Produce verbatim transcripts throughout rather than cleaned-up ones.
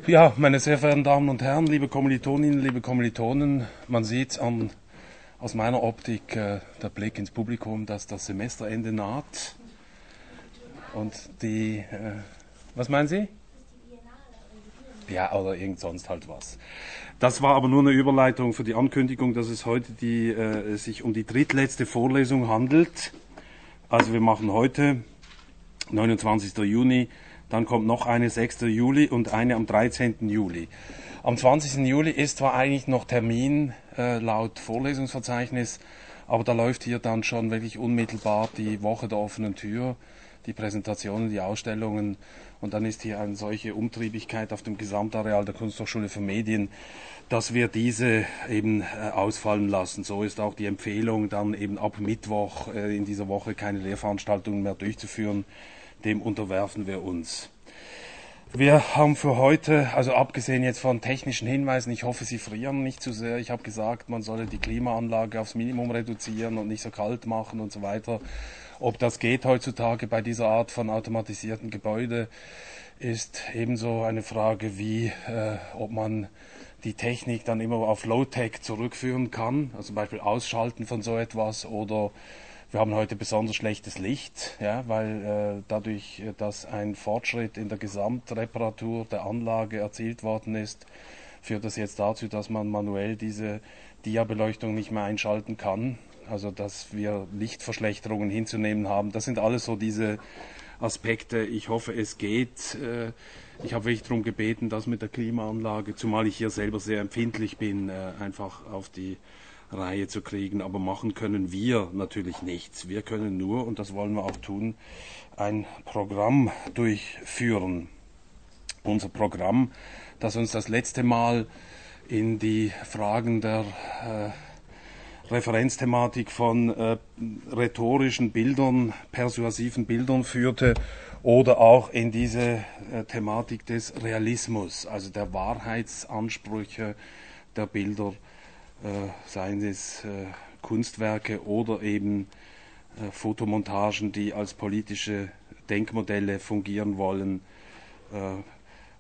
Ja, meine sehr verehrten Damen und Herren, liebe Kommilitoninnen, liebe Kommilitonen, man sieht an, aus meiner Optik äh, der Blick ins Publikum, dass das Semesterende naht und die, äh, was meinen Sie? Ja, oder irgend sonst halt was. Das war aber nur eine Überleitung für die Ankündigung, dass es heute die, äh, sich um die drittletzte Vorlesung handelt. Also wir machen heute, neunundzwanzigster Juni, dann kommt noch eine sechster Juli und eine am dreizehnten Juli. Am zwanzigsten Juli ist zwar eigentlich noch Termin äh, laut Vorlesungsverzeichnis, aber da läuft hier dann schon wirklich unmittelbar die Woche der offenen Tür, die Präsentationen, die Ausstellungen, und dann ist hier eine solche Umtriebigkeit auf dem Gesamtareal der Kunsthochschule für Medien, dass wir diese eben äh, ausfallen lassen. So ist auch die Empfehlung, dann eben ab Mittwoch äh, in dieser Woche keine Lehrveranstaltungen mehr durchzuführen. Dem unterwerfen wir uns. Wir haben für heute, also abgesehen jetzt von technischen Hinweisen, ich hoffe, Sie frieren nicht zu sehr. Ich habe gesagt, man solle die Klimaanlage aufs Minimum reduzieren und nicht so kalt machen und so weiter. Ob das geht heutzutage bei dieser Art von automatisierten Gebäude, ist ebenso eine Frage wie, äh, ob man die Technik dann immer auf Low-Tech zurückführen kann, also zum Beispiel Ausschalten von so etwas, oder wir haben heute besonders schlechtes Licht, ja, weil äh, dadurch, dass ein Fortschritt in der Gesamtreparatur der Anlage erzielt worden ist, führt das jetzt dazu, dass man manuell diese Dia-Beleuchtung nicht mehr einschalten kann, also dass wir Lichtverschlechterungen hinzunehmen haben. Das sind alles so diese Aspekte. Ich hoffe, es geht. Äh, ich habe wirklich darum gebeten, dass mit der Klimaanlage, zumal ich hier selber sehr empfindlich bin, äh, einfach auf die Reihe zu kriegen, aber machen können wir natürlich nichts. Wir können nur, und das wollen wir auch tun, ein Programm durchführen. Unser Programm, das uns das letzte Mal in die Fragen der äh, Referenzthematik von äh, rhetorischen Bildern, persuasiven Bildern führte, oder auch in diese äh, Thematik des Realismus, also der Wahrheitsansprüche der Bilder, Äh, seien es äh, Kunstwerke oder eben äh, Fotomontagen, die als politische Denkmodelle fungieren wollen. Äh, äh,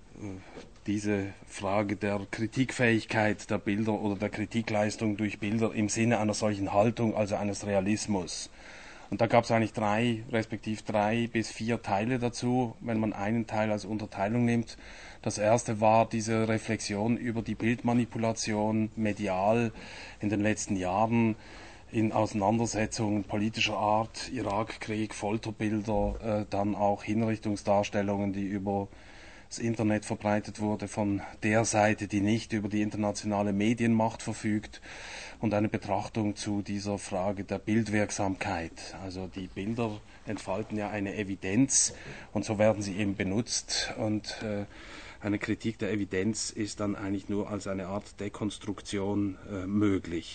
diese Frage der Kritikfähigkeit der Bilder oder der Kritikleistung durch Bilder im Sinne einer solchen Haltung, also eines Realismus. Und da gab es eigentlich drei, respektive drei bis vier Teile dazu, wenn man einen Teil als Unterteilung nimmt. Das erste war diese Reflexion über die Bildmanipulation medial in den letzten Jahren in Auseinandersetzungen politischer Art, Irakkrieg, Folterbilder, äh, dann auch Hinrichtungsdarstellungen, die über das Internet verbreitet wurde von der Seite, die nicht über die internationale Medienmacht verfügt, und eine Betrachtung zu dieser Frage der Bildwirksamkeit. Also die Bilder entfalten ja eine Evidenz und so werden sie eben benutzt, und äh, eine Kritik der Evidenz ist dann eigentlich nur als eine Art Dekonstruktion äh, möglich.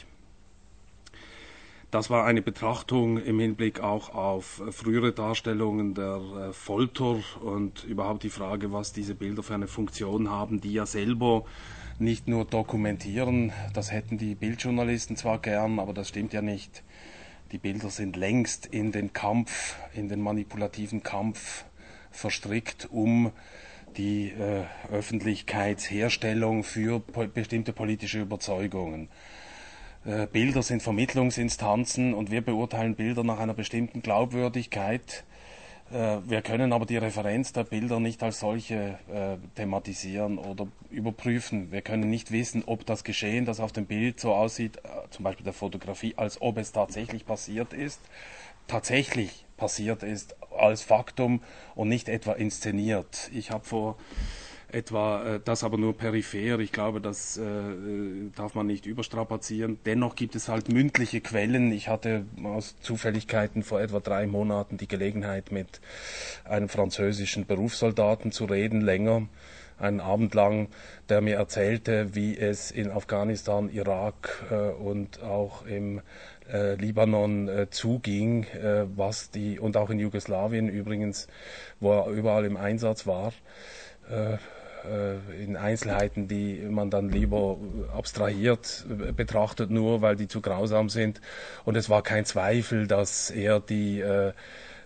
Das war eine Betrachtung im Hinblick auch auf frühere Darstellungen der äh, Folter und überhaupt die Frage, was diese Bilder für eine Funktion haben, die ja selber nicht nur dokumentieren, das hätten die Bildjournalisten zwar gern, aber das stimmt ja nicht. Die Bilder sind längst in den Kampf, in den manipulativen Kampf verstrickt, um die äh, Öffentlichkeitsherstellung für po- bestimmte politische Überzeugungen. Äh, Bilder sind Vermittlungsinstanzen und wir beurteilen Bilder nach einer bestimmten Glaubwürdigkeit. Äh, wir können aber die Referenz der Bilder nicht als solche äh, thematisieren oder überprüfen. Wir können nicht wissen, ob das Geschehen, das auf dem Bild so aussieht, äh, zum Beispiel der Fotografie, als ob es tatsächlich passiert ist, tatsächlich passiert ist als Faktum und nicht etwa inszeniert. Ich habe vor etwa äh, das aber nur peripher. Ich glaube, das äh, darf man nicht überstrapazieren. Dennoch gibt es halt mündliche Quellen. Ich hatte aus Zufälligkeiten vor etwa drei Monaten die Gelegenheit, mit einem französischen Berufssoldaten zu reden, länger, einen Abend lang, der mir erzählte, wie es in Afghanistan, Irak äh, und auch im äh, Libanon äh, zuging, äh, was die, und auch in Jugoslawien übrigens, wo er überall im Einsatz war, äh, in Einzelheiten, die man dann lieber abstrahiert betrachtet, nur weil die zu grausam sind. Und es war kein Zweifel, dass er die äh,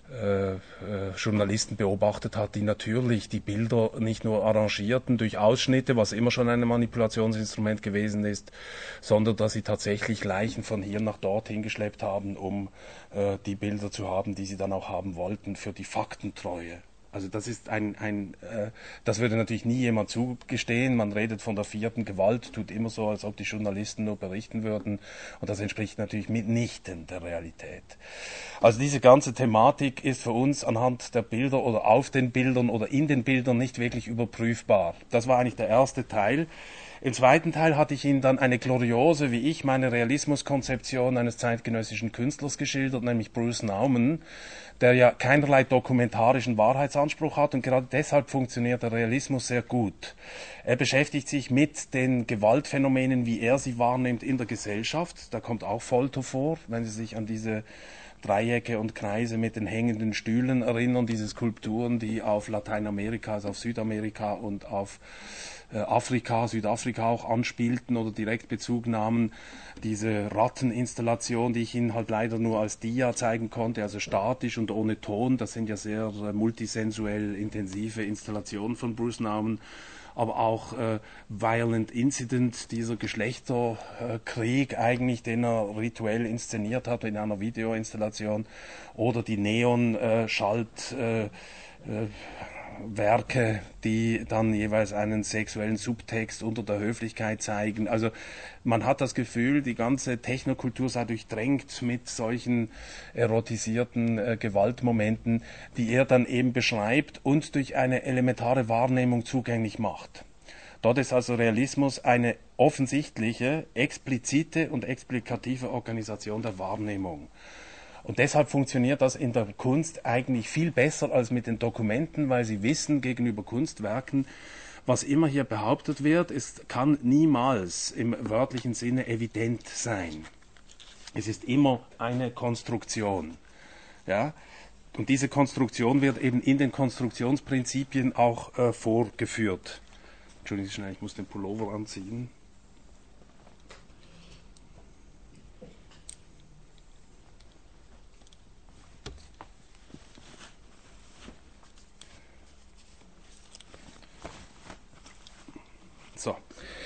äh, äh, Journalisten beobachtet hat, die natürlich die Bilder nicht nur arrangierten durch Ausschnitte, was immer schon ein Manipulationsinstrument gewesen ist, sondern dass sie tatsächlich Leichen von hier nach dort hingeschleppt haben, um äh, die Bilder zu haben, die sie dann auch haben wollten, für die Faktentreue. Also das ist ein, ein äh, das würde natürlich nie jemand zugestehen. Man redet von der vierten Gewalt, tut immer so, als ob die Journalisten nur berichten würden. Und das entspricht natürlich mitnichten der Realität. Also diese ganze Thematik ist für uns anhand der Bilder oder auf den Bildern oder in den Bildern nicht wirklich überprüfbar. Das war eigentlich der erste Teil. Im zweiten Teil hatte ich Ihnen dann eine gloriose, wie ich, meine Realismuskonzeption eines zeitgenössischen Künstlers geschildert, nämlich Bruce Nauman, der ja keinerlei dokumentarischen Wahrheitsanspruch hat und gerade deshalb funktioniert der Realismus sehr gut. Er beschäftigt sich mit den Gewaltphänomenen, wie er sie wahrnimmt in der Gesellschaft. Da kommt auch Folter vor, wenn Sie sich an diese Dreiecke und Kreise mit den hängenden Stühlen erinnern, diese Skulpturen, die auf Lateinamerika, also auf Südamerika und auf Afrika, Südafrika auch anspielten oder direkt Bezug nahmen. Diese Ratteninstallation, die ich Ihnen halt leider nur als Dia zeigen konnte, also statisch und ohne Ton, das sind ja sehr äh, multisensuell intensive Installationen von Bruce Nauman. Aber auch äh, Violent Incident, dieser Geschlechterkrieg eigentlich, den er rituell inszeniert hat in einer Videoinstallation, oder die Neon-Schalt äh, äh, Werke, die dann jeweils einen sexuellen Subtext unter der Höflichkeit zeigen. Also man hat das Gefühl, die ganze Technokultur sei durchdrängt mit solchen erotisierten äh, Gewaltmomenten, die er dann eben beschreibt und durch eine elementare Wahrnehmung zugänglich macht. Dort ist also Realismus eine offensichtliche, explizite und explikative Organisation der Wahrnehmung. Und deshalb funktioniert das in der Kunst eigentlich viel besser als mit den Dokumenten, weil sie wissen gegenüber Kunstwerken, was immer hier behauptet wird, es kann niemals im wörtlichen Sinne evident sein. Es ist immer eine Konstruktion. Ja? Und diese Konstruktion wird eben in den Konstruktionsprinzipien auch äh, vorgeführt. Entschuldigen Sie schnell, ich muss den Pullover anziehen. So.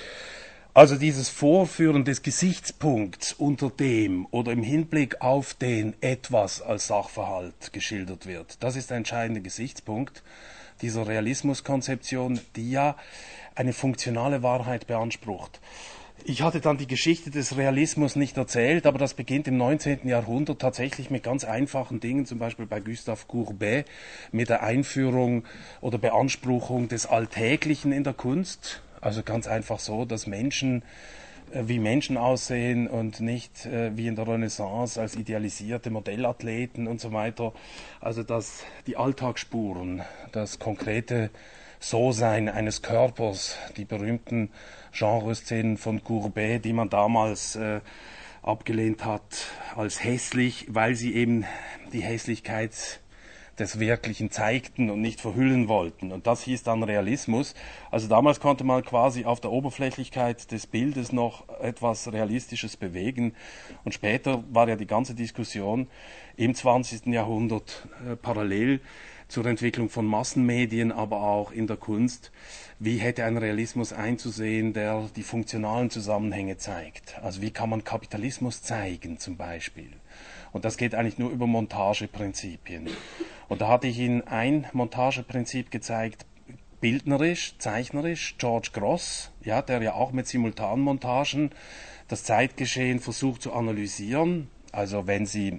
Also dieses Vorführen des Gesichtspunkts, unter dem oder im Hinblick auf den etwas als Sachverhalt geschildert wird, das ist der entscheidende Gesichtspunkt dieser Realismuskonzeption, die ja eine funktionale Wahrheit beansprucht. Ich hatte dann die Geschichte des Realismus nicht erzählt, aber das beginnt im neunzehnten Jahrhundert tatsächlich mit ganz einfachen Dingen, zum Beispiel bei Gustave Courbet, mit der Einführung oder Beanspruchung des Alltäglichen in der Kunst. Also ganz einfach so, dass Menschen äh, wie Menschen aussehen und nicht äh, wie in der Renaissance als idealisierte Modellathleten und so weiter. Also dass die Alltagsspuren, das konkrete So-Sein eines Körpers, die berühmten Genreszenen von Courbet, die man damals äh, abgelehnt hat als hässlich, weil sie eben die Hässlichkeit des Wirklichen zeigten und nicht verhüllen wollten. Und das hieß dann Realismus. Also damals konnte man quasi auf der Oberflächlichkeit des Bildes noch etwas Realistisches bewegen. Und später war ja die ganze Diskussion im zwanzigsten Jahrhundert äh, parallel zur Entwicklung von Massenmedien, aber auch in der Kunst. Wie hätte ein Realismus einzusehen, der die funktionalen Zusammenhänge zeigt? Also wie kann man Kapitalismus zeigen zum Beispiel? Und das geht eigentlich nur über Montageprinzipien. Und da hatte ich Ihnen ein Montageprinzip gezeigt, bildnerisch, zeichnerisch, George Gross, ja, der ja auch mit Simultanmontagen das Zeitgeschehen versucht zu analysieren. Also wenn Sie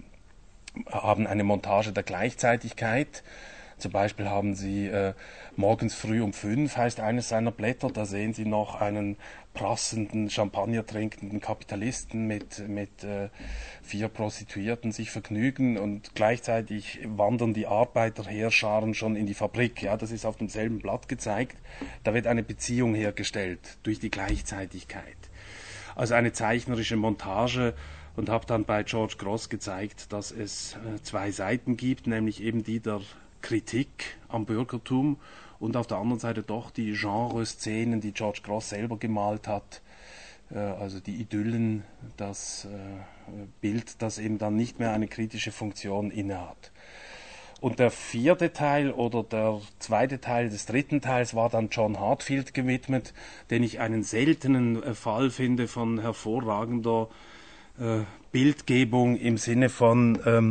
haben eine Montage der Gleichzeitigkeit, zum Beispiel haben Sie äh, morgens früh um fünf, heißt eines seiner Blätter, da sehen Sie noch einen prassenden, Champagner trinkenden Kapitalisten mit, mit äh, vier Prostituierten sich vergnügen und gleichzeitig wandern die Arbeiterheerscharen schon in die Fabrik. Ja, das ist auf demselben Blatt gezeigt. Da wird eine Beziehung hergestellt durch die Gleichzeitigkeit. Also eine zeichnerische Montage, und habe dann bei George Gross gezeigt, dass es äh, zwei Seiten gibt, nämlich eben die der Kritik am Bürgertum und auf der anderen Seite doch die Genre-Szenen, die George Gross selber gemalt hat, äh, also die Idyllen, das äh, Bild, das eben dann nicht mehr eine kritische Funktion innehat. Und der vierte Teil oder der zweite Teil des dritten Teils war dann John Heartfield gewidmet, den ich einen seltenen äh, Fall finde von hervorragender äh, Bildgebung im Sinne von ähm,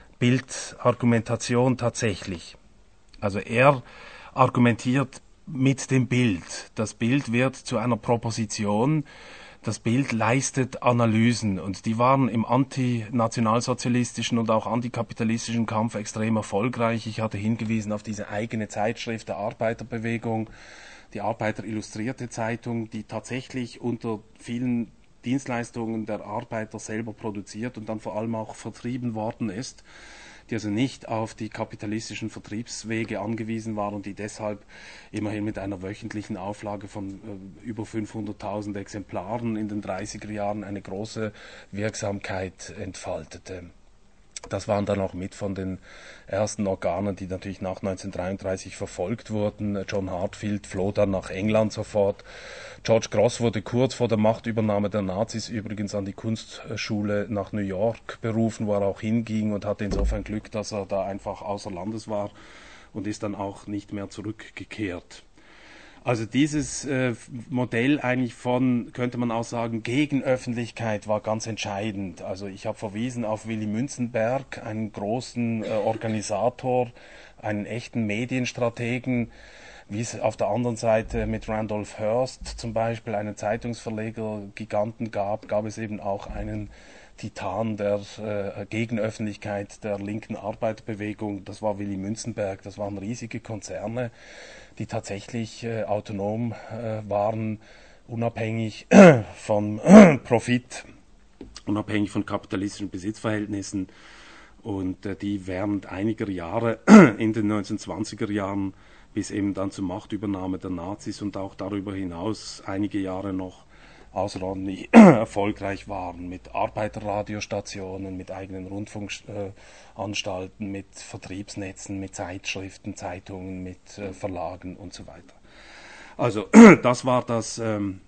Bildargumentation tatsächlich. Also er argumentiert mit dem Bild. Das Bild wird zu einer Proposition. Das Bild leistet Analysen und die waren im antinationalsozialistischen und auch antikapitalistischen Kampf extrem erfolgreich. Ich hatte hingewiesen auf diese eigene Zeitschrift der Arbeiterbewegung, die Arbeiter Illustrierte Zeitung, die tatsächlich unter vielen Dienstleistungen der Arbeiter selber produziert und dann vor allem auch vertrieben worden ist, die also nicht auf die kapitalistischen Vertriebswege angewiesen waren und die deshalb immerhin mit einer wöchentlichen Auflage von äh, über fünfhunderttausend Exemplaren in den dreißiger Jahren eine große Wirksamkeit entfaltete. Das waren dann auch mit von den ersten Organen, die natürlich nach neunzehnhundertdreiunddreißig verfolgt wurden. John Heartfield floh dann nach England sofort. George Gross wurde kurz vor der Machtübernahme der Nazis übrigens an die Kunstschule nach New York berufen, wo er auch hinging und hatte insofern Glück, dass er da einfach außer Landes war und ist dann auch nicht mehr zurückgekehrt. Also dieses äh, Modell eigentlich von, könnte man auch sagen, Gegenöffentlichkeit war ganz entscheidend. Also ich habe verwiesen auf Willy Münzenberg, einen großen äh, Organisator, einen echten Medienstrategen, wie es auf der anderen Seite mit Randolph Hearst zum Beispiel, einen Zeitungsverleger-Giganten gab, gab es eben auch einen Titan der äh, Gegenöffentlichkeit der linken Arbeiterbewegung. Das war Willy Münzenberg, das waren riesige Konzerne, die tatsächlich äh, autonom äh, waren, unabhängig vom Profit, unabhängig von kapitalistischen Besitzverhältnissen und äh, die während einiger Jahre in den neunzehnhundertzwanziger Jahren bis eben dann zur Machtübernahme der Nazis und auch darüber hinaus einige Jahre noch außerordentlich erfolgreich waren mit Arbeiterradiostationen, mit eigenen Rundfunkanstalten, mit Vertriebsnetzen, mit Zeitschriften, Zeitungen, mit äh, Verlagen und so weiter. Also das war das ähm,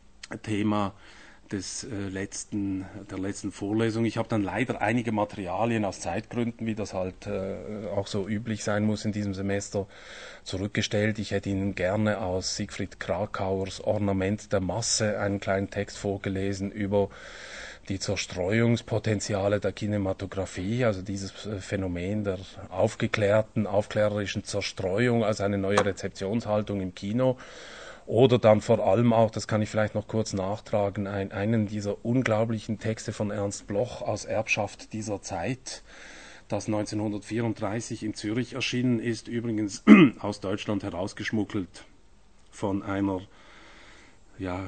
Thema des äh, letzten, der letzten Vorlesung. Ich habe dann leider einige Materialien aus Zeitgründen, wie das halt äh, auch so üblich sein muss in diesem Semester, zurückgestellt. Ich hätte Ihnen gerne aus Siegfried Krakauers Ornament der Masse einen kleinen Text vorgelesen über die Zerstreuungspotenziale der Kinematografie, also dieses äh, Phänomen der aufgeklärten, aufklärerischen Zerstreuung als eine neue Rezeptionshaltung im Kino. Oder dann vor allem auch, das kann ich vielleicht noch kurz nachtragen, ein, einen dieser unglaublichen Texte von Ernst Bloch aus Erbschaft dieser Zeit, das neunzehnhundertvierunddreißig in Zürich erschienen ist, übrigens aus Deutschland herausgeschmuggelt von einer ja,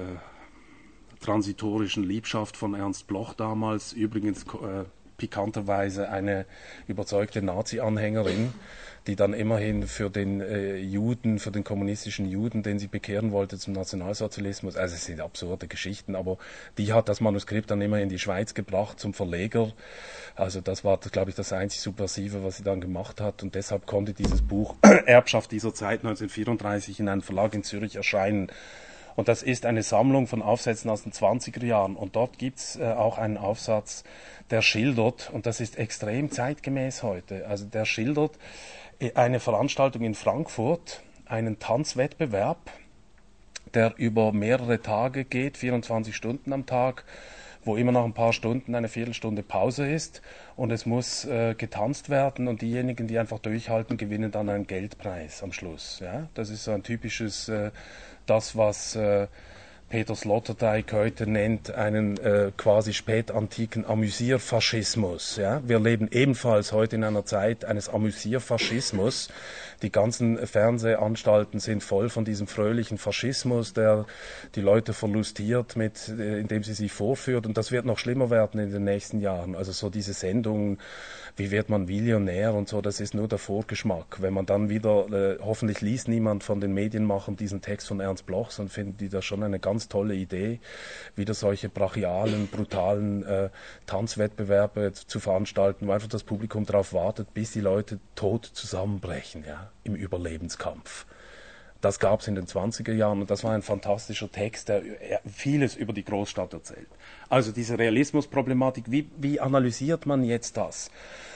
äh, transitorischen Liebschaft von Ernst Bloch damals, übrigens äh, pikanterweise eine überzeugte Nazi-Anhängerin, die dann immerhin für den äh, Juden, für den kommunistischen Juden, den sie bekehren wollte zum Nationalsozialismus, also es sind absurde Geschichten, aber die hat das Manuskript dann immer in die Schweiz gebracht zum Verleger. Also das war, glaube ich, das einzig Subversive, was sie dann gemacht hat und deshalb konnte dieses Buch Erbschaft dieser Zeit neunzehnhundertvierunddreißig in einem Verlag in Zürich erscheinen. Und das ist eine Sammlung von Aufsätzen aus den zwanziger Jahren. Und dort gibt's äh, auch einen Aufsatz, der schildert, und das ist extrem zeitgemäß heute, also der schildert eine Veranstaltung in Frankfurt, einen Tanzwettbewerb, der über mehrere Tage geht, vierundzwanzig Stunden am Tag, wo immer nach ein paar Stunden eine Viertelstunde Pause ist und es muss äh, getanzt werden und diejenigen, die einfach durchhalten, gewinnen dann einen Geldpreis am Schluss. Ja? Das ist so ein typisches, äh, das was äh, Peter Sloterdijk heute nennt, einen äh, quasi spätantiken Amüsierfaschismus. Ja? Wir leben ebenfalls heute in einer Zeit eines Amüsierfaschismus. Die ganzen Fernsehanstalten sind voll von diesem fröhlichen Faschismus, der die Leute verlustiert, mit, äh, indem sie sie vorführt. Und das wird noch schlimmer werden in den nächsten Jahren. Also so diese Sendungen, wie wird man Millionär und so, das ist nur der Vorgeschmack. Wenn man dann wieder, äh, hoffentlich liest niemand von den Medienmachern diesen Text von Ernst Bloch, dann finden die das schon eine ganz tolle Idee, wieder solche brachialen, brutalen äh, Tanzwettbewerbe zu veranstalten, wo einfach das Publikum darauf wartet, bis die Leute tot zusammenbrechen, ja, im Überlebenskampf. Das gab es in den zwanziger Jahren und das war ein fantastischer Text, der vieles über die Großstadt erzählt. Also diese Realismusproblematik, wie, wie analysiert man jetzt das?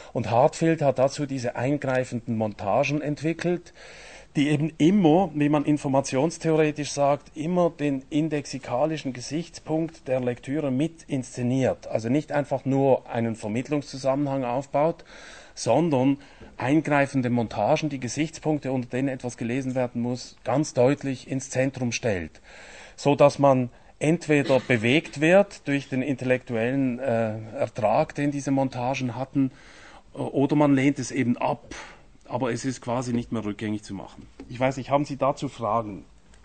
Und Hartfield hat dazu diese eingreifenden Montagen entwickelt, die eben immer, wie man informationstheoretisch sagt, immer den indexikalischen Gesichtspunkt der Lektüre mit inszeniert. Also nicht einfach nur einen Vermittlungszusammenhang aufbaut, sondern eingreifende Montagen, die Gesichtspunkte, unter denen etwas gelesen werden muss, ganz deutlich ins Zentrum stellt, so dass man entweder bewegt wird durch den intellektuellen äh, Ertrag, den diese Montagen hatten, oder man lehnt es eben ab. Aber es ist quasi nicht mehr rückgängig zu machen. Ich weiß nicht, haben Sie dazu Fragen?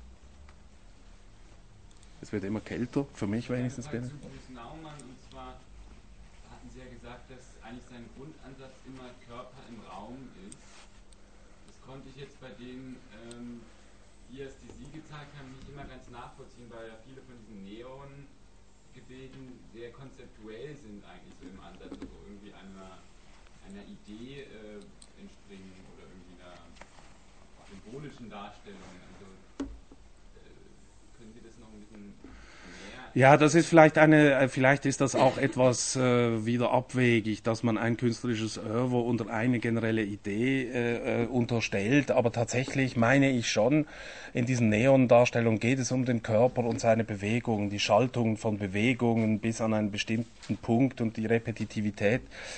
Es wird immer kälter, für mich wenigstens. Zu Bruce Naumann, und zwar hatten Sie ja gesagt, dass eigentlich sein Grundansatz immer Körper im Raum ist. Das konnte ich jetzt bei den ähm, Dias, die Sie gezeigt haben, nicht immer ganz nachvollziehen, weil ja viele von diesen Neon-Gebilden sehr konzeptuell sind eigentlich so im Ansatz, also irgendwie einer, einer Idee äh, entspringen oder irgendwie einer symbolischen Darstellung. Also äh, können Sie das noch ein bisschen mehr? Ja, das ist vielleicht eine, vielleicht ist das auch etwas äh, wieder abwegig, dass man ein künstlerisches Oeuvre unter eine generelle Idee äh, unterstellt, aber tatsächlich meine ich schon, in diesen Neon-Darstellungen geht es um den Körper und seine Bewegungen, die Schaltung von Bewegungen bis an einen bestimmten Punkt und die Repetitivität.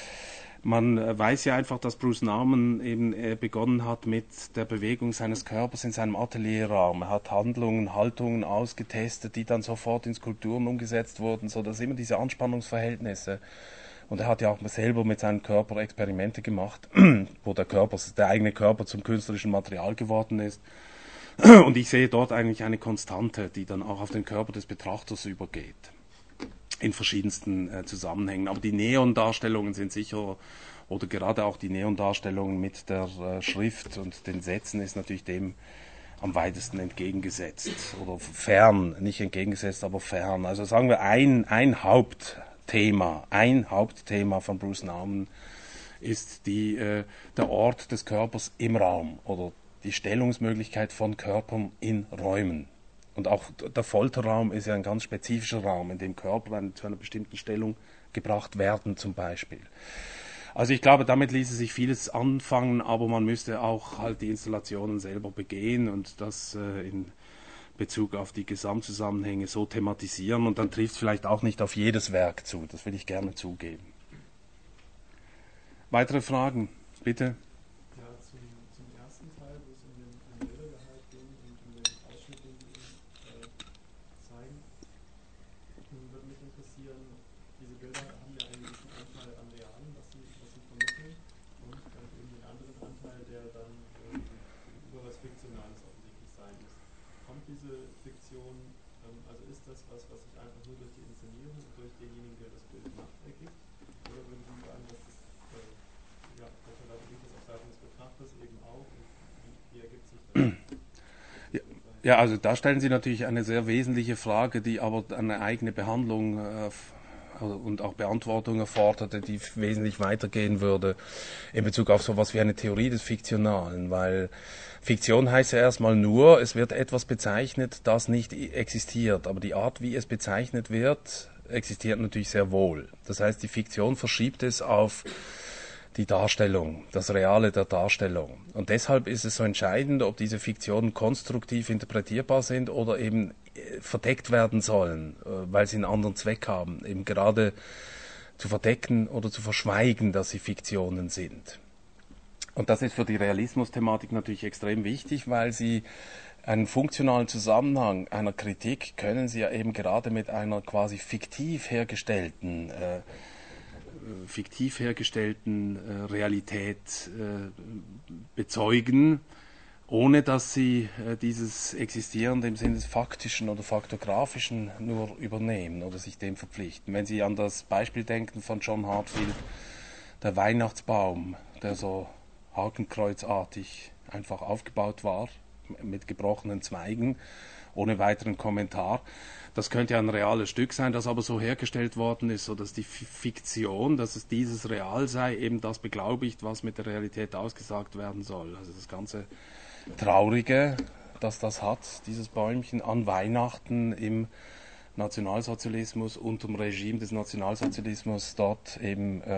Man weiß ja einfach, dass Bruce Nauman eben begonnen hat mit der Bewegung seines Körpers in seinem Atelierraum. Er hat Handlungen, Haltungen ausgetestet, die dann sofort in Skulpturen umgesetzt wurden, so dass immer diese Anspannungsverhältnisse. Und er hat ja auch selber mit seinem Körper Experimente gemacht, wo der Körper, der eigene Körper zum künstlerischen Material geworden ist. Und ich sehe dort eigentlich eine Konstante, die dann auch auf den Körper des Betrachters übergeht. In verschiedensten äh, Zusammenhängen. Aber die Neon-Darstellungen sind sicher, oder gerade auch die Neon-Darstellungen mit der äh, Schrift und den Sätzen ist natürlich dem am weitesten entgegengesetzt. Oder fern, nicht entgegengesetzt, aber fern. Also sagen wir, ein, ein Hauptthema, ein Hauptthema von Bruce Nauman ist die, äh, der Ort des Körpers im Raum oder die Stellungsmöglichkeit von Körpern in Räumen. Und auch der Folterraum ist ja ein ganz spezifischer Raum, in dem Körper zu einer bestimmten Stellung gebracht werden, zum Beispiel. Also ich glaube, damit ließe sich vieles anfangen, aber man müsste auch halt die Installationen selber begehen und das äh, in Bezug auf die Gesamtzusammenhänge so thematisieren. Und dann trifft es vielleicht auch nicht auf jedes Werk zu. Das will ich gerne zugeben. Weitere Fragen, bitte? Ja, also da stellen Sie natürlich eine sehr wesentliche Frage, die aber eine eigene Behandlung äh, und auch Beantwortung erforderte, die wesentlich weitergehen würde in Bezug auf sowas wie eine Theorie des Fiktionalen, weil Fiktion heißt ja erstmal nur, es wird etwas bezeichnet, das nicht existiert, aber die Art, wie es bezeichnet wird, existiert natürlich sehr wohl. Das heißt, die Fiktion verschiebt es auf die Darstellung, das Reale der Darstellung. Und deshalb ist es so entscheidend, ob diese Fiktionen konstruktiv interpretierbar sind oder eben verdeckt werden sollen, weil sie einen anderen Zweck haben, eben gerade zu verdecken oder zu verschweigen, dass sie Fiktionen sind. Und das ist für die Realismus-Thematik natürlich extrem wichtig, weil sie einen funktionalen Zusammenhang einer Kritik können sie ja eben gerade mit einer quasi fiktiv hergestellten äh, fiktiv hergestellten äh, Realität äh, bezeugen, ohne dass sie äh, dieses Existierende im Sinne des Faktischen oder Faktografischen nur übernehmen oder sich dem verpflichten. Wenn Sie an das Beispiel denken von John Hartfield, der Weihnachtsbaum, der so hakenkreuzartig einfach aufgebaut war, mit gebrochenen Zweigen, ohne weiteren Kommentar. Das könnte ja ein reales Stück sein, das aber so hergestellt worden ist, sodass die Fiktion, dass es dieses Real sei, eben das beglaubigt, was mit der Realität ausgesagt werden soll. Also das ganze Traurige, dass das hat, dieses Bäumchen an Weihnachten im Nationalsozialismus, unter dem Regime des Nationalsozialismus dort eben äh,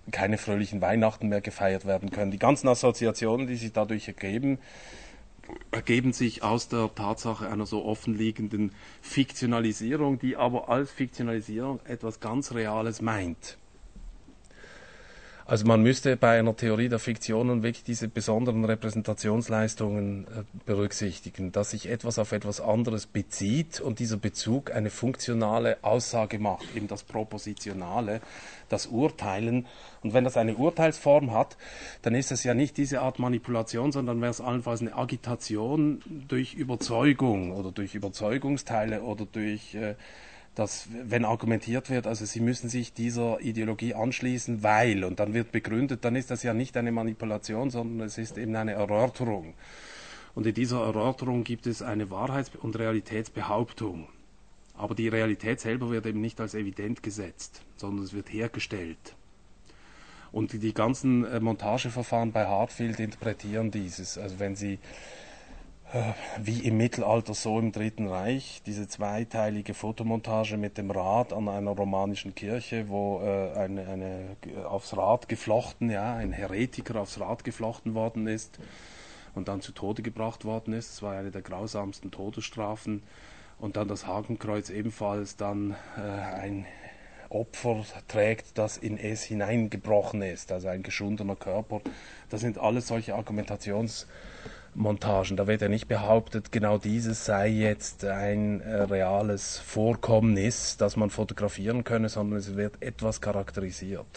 keine fröhlichen Weihnachten mehr gefeiert werden können. Die ganzen Assoziationen, die sich dadurch ergeben, ergeben sich aus der Tatsache einer so offenliegenden Fiktionalisierung, die aber als Fiktionalisierung etwas ganz Reales meint. Also man müsste bei einer Theorie der Fiktionen wirklich diese besonderen Repräsentationsleistungen äh, berücksichtigen, dass sich etwas auf etwas anderes bezieht und dieser Bezug eine funktionale Aussage macht, eben das Propositionale, das Urteilen. Und wenn das eine Urteilsform hat, dann ist es ja nicht diese Art Manipulation, sondern wäre es allenfalls eine Agitation durch Überzeugung oder durch Überzeugungsteile oder durch äh, dass, wenn argumentiert wird, also sie müssen sich dieser Ideologie anschließen, weil, und dann wird begründet, dann ist das ja nicht eine Manipulation, sondern es ist eben eine Erörterung. Und in dieser Erörterung gibt es eine Wahrheits- und Realitätsbehauptung. Aber die Realität selber wird eben nicht als evident gesetzt, sondern es wird hergestellt. Und die, die ganzen äh, Montageverfahren bei Hardfield interpretieren dieses. Also wenn Sie wie im Mittelalter, so im Dritten Reich, diese zweiteilige Fotomontage mit dem Rad an einer romanischen Kirche, wo äh, eine, eine aufs Rad geflochten, ja, ein Heretiker aufs Rad geflochten worden ist und dann zu Tode gebracht worden ist. Das war eine der grausamsten Todesstrafen. Und dann das Hakenkreuz ebenfalls dann äh, ein Opfer trägt, das in es hineingebrochen ist, also ein geschundener Körper. Das sind alles solche Argumentations- Montagen. Da wird ja nicht behauptet, genau dieses sei jetzt ein äh, reales Vorkommnis, das man fotografieren könne, sondern es wird etwas charakterisiert.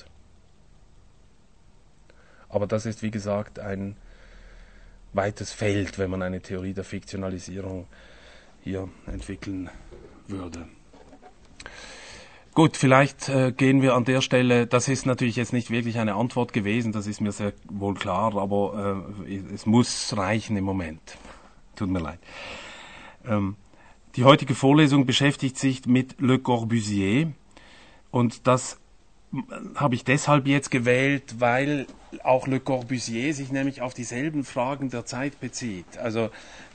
Aber das ist, wie gesagt, ein weites Feld, wenn man eine Theorie der Fiktionalisierung hier entwickeln würde. Gut, vielleicht äh, gehen wir an der Stelle, das ist natürlich jetzt nicht wirklich eine Antwort gewesen, das ist mir sehr wohl klar, aber äh, es muss reichen im Moment. Tut mir leid. Ähm, die heutige Vorlesung beschäftigt sich mit Le Corbusier und das habe ich deshalb jetzt gewählt, weil auch Le Corbusier sich nämlich auf dieselben Fragen der Zeit bezieht. Also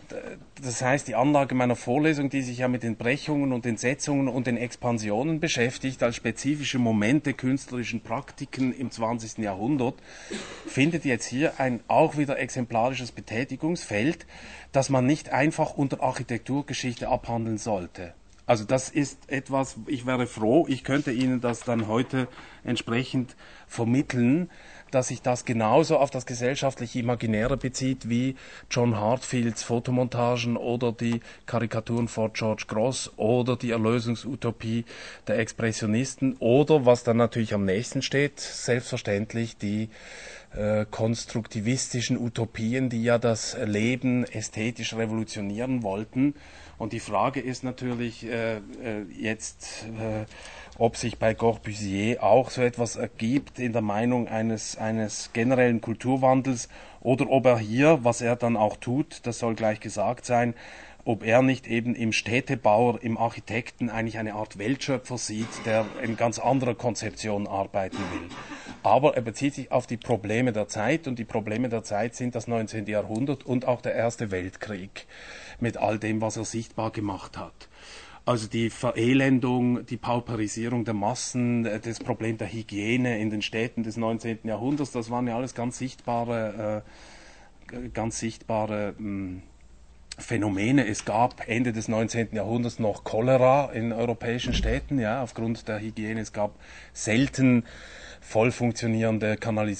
das heißt, die Anlage meiner Vorlesung, die sich ja mit den Brechungen und den Setzungen und den Expansionen beschäftigt, als spezifische Momente künstlerischen Praktiken im zwanzigsten Jahrhundert, findet jetzt hier ein auch wieder exemplarisches Betätigungsfeld, das man nicht einfach unter Architekturgeschichte abhandeln sollte. Also das ist etwas, ich wäre froh, ich könnte Ihnen das dann heute entsprechend vermitteln, dass sich das genauso auf das gesellschaftliche Imaginäre bezieht wie John Heartfields Fotomontagen oder die Karikaturen von George Grosz oder die Erlösungsutopie der Expressionisten oder, was dann natürlich am nächsten steht, selbstverständlich die äh, konstruktivistischen Utopien, die ja das Leben ästhetisch revolutionieren wollten. Und die Frage ist natürlich äh, äh, jetzt, äh, ob sich bei Corbusier auch so etwas ergibt in der Meinung eines, eines generellen Kulturwandels oder ob er hier, was er dann auch tut, das soll gleich gesagt sein, ob er nicht eben im Städtebauer, im Architekten eigentlich eine Art Weltschöpfer sieht, der in ganz anderer Konzeption arbeiten will. Aber er bezieht sich auf die Probleme der Zeit und die Probleme der Zeit sind das neunzehnte Jahrhundert und auch der Erste Weltkrieg mit all dem, was er sichtbar gemacht hat. Also die Verelendung, die Pauperisierung der Massen, das Problem der Hygiene in den Städten des neunzehnten Jahrhunderts, das waren ja alles ganz sichtbare, äh, ganz sichtbare mh, Phänomene. Es gab Ende des neunzehnten Jahrhunderts noch Cholera in europäischen Städten, ja, aufgrund der Hygiene. Es gab selten voll funktionierende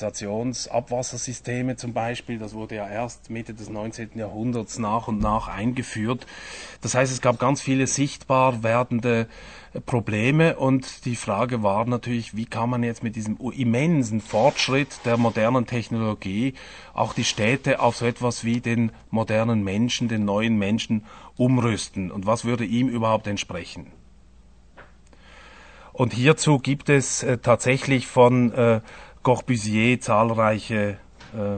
Kanalisationsabwassersysteme zum Beispiel. Das wurde ja erst Mitte des neunzehnten Jahrhunderts nach und nach eingeführt. Das heißt, es gab ganz viele sichtbar werdende Probleme und die Frage war natürlich, wie kann man jetzt mit diesem immensen Fortschritt der modernen Technologie auch die Städte auf so etwas wie den modernen Menschen, den neuen Menschen umrüsten und was würde ihm überhaupt entsprechen? Und hierzu gibt es äh, tatsächlich von äh, Corbusier zahlreiche äh,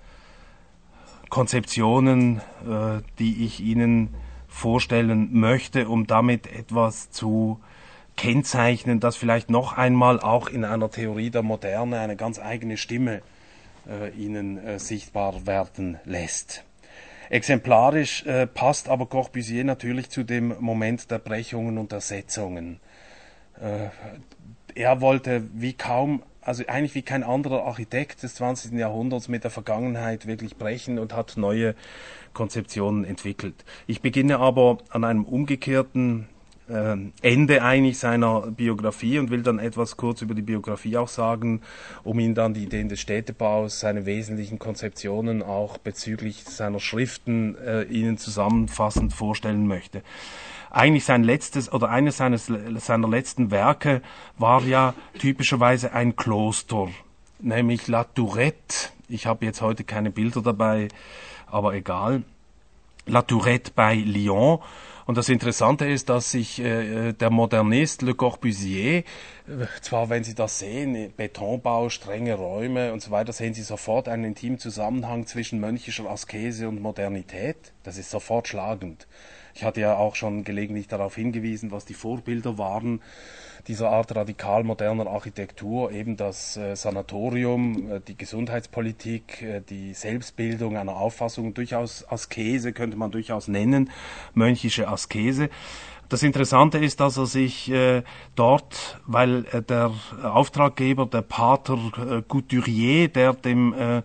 Konzeptionen, äh, die ich Ihnen vorstellen möchte, um damit etwas zu kennzeichnen, das vielleicht noch einmal auch in einer Theorie der Moderne eine ganz eigene Stimme äh, Ihnen äh, sichtbar werden lässt. Exemplarisch äh, passt aber Corbusier natürlich zu dem Moment der Brechungen und der Setzungen. Er wollte wie kaum also eigentlich wie kein anderer Architekt des zwanzigsten Jahrhunderts mit der Vergangenheit wirklich brechen und hat neue Konzeptionen entwickelt. Ich beginne aber an einem umgekehrten äh, Ende eigentlich seiner Biografie und will dann etwas kurz über die Biografie auch sagen, um Ihnen dann die Ideen des Städtebaus, seine wesentlichen Konzeptionen auch bezüglich seiner Schriften äh, Ihnen zusammenfassend vorstellen möchte. Eigentlich sein letztes oder eines seines, seiner letzten Werke war ja typischerweise ein Kloster, nämlich La Tourette. Ich habe jetzt heute keine Bilder dabei, aber egal. La Tourette bei Lyon. Und das Interessante ist, dass sich äh, der Modernist Le Corbusier, äh, zwar wenn Sie das sehen, Betonbau, strenge Räume und so weiter, sehen Sie sofort einen intimen Zusammenhang zwischen mönchischer Askese und Modernität. Das ist sofort schlagend. Ich hatte ja auch schon gelegentlich darauf hingewiesen, was die Vorbilder waren dieser Art radikal moderner Architektur, eben das äh, Sanatorium, äh, die Gesundheitspolitik, äh, die Selbstbildung einer Auffassung, durchaus Askese könnte man durchaus nennen, mönchische Askese. Das Interessante ist, dass er sich äh, dort, weil äh, der Auftraggeber, der Pater äh, Couturier, der dem äh,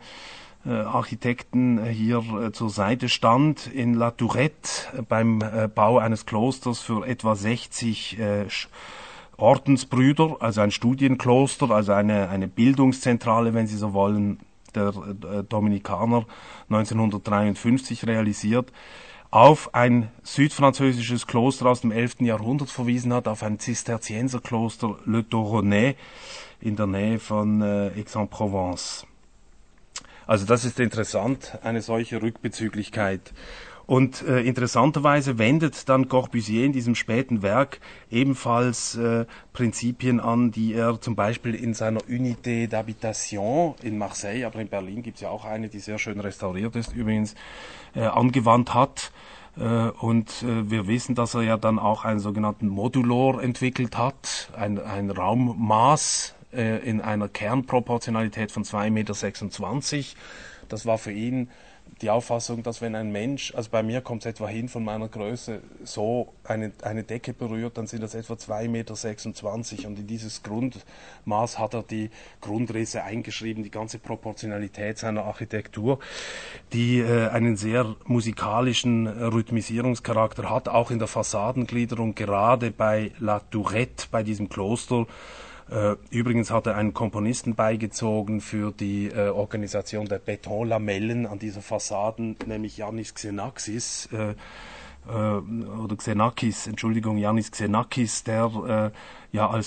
Architekten hier zur Seite stand, in La Tourette beim Bau eines Klosters für etwa sechzig Ordensbrüder, also ein Studienkloster, also eine, eine Bildungszentrale, wenn Sie so wollen, der Dominikaner neunzehnhundertdreiundfünfzig realisiert, auf ein südfranzösisches Kloster aus dem elften Jahrhundert verwiesen hat, auf ein Zisterzienserkloster Le Toronnet in der Nähe von äh, Aix-en-Provence. Also das ist interessant, eine solche Rückbezüglichkeit. Und äh, interessanterweise wendet dann Corbusier in diesem späten Werk ebenfalls äh, Prinzipien an, die er zum Beispiel in seiner Unité d'Habitation in Marseille, aber in Berlin gibt es ja auch eine, die sehr schön restauriert ist übrigens, äh, angewandt hat. Äh, und äh, wir wissen, dass er ja dann auch einen sogenannten Modulor entwickelt hat, ein, ein Raummaß, in einer Kernproportionalität von zwei Komma sechsundzwanzig Meter. Das war für ihn die Auffassung, dass wenn ein Mensch, also bei mir kommt es etwa hin von meiner Größe, so eine, eine Decke berührt, dann sind das etwa zwei Komma sechsundzwanzig Meter und in dieses Grundmaß hat er die Grundrisse eingeschrieben, die ganze Proportionalität seiner Architektur, die äh, einen sehr musikalischen Rhythmisierungscharakter hat, auch in der Fassadengliederung, gerade bei La Tourette, bei diesem Kloster. Äh, übrigens hat er einen Komponisten beigezogen für die äh, Organisation der Betonlamellen an dieser Fassaden, nämlich Yannis Xenakis, äh, äh, oder Xenakis, Entschuldigung, Yannis Xenakis, der äh, ja als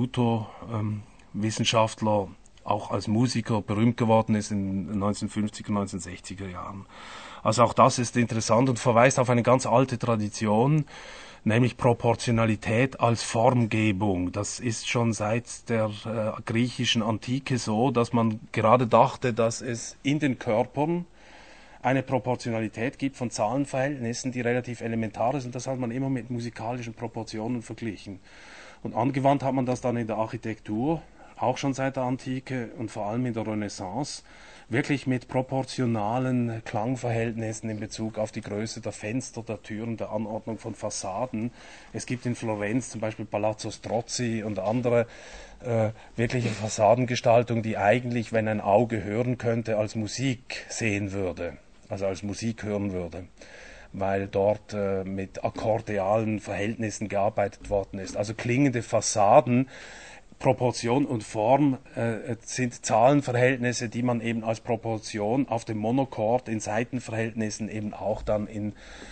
Computerwissenschaftler, ähm, auch als Musiker berühmt geworden ist in den neunzehnhundertfünfziger, neunzehnhundertsechziger Jahren. Also auch das ist interessant und verweist auf eine ganz alte Tradition, nämlich Proportionalität als Formgebung. Das ist schon seit der äh, griechischen Antike so, dass man gerade dachte, dass es in den Körpern eine Proportionalität gibt von Zahlenverhältnissen, die relativ elementar ist, und das hat man immer mit musikalischen Proportionen verglichen. Und angewandt hat man das dann in der Architektur, auch schon seit der Antike und vor allem in der Renaissance, wirklich mit proportionalen Klangverhältnissen in Bezug auf die Größe der Fenster, der Türen, der Anordnung von Fassaden. Es gibt in Florenz zum Beispiel Palazzo Strozzi und andere äh, wirkliche Fassadengestaltung, die eigentlich, wenn ein Auge hören könnte, als Musik sehen würde, also als Musik hören würde, weil dort äh, mit akkordealen Verhältnissen gearbeitet worden ist. Also klingende Fassaden, Proportion und Form äh, sind Zahlenverhältnisse, die man eben als Proportion auf dem Monochord in Seitenverhältnissen eben auch dann in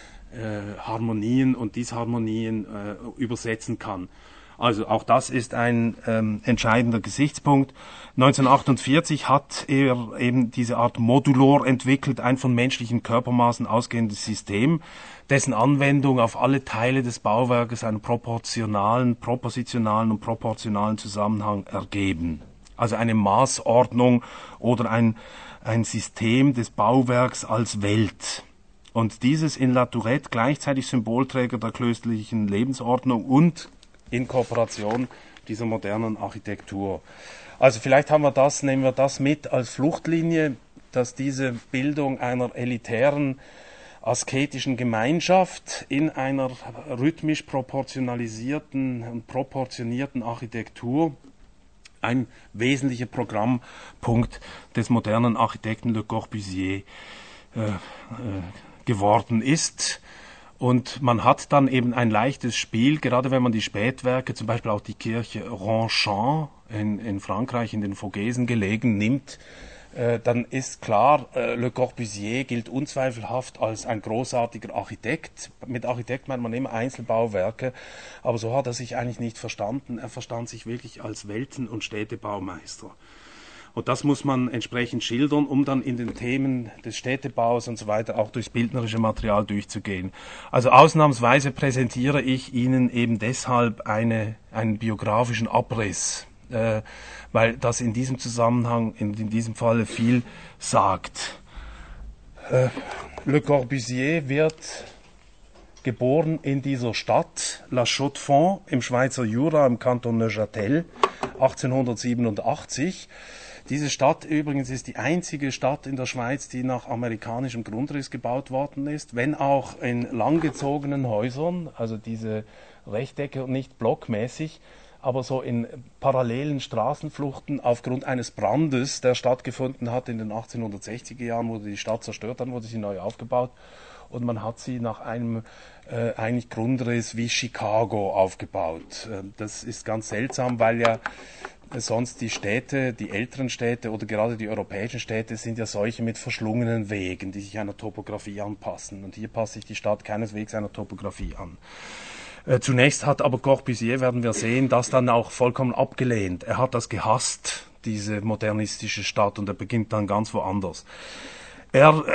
äh, Harmonien und Disharmonien äh, übersetzen kann. Also auch das ist ein ähm, entscheidender Gesichtspunkt. neunzehnhundertachtundvierzig hat er eben diese Art Modulor entwickelt, ein von menschlichen Körpermaßen ausgehendes System, dessen Anwendung auf alle Teile des Bauwerkes einen proportionalen, propositionalen und proportionalen Zusammenhang ergeben. Also eine Maßordnung oder ein, ein System des Bauwerks als Welt. Und dieses in La Tourette gleichzeitig Symbolträger der klösterlichen Lebensordnung und in Kooperation dieser modernen Architektur. Also vielleicht haben wir das, nehmen wir das mit als Fluchtlinie, dass diese Bildung einer elitären asketischen Gemeinschaft in einer rhythmisch proportionalisierten und proportionierten Architektur ein wesentlicher Programmpunkt des modernen Architekten Le Corbusier äh, äh, geworden ist. Und man hat dann eben ein leichtes Spiel, gerade wenn man die Spätwerke, zum Beispiel auch die Kirche Ronchamp in, in Frankreich, in den Vogesen gelegen, nimmt, äh, dann ist klar, äh, Le Corbusier gilt unzweifelhaft als ein großartiger Architekt. Mit Architekt meint man immer Einzelbauwerke, aber so hat er sich eigentlich nicht verstanden. Er verstand sich wirklich als Welten- und Städtebaumeister. Und das muss man entsprechend schildern, um dann in den Themen des Städtebaus und so weiter auch durchs bildnerische Material durchzugehen. Also ausnahmsweise präsentiere ich Ihnen eben deshalb eine, einen biografischen Abriss, äh, weil das in diesem Zusammenhang, in, in diesem Falle viel sagt. Äh, Le Corbusier wird geboren in dieser Stadt, La Chaux-de-Fonds, im Schweizer Jura, im Kanton Neuchâtel, achtzehnhundertsiebenundachtzig. Diese Stadt übrigens ist die einzige Stadt in der Schweiz, die nach amerikanischem Grundriss gebaut worden ist, wenn auch in langgezogenen Häusern, also diese Rechtecke und nicht blockmäßig, aber so in parallelen Straßenfluchten aufgrund eines Brandes, der stattgefunden hat in den achtzehnhundertsechziger Jahren, wurde die Stadt zerstört, dann wurde sie neu aufgebaut und man hat sie nach einem äh, eigentlich Grundriss wie Chicago aufgebaut. Äh, das ist ganz seltsam, weil ja sonst die Städte, die älteren Städte oder gerade die europäischen Städte sind ja solche mit verschlungenen Wegen, die sich einer Topografie anpassen. Und hier passt sich die Stadt keineswegs einer Topografie an. Äh, zunächst hat aber Corbusier, werden wir sehen, das dann auch vollkommen abgelehnt. Er hat das gehasst, diese modernistische Stadt, und er beginnt dann ganz woanders. Er,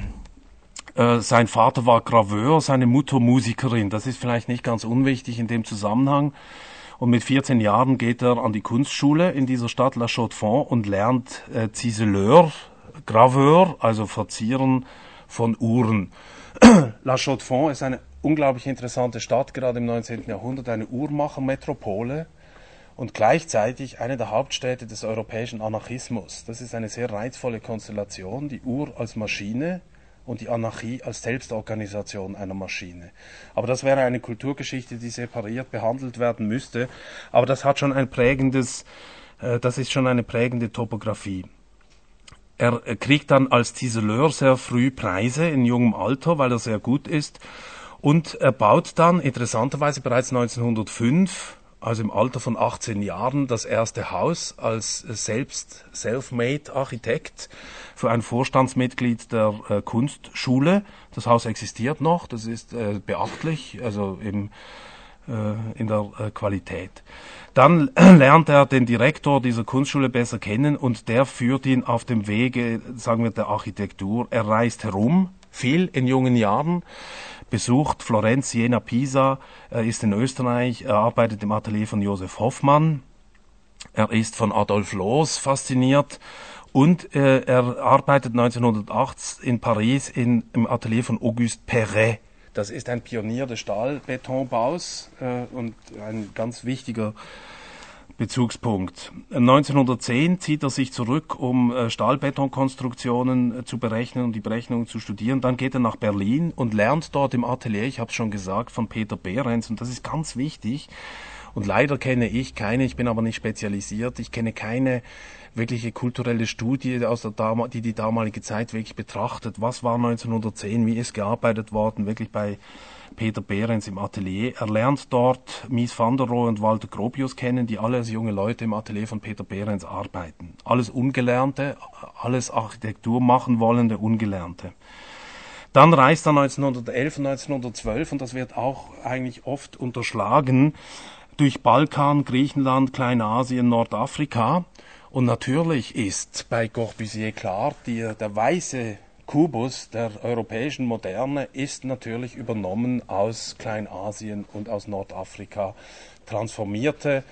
äh, sein Vater war Graveur, seine Mutter Musikerin. Das ist vielleicht nicht ganz unwichtig in dem Zusammenhang. Und mit vierzehn Jahren geht er an die Kunstschule in dieser Stadt La Chaux-de-Fonds und lernt äh, Ziseleur, Graveur, also Verzieren von Uhren. La Chaux-de-Fonds ist eine unglaublich interessante Stadt, gerade im neunzehnten Jahrhundert, eine Uhrmachermetropole und gleichzeitig eine der Hauptstädte des europäischen Anarchismus. Das ist eine sehr reizvolle Konstellation, die Uhr als Maschine und die Anarchie als Selbstorganisation einer Maschine. Aber das wäre eine Kulturgeschichte, die separiert behandelt werden müsste. Aber das hat schon ein prägendes, äh, das ist schon eine prägende Topographie. Er kriegt dann als Ziseleur sehr früh Preise in jungem Alter, weil er sehr gut ist. Und er baut dann interessanterweise bereits neunzehnhundertfünf, also im Alter von achtzehn Jahren, das erste Haus als selbst self-made Architekt für ein Vorstandsmitglied der äh, Kunstschule. Das Haus existiert noch, das ist äh, beachtlich, also im, äh, in der äh, Qualität. Dann lernt er den Direktor dieser Kunstschule besser kennen und der führt ihn auf dem Wege, sagen wir, der Architektur. Er reist herum, viel in jungen Jahren, besucht Florenz, Jena, Pisa, er ist in Österreich, er arbeitet im Atelier von Josef Hoffmann, er ist von Adolf Loos fasziniert und äh, er arbeitet neunzehnhundertacht in Paris in, im Atelier von Auguste Perret. Das ist ein Pionier des Stahlbetonbaus äh, und ein ganz wichtiger Bezugspunkt. neunzehnhundertzehn zieht er sich zurück, um äh, Stahlbetonkonstruktionen äh, zu berechnen und die Berechnungen zu studieren. Dann geht er nach Berlin und lernt dort im Atelier, ich habe es schon gesagt, von Peter Behrens, und das ist ganz wichtig. Und leider kenne ich keine, ich bin aber nicht spezialisiert, ich kenne keine wirkliche kulturelle Studie, aus der Dam- die die damalige Zeit wirklich betrachtet. Was war neunzehnhundertzehn, wie ist gearbeitet worden, wirklich bei Peter Behrens im Atelier. Er lernt dort Mies van der Rohe und Walter Gropius kennen, die alle als junge Leute im Atelier von Peter Behrens arbeiten. Alles Ungelernte, alles Architektur machen wollende Ungelernte. Dann reist er neunzehnhundertelf und neunzehnhundertzwölf, und das wird auch eigentlich oft unterschlagen, durch Balkan, Griechenland, Kleinasien, Nordafrika. Und natürlich ist bei Corbusier klar, die, der weiße Kubus der europäischen Moderne ist natürlich übernommen aus Kleinasien und aus Nordafrika. Transformierte,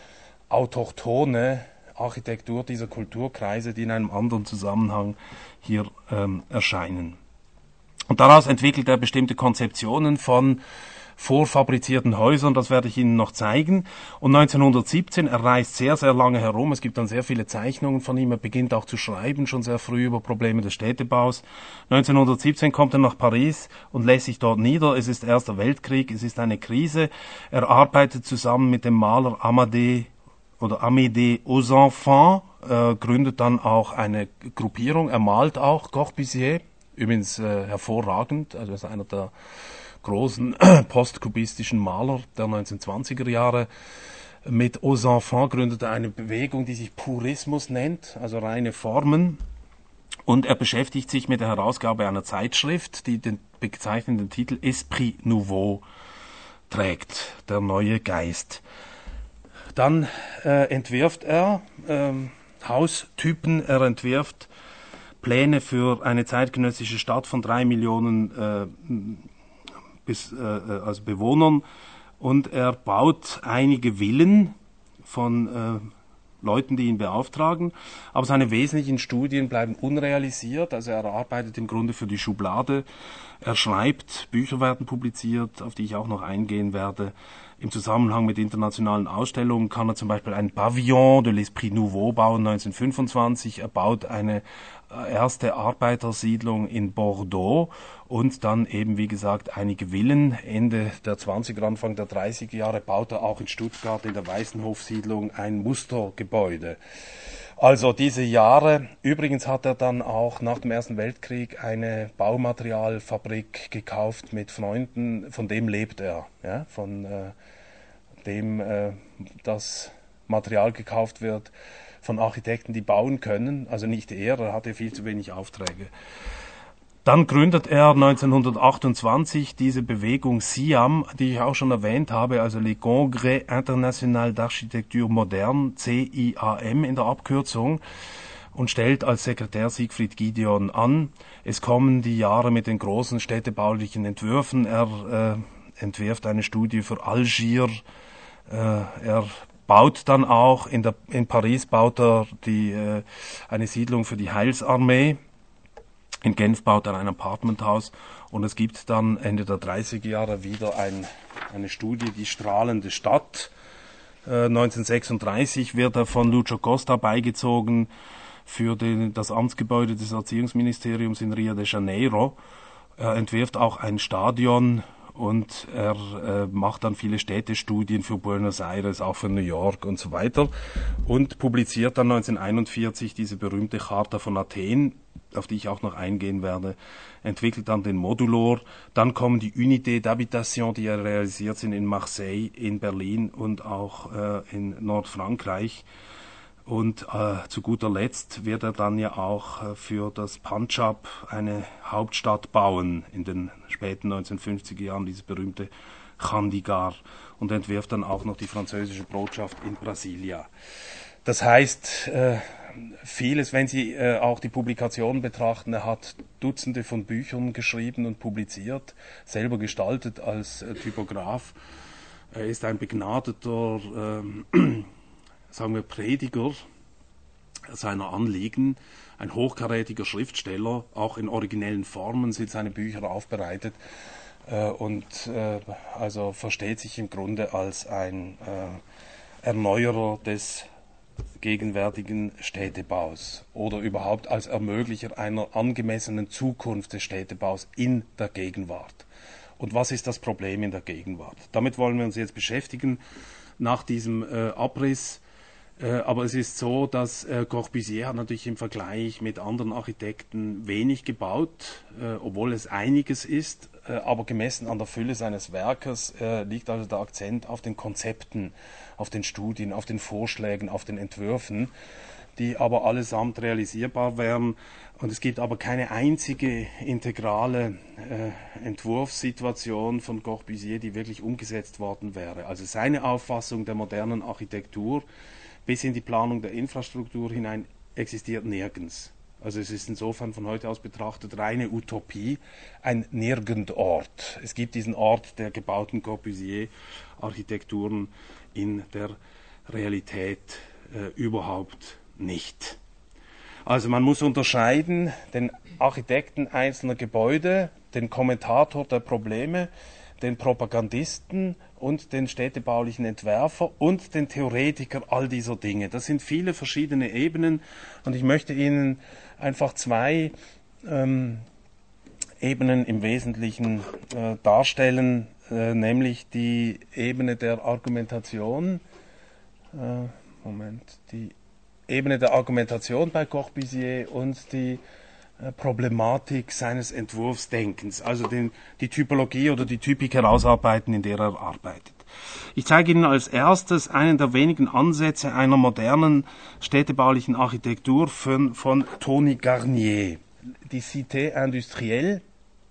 autochthone Architektur dieser Kulturkreise, die in einem anderen Zusammenhang hier ähm, erscheinen. Und daraus entwickelt er bestimmte Konzeptionen von vorfabrizierten Häusern, das werde ich Ihnen noch zeigen. Und neunzehnhundertsiebzehn, er reist sehr, sehr lange herum, es gibt dann sehr viele Zeichnungen von ihm, er beginnt auch zu schreiben, schon sehr früh über Probleme des Städtebaus. neunzehnhundertsiebzehn kommt er nach Paris und lässt sich dort nieder, es ist Erster Weltkrieg, es ist eine Krise. Er arbeitet zusammen mit dem Maler Amadé oder Amédée aux Enfants, äh, gründet dann auch eine Gruppierung. Er malt auch Corbusier, übrigens äh, hervorragend, also ist einer der großen postkubistischen Maler der neunzehnhundertzwanziger Jahre. Mit Aux Enfants gründet er eine Bewegung, die sich Purismus nennt, also reine Formen. Und er beschäftigt sich mit der Herausgabe einer Zeitschrift, die den bezeichnenden Titel Esprit Nouveau trägt, der neue Geist. Dann äh, entwirft er ähm, Haustypen, er entwirft Pläne für eine zeitgenössische Stadt von drei Millionen äh, bis, äh, also Bewohnern, und er baut einige Villen von äh, Leuten, die ihn beauftragen, aber seine wesentlichen Studien bleiben unrealisiert, also er arbeitet im Grunde für die Schublade, er schreibt, Bücher werden publiziert, auf die ich auch noch eingehen werde. Im Zusammenhang mit internationalen Ausstellungen kann er zum Beispiel ein Pavillon de l'Esprit Nouveau bauen, neunzehnhundertfünfundzwanzig. Er baut eine erste Arbeitersiedlung in Bordeaux und dann eben, wie gesagt, einige Villen. Ende der zwanziger, Anfang der dreißiger Jahre baut er auch in Stuttgart in der Weißenhofsiedlung ein Mustergebäude. Also diese Jahre. Übrigens hat er dann auch nach dem Ersten Weltkrieg eine Baumaterialfabrik gekauft mit Freunden, von dem lebt er, ja, von äh, dem äh, das Material gekauft wird von Architekten, die bauen können, also nicht er, er hatte viel zu wenig Aufträge. Dann gründet er neunzehnhundertachtundzwanzig diese Bewegung SIAM, die ich auch schon erwähnt habe, also Les Congrès International d'Architecture Moderne, C I A M in der Abkürzung, und stellt als Sekretär Siegfried Gideon an. Es kommen die Jahre mit den großen städtebaulichen Entwürfen. Er äh, entwirft eine Studie für Algier. Äh, er baut dann auch, in, der, in Paris baut er die, äh, eine Siedlung für die Heilsarmee. In Genf baut er ein Apartmenthaus und es gibt dann Ende der dreißiger Jahre wieder ein, eine Studie, die strahlende Stadt. Äh, neunzehnhundertsechsunddreißig wird er von Lucio Costa beigezogen für den, das Amtsgebäude des Erziehungsministeriums in Rio de Janeiro. Er entwirft auch ein Stadion und er äh, macht dann viele Städtestudien für Buenos Aires, auch für New York und so weiter und publiziert dann neunzehnhunderteinundvierzig diese berühmte Charta von Athen, auf die ich auch noch eingehen werde, entwickelt dann den Modulor, dann kommen die Unités d'Habitation, die ja realisiert sind in Marseille, in Berlin und auch äh, in Nordfrankreich. Und äh, zu guter Letzt wird er dann ja auch äh, für das Punjab eine Hauptstadt bauen in den späten neunzehnhundertfünfziger Jahren, dieses berühmte Chandigarh, und entwirft dann auch noch die französische Botschaft in Brasilia. Das heißt, äh, vieles, wenn Sie äh, auch die Publikationen betrachten, er hat Dutzende von Büchern geschrieben und publiziert, selber gestaltet als äh, Typograf. Er ist ein begnadeter äh, sagen wir, Prediger seiner Anliegen, ein hochkarätiger Schriftsteller, auch in originellen Formen sind seine Bücher aufbereitet äh, und äh, also versteht sich im Grunde als ein äh, Erneuerer des gegenwärtigen Städtebaus oder überhaupt als Ermöglicher einer angemessenen Zukunft des Städtebaus in der Gegenwart. Und was ist das Problem in der Gegenwart? Damit wollen wir uns jetzt beschäftigen nach diesem äh, Abriss. Aber es ist so, dass äh, Corbusier hat natürlich im Vergleich mit anderen Architekten wenig gebaut, äh, obwohl es einiges ist, äh, aber gemessen an der Fülle seines Werkes äh, liegt also der Akzent auf den Konzepten, auf den Studien, auf den Vorschlägen, auf den Entwürfen, die aber allesamt realisierbar wären. Und es gibt aber keine einzige integrale äh, Entwurfssituation von Corbusier, die wirklich umgesetzt worden wäre. Also seine Auffassung der modernen Architektur bis in die Planung der Infrastruktur hinein existiert nirgends. Also es ist insofern von heute aus betrachtet reine Utopie, ein Nirgendort. Es gibt diesen Ort der gebauten Corbusier-Architekturen in der Realität äh, überhaupt nicht. Also man muss unterscheiden den Architekten einzelner Gebäude, den Kommentator der Probleme, den Propagandisten und den städtebaulichen Entwerfer und den Theoretiker all dieser Dinge. Das sind viele verschiedene Ebenen und ich möchte Ihnen einfach zwei ähm, Ebenen im Wesentlichen äh, darstellen, äh, nämlich die Ebene der Argumentation. Äh, Moment, die Ebene der Argumentation bei Corbusier und die äh, Problematik seines Entwurfsdenkens, also den, die Typologie oder die Typik herausarbeiten, in der er arbeitet. Ich zeige Ihnen als erstes einen der wenigen Ansätze einer modernen städtebaulichen Architektur von, von Tony Garnier, die Cité Industrielle,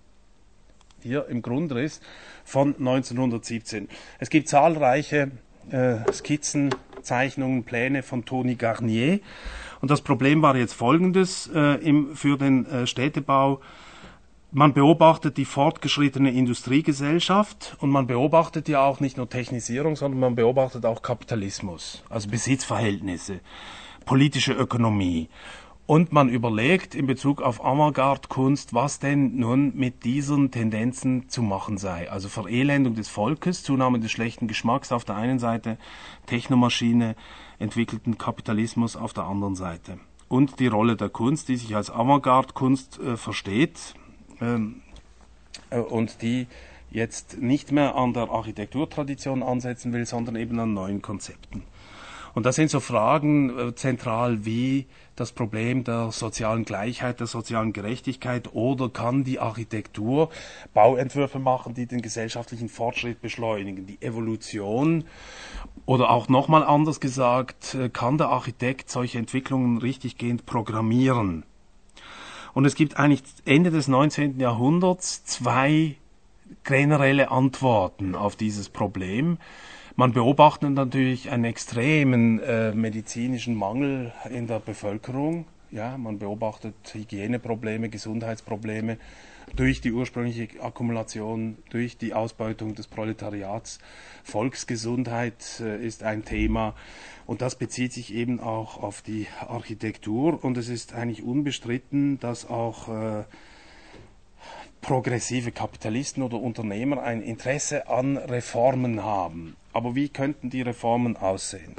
hier im Grundriss von neunzehnhundertsiebzehn. Es gibt zahlreiche äh, Skizzen, Zeichnungen, Pläne von Tony Garnier. Und das Problem war jetzt folgendes äh, im, für den äh, Städtebau. Man beobachtet die fortgeschrittene Industriegesellschaft und man beobachtet ja auch nicht nur Technisierung, sondern man beobachtet auch Kapitalismus, also Besitzverhältnisse, politische Ökonomie. Und man überlegt in Bezug auf Avantgarde-Kunst, was denn nun mit diesen Tendenzen zu machen sei. Also Verelendung des Volkes, Zunahme des schlechten Geschmacks auf der einen Seite, Technomaschine, entwickelten Kapitalismus auf der anderen Seite. Und die Rolle der Kunst, die sich als Avantgarde-Kunst äh, versteht ähm, äh, und die jetzt nicht mehr an der Architekturtradition ansetzen will, sondern eben an neuen Konzepten. Und das sind so Fragen äh, zentral wie das Problem der sozialen Gleichheit, der sozialen Gerechtigkeit, oder kann die Architektur Bauentwürfe machen, die den gesellschaftlichen Fortschritt beschleunigen, die Evolution, oder auch nochmal anders gesagt, äh, kann der Architekt solche Entwicklungen richtiggehend programmieren? Und es gibt eigentlich Ende des neunzehnten Jahrhunderts zwei generelle Antworten auf dieses Problem. Man beobachtet natürlich einen extremen äh, medizinischen Mangel in der Bevölkerung. Ja, man beobachtet Hygieneprobleme, Gesundheitsprobleme durch die ursprüngliche Akkumulation, durch die Ausbeutung des Proletariats. Volksgesundheit äh, ist ein Thema und das bezieht sich eben auch auf die Architektur. Und es ist eigentlich unbestritten, dass auch äh, progressive Kapitalisten oder Unternehmer ein Interesse an Reformen haben. Aber wie könnten die Reformen aussehen?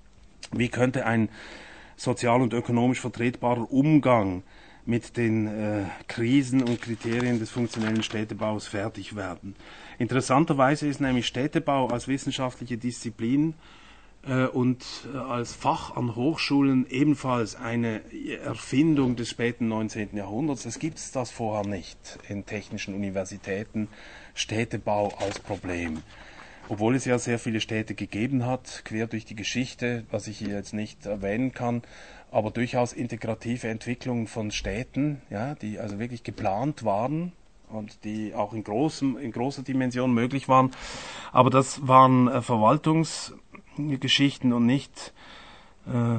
Wie könnte ein sozial und ökonomisch vertretbarer Umgang mit den äh, Krisen und Kriterien des funktionellen Städtebaus fertig werden? Interessanterweise ist nämlich Städtebau als wissenschaftliche Disziplin äh, und äh, als Fach an Hochschulen ebenfalls eine Erfindung des späten neunzehnten Jahrhunderts. Es gibt das vorher nicht in technischen Universitäten, Städtebau als Problem. Obwohl es ja sehr viele Städte gegeben hat, quer durch die Geschichte, was ich hier jetzt nicht erwähnen kann, aber durchaus integrative Entwicklungen von Städten, ja, die also wirklich geplant waren und die auch in, großem, in großer Dimension möglich waren. Aber das waren äh, Verwaltungsgeschichten und nicht äh,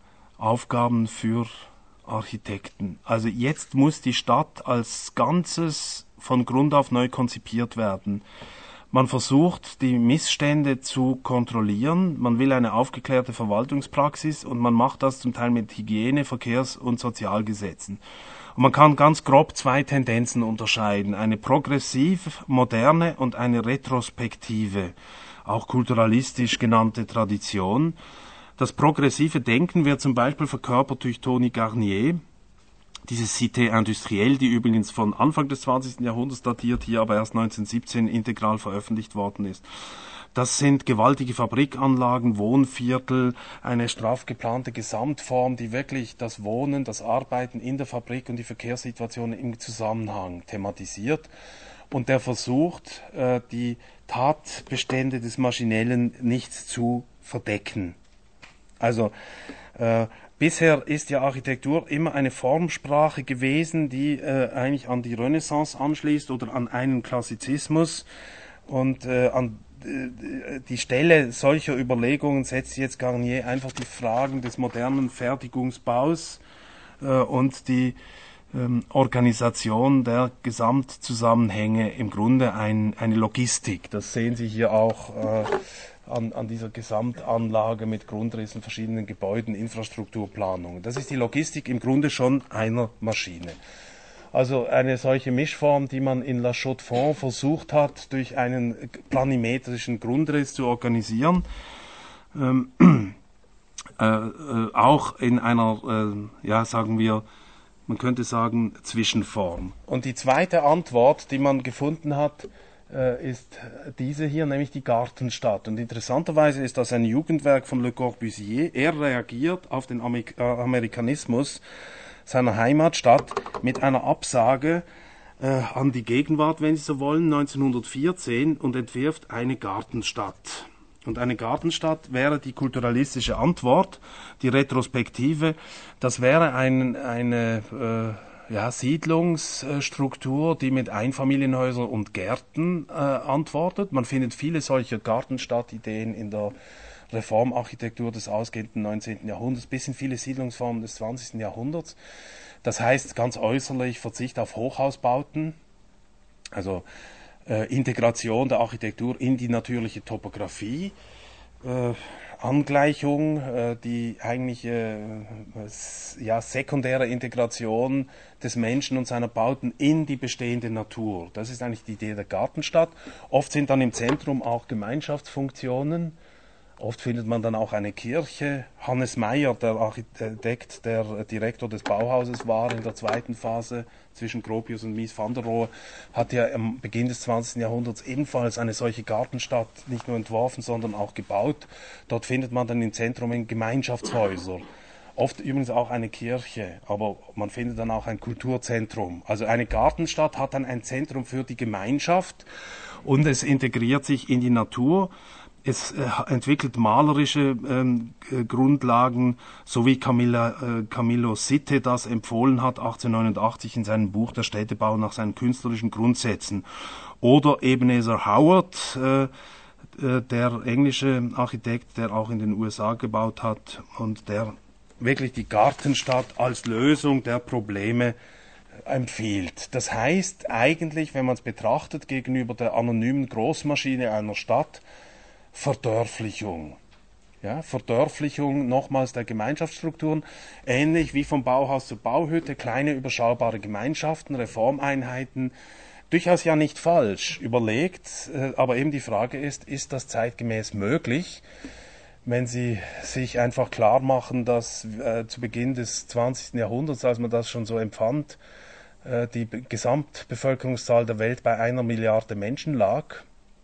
Aufgaben für Architekten. Also jetzt muss die Stadt als Ganzes von Grund auf neu konzipiert werden. Man versucht, die Missstände zu kontrollieren. Man will eine aufgeklärte Verwaltungspraxis und man macht das zum Teil mit Hygiene-, Verkehrs- und Sozialgesetzen. Und man kann ganz grob zwei Tendenzen unterscheiden. Eine progressiv moderne und eine retrospektive, auch kulturalistisch genannte Tradition. Das progressive Denken wird zum Beispiel verkörpert durch Tony Garnier. Diese Cité Industrielle, die übrigens von Anfang des zwanzigsten Jahrhunderts datiert, hier aber erst neunzehnhundertsiebzehn integral veröffentlicht worden ist. Das sind gewaltige Fabrikanlagen, Wohnviertel, eine straff geplante Gesamtform, die wirklich das Wohnen, das Arbeiten in der Fabrik und die Verkehrssituation im Zusammenhang thematisiert. Und der versucht, die Tatbestände des Maschinellen nicht zu verdecken. Also, äh, bisher ist ja Architektur immer eine Formsprache gewesen, die äh, eigentlich an die Renaissance anschließt oder an einen Klassizismus. Und äh, an äh, die Stelle solcher Überlegungen setzt jetzt Garnier einfach die Fragen des modernen Fertigungsbaus äh, und die ähm, Organisation der Gesamtzusammenhänge, im Grunde ein, eine Logistik. Das sehen Sie hier auch äh, An, an dieser Gesamtanlage mit Grundrissen, verschiedenen Gebäuden, Infrastrukturplanungen. Das ist die Logistik im Grunde schon einer Maschine. Also eine solche Mischform, die man in La Chaux-de-Fonds versucht hat, durch einen planimetrischen Grundriss zu organisieren, ähm, äh, äh, auch in einer, äh, ja, sagen wir, man könnte sagen, Zwischenform. Und die zweite Antwort, die man gefunden hat, äh, ist diese hier, nämlich die Gartenstadt. Und interessanterweise ist das ein Jugendwerk von Le Corbusier. Er reagiert auf den Amerik- äh, Amerikanismus seiner Heimatstadt mit einer Absage äh, an die Gegenwart, wenn Sie so wollen, neunzehnhundertvierzehn, und entwirft eine Gartenstadt. Und eine Gartenstadt wäre die kulturalistische Antwort, die Retrospektive. Das wäre ein, eine äh, ja, Siedlungsstruktur, die mit Einfamilienhäusern und Gärten äh, antwortet. Man findet viele solcher Gartenstadtideen in der Reformarchitektur des ausgehenden neunzehnten Jahrhunderts, bis in viele Siedlungsformen des zwanzigsten Jahrhunderts. Das heißt ganz äußerlich Verzicht auf Hochhausbauten, also äh, Integration der Architektur in die natürliche Topographie, äh, Angleichung, äh, die eigentliche äh, ja, sekundäre Integration des Menschen und seiner Bauten in die bestehende Natur. Das ist eigentlich die Idee der Gartenstadt. Oft sind dann im Zentrum auch Gemeinschaftsfunktionen. Oft findet man dann auch eine Kirche. Hannes Meyer, der Architekt, der Direktor des Bauhauses war in der zweiten Phase zwischen Gropius und Mies van der Rohe, hat ja am Beginn des zwanzigsten Jahrhunderts ebenfalls eine solche Gartenstadt nicht nur entworfen, sondern auch gebaut. Dort findet man dann im Zentrum Gemeinschaftshäuser. Oft übrigens auch eine Kirche, aber man findet dann auch ein Kulturzentrum. Also eine Gartenstadt hat dann ein Zentrum für die Gemeinschaft und es integriert sich in die Natur. Es äh, entwickelt malerische ähm, äh, Grundlagen, so wie Camilla, äh, Camillo Sitte das empfohlen hat, achtzehnhundertneunundachtzig in seinem Buch Der Städtebau nach seinen künstlerischen Grundsätzen. Oder Ebenezer Howard, äh, äh, der englische Architekt, der auch in den U S A gebaut hat und der wirklich die Gartenstadt als Lösung der Probleme empfiehlt. Das heißt eigentlich, wenn man es betrachtet, gegenüber der anonymen Großmaschine einer Stadt, Verdörflichung. Ja, Verdörflichung nochmals der Gemeinschaftsstrukturen, ähnlich wie vom Bauhaus zur Bauhütte, kleine überschaubare Gemeinschaften, Reformeinheiten, durchaus ja nicht falsch überlegt, aber eben die Frage ist, ist das zeitgemäß möglich, wenn Sie sich einfach klar machen, dass äh, zu Beginn des zwanzigsten Jahrhunderts, als man das schon so empfand, äh, die Gesamtbevölkerungszahl der Welt bei einer Milliarde Menschen lag.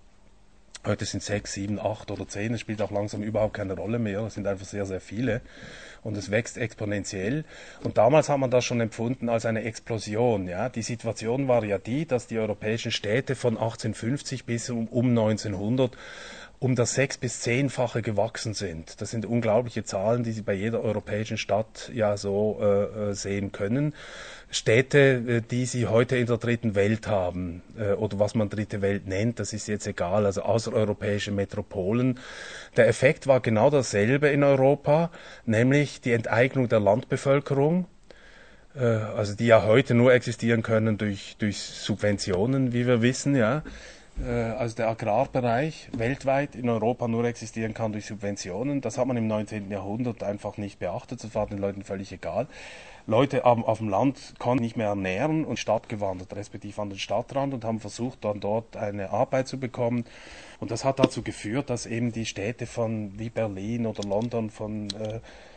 Heute sind sechs, sieben, acht oder zehn, es spielt auch langsam überhaupt keine Rolle mehr, es sind einfach sehr, sehr viele und es wächst exponentiell. Und damals hat man das schon empfunden als eine Explosion. Ja? Die Situation war ja die, dass die europäischen Städte von achtzehnhundertfünfzig bis um, um neunzehnhundert um das sechs- bis zehnfache gewachsen sind. Das sind unglaubliche Zahlen, die Sie bei jeder europäischen Stadt ja so äh, sehen können. Städte, die Sie heute in der dritten Welt haben, äh, oder was man dritte Welt nennt, das ist jetzt egal, also außereuropäische Metropolen. Der Effekt war genau dasselbe in Europa, nämlich die Enteignung der Landbevölkerung, äh, also die ja heute nur existieren können durch, durch Subventionen, wie wir wissen, ja. Also der Agrarbereich weltweit in Europa nur existieren kann durch Subventionen. Das hat man im neunzehnten Jahrhundert einfach nicht beachtet. Das war den Leuten völlig egal. Leute auf, auf dem Land konnten nicht mehr ernähren und Stadt gewandert, respektive an den Stadtrand und haben versucht, dann dort eine Arbeit zu bekommen. Und das hat dazu geführt, dass eben die Städte von wie Berlin oder London von äh,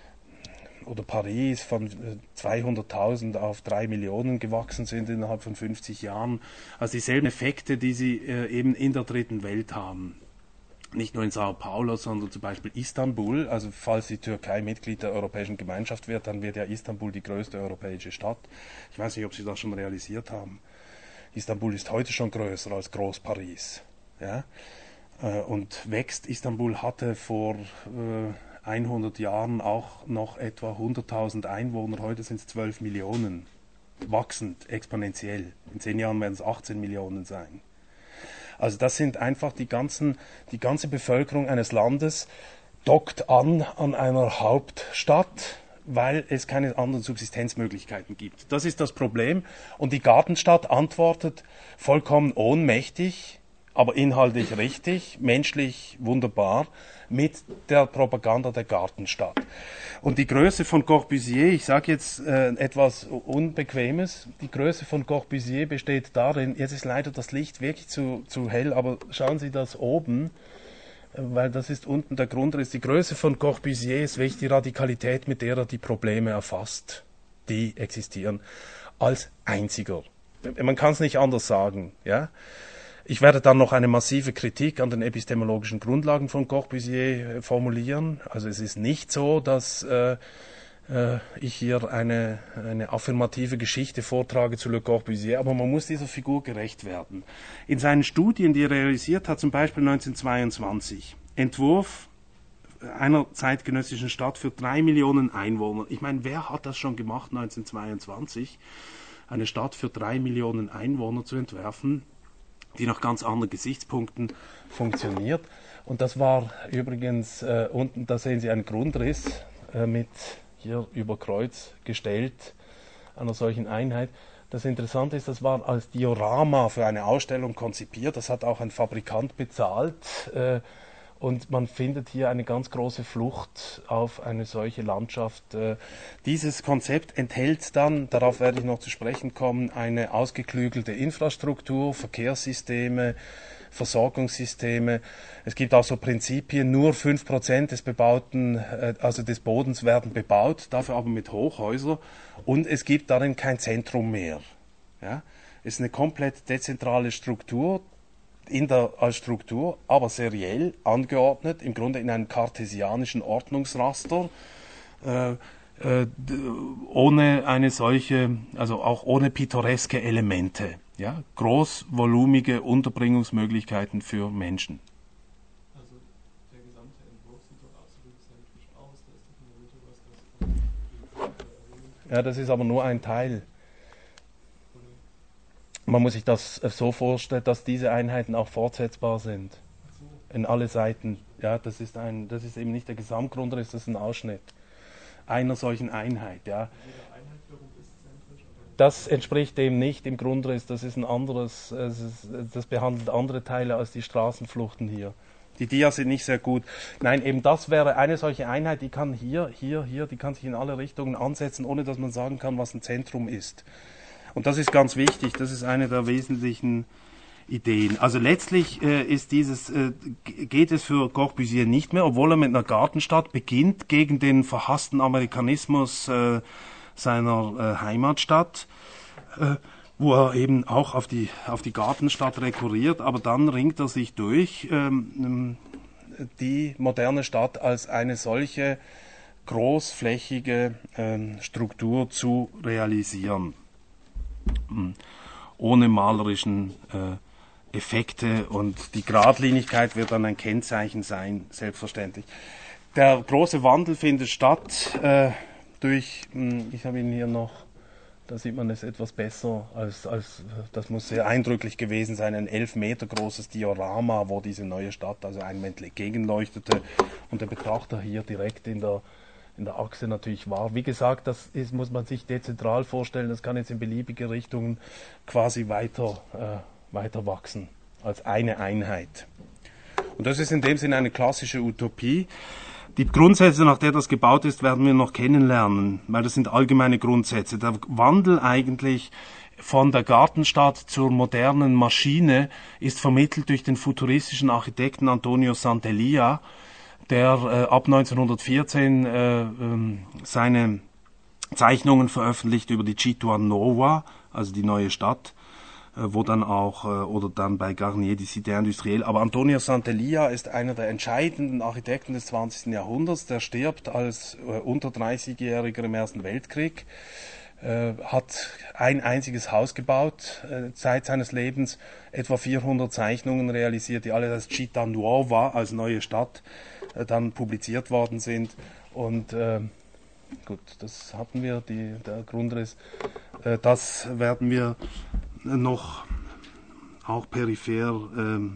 oder Paris von zweihunderttausend auf drei Millionen gewachsen sind innerhalb von fünfzig Jahren. Also dieselben Effekte, die sie äh, eben in der dritten Welt haben. Nicht nur in Sao Paulo, sondern zum Beispiel Istanbul. Also falls die Türkei Mitglied der Europäischen Gemeinschaft wird, dann wird ja Istanbul die größte europäische Stadt. Ich weiß nicht, ob Sie das schon realisiert haben. Istanbul ist heute schon größer als Groß-Paris. Ja? Äh, und wächst. Istanbul hatte vor äh, hundert Jahren auch noch etwa hunderttausend Einwohner, heute sind es zwölf Millionen. Wachsend, exponentiell. In zehn Jahren werden es achtzehn Millionen sein. Also das sind einfach die ganzen, die ganze Bevölkerung eines Landes dockt an an einer Hauptstadt, weil es keine anderen Subsistenzmöglichkeiten gibt. Das ist das Problem. Und die Gartenstadt antwortet vollkommen ohnmächtig, aber inhaltlich richtig, menschlich wunderbar, mit der Propaganda der Gartenstadt. Und die Größe von Corbusier, ich sage jetzt äh, etwas Unbequemes, die Größe von Corbusier besteht darin, jetzt ist leider das Licht wirklich zu, zu hell, aber schauen Sie das oben, äh, weil das ist unten der Grundriss. Die Größe von Corbusier ist wirklich die Radikalität, mit der er die Probleme erfasst, die existieren, als einziger. Man kann es nicht anders sagen, ja. Ich werde dann noch eine massive Kritik an den epistemologischen Grundlagen von Corbusier formulieren. Also es ist nicht so, dass äh, äh, ich hier eine, eine affirmative Geschichte vortrage zu Le Corbusier, aber man muss dieser Figur gerecht werden. In seinen Studien, die er realisiert hat, zum Beispiel neunzehnhundertzweiundzwanzig, Entwurf einer zeitgenössischen Stadt für drei Millionen Einwohner. Ich meine, wer hat das schon gemacht neunzehnhundertzweiundzwanzig? Eine Stadt für drei Millionen Einwohner zu entwerfen, die nach ganz anderen Gesichtspunkten funktioniert. Und das war übrigens, äh, unten, da sehen Sie einen Grundriss äh, mit hier über Kreuz gestellt einer solchen Einheit. Das Interessante ist, das war als Diorama für eine Ausstellung konzipiert, das hat auch ein Fabrikant bezahlt. Äh, Und man findet hier eine ganz große Flucht auf eine solche Landschaft. Dieses Konzept enthält dann, darauf werde ich noch zu sprechen kommen, eine ausgeklügelte Infrastruktur, Verkehrssysteme, Versorgungssysteme. Es gibt auch so Prinzipien, nur fünf Prozent des bebauten, also des Bodens werden bebaut, dafür aber mit Hochhäusern. Und es gibt darin kein Zentrum mehr. Ja? Es ist eine komplett dezentrale Struktur, in der, als Struktur, aber seriell angeordnet, im Grunde in einem kartesianischen Ordnungsraster, äh, äh, ohne eine solche, also auch ohne pittoreske Elemente, ja, großvolumige Unterbringungsmöglichkeiten für Menschen. Also der gesamte Entwurf sieht doch absolut zentrisch aus, da ist doch in der Mitte was, das Ja, das ist aber nur ein Teil. Man muss sich das so vorstellen, dass diese Einheiten auch fortsetzbar sind. In alle Seiten. Ja, das ist ein, das ist eben nicht der Gesamtgrundriss, das ist ein Ausschnitt einer solchen Einheit. Ja. Das entspricht dem nicht im Grundriss. Das ist ein anderes. Das, ist, das behandelt andere Teile als die Straßenfluchten hier. Die Dias sind nicht sehr gut. Nein, eben das wäre eine solche Einheit, die kann hier, hier, hier, die kann sich in alle Richtungen ansetzen, ohne dass man sagen kann, was ein Zentrum ist. Und das ist ganz wichtig, das ist eine der wesentlichen Ideen. Also letztlich äh, ist dieses, äh, geht es für Corbusier nicht mehr, obwohl er mit einer Gartenstadt beginnt, gegen den verhassten Amerikanismus äh, seiner äh, Heimatstadt, äh, wo er eben auch auf die, auf die Gartenstadt rekurriert, aber dann ringt er sich durch, ähm, die moderne Stadt als eine solche großflächige äh, Struktur zu realisieren. Ohne malerischen äh, Effekte, und die Geradlinigkeit wird dann ein Kennzeichen sein, selbstverständlich. Der große Wandel findet statt äh, durch, mh, ich habe ihn hier noch, da sieht man es etwas besser, als, als das muss sehr eindrücklich gewesen sein, ein elf Meter großes Diorama, wo diese neue Stadt also einmäntig gegenleuchtete und der Betrachter hier direkt in der in der Achse natürlich war. Wie gesagt, das ist, muss man sich dezentral vorstellen, das kann jetzt in beliebige Richtungen quasi weiter, äh, weiter wachsen, als eine Einheit. Und das ist in dem Sinne eine klassische Utopie. Die Grundsätze, nach der das gebaut ist, werden wir noch kennenlernen, weil das sind allgemeine Grundsätze. Der Wandel eigentlich von der Gartenstadt zur modernen Maschine ist vermittelt durch den futuristischen Architekten Antonio Sant'Elia, der äh, ab neunzehnhundertvierzehn äh, ähm, seine Zeichnungen veröffentlicht über die Città Nuova, also die neue Stadt, äh, wo dann auch, äh, oder dann bei Garnier die Cité Industrielle. Aber Antonio Sant'Elia ist einer der entscheidenden Architekten des zwanzigsten Jahrhunderts. Der stirbt als äh, unter dreißigjähriger im Ersten Weltkrieg, äh, hat ein einziges Haus gebaut, äh, Zeit seines Lebens, etwa vierhundert Zeichnungen realisiert, die alle als Città Nuova, als neue Stadt, dann publiziert worden sind. Und äh, gut, das hatten wir, die, der Grundriss. Äh, das werden wir noch auch peripher äh,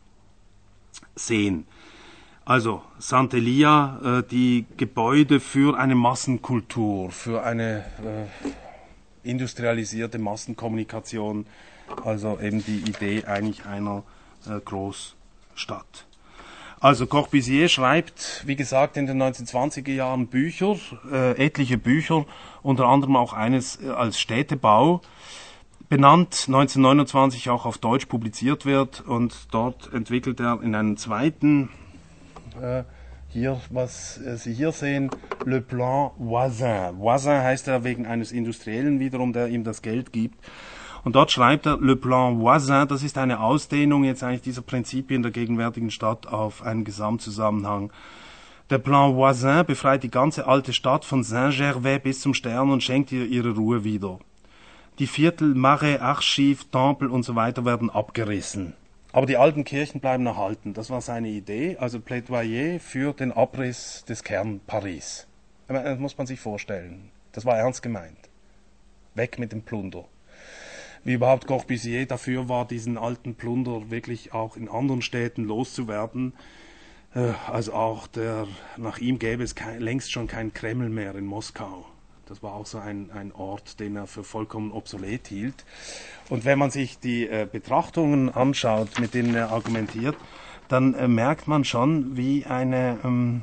sehen. Also Sant'Elia, äh, die Gebäude für eine Massenkultur, für eine äh, industrialisierte Massenkommunikation, also eben die Idee eigentlich einer äh, Großstadt. Also Corbusier schreibt, wie gesagt, in den neunzehnhundertzwanziger Jahren Bücher, äh, etliche Bücher, unter anderem auch eines äh, als Städtebau, benannt, neunzehnhundertneunundzwanzig auch auf Deutsch publiziert wird, und dort entwickelt er in einem zweiten, äh, hier, was äh, Sie hier sehen, Le Plan Voisin. Voisin heißt er wegen eines Industriellen wiederum, der ihm das Geld gibt. Und dort schreibt er, Le Plan Voisin, das ist eine Ausdehnung jetzt eigentlich dieser Prinzipien der gegenwärtigen Stadt auf einen Gesamtzusammenhang. Der Plan Voisin befreit die ganze alte Stadt von Saint-Gervais bis zum Stern und schenkt ihr ihre Ruhe wieder. Die Viertel, Marais, Archives, Tempel und so weiter werden abgerissen. Aber die alten Kirchen bleiben erhalten. Das war seine Idee, also Plädoyer für den Abriss des Kern Paris. Das muss man sich vorstellen. Das war ernst gemeint. Weg mit dem Plunder. Wie überhaupt Corbusier dafür war, diesen alten Plunder wirklich auch in anderen Städten loszuwerden. Also auch der, nach ihm gäbe es kein, längst schon kein Kreml mehr in Moskau. Das war auch so ein, ein Ort, den er für vollkommen obsolet hielt. Und wenn man sich die äh, Betrachtungen anschaut, mit denen er argumentiert, dann äh, merkt man schon, wie eine, ähm,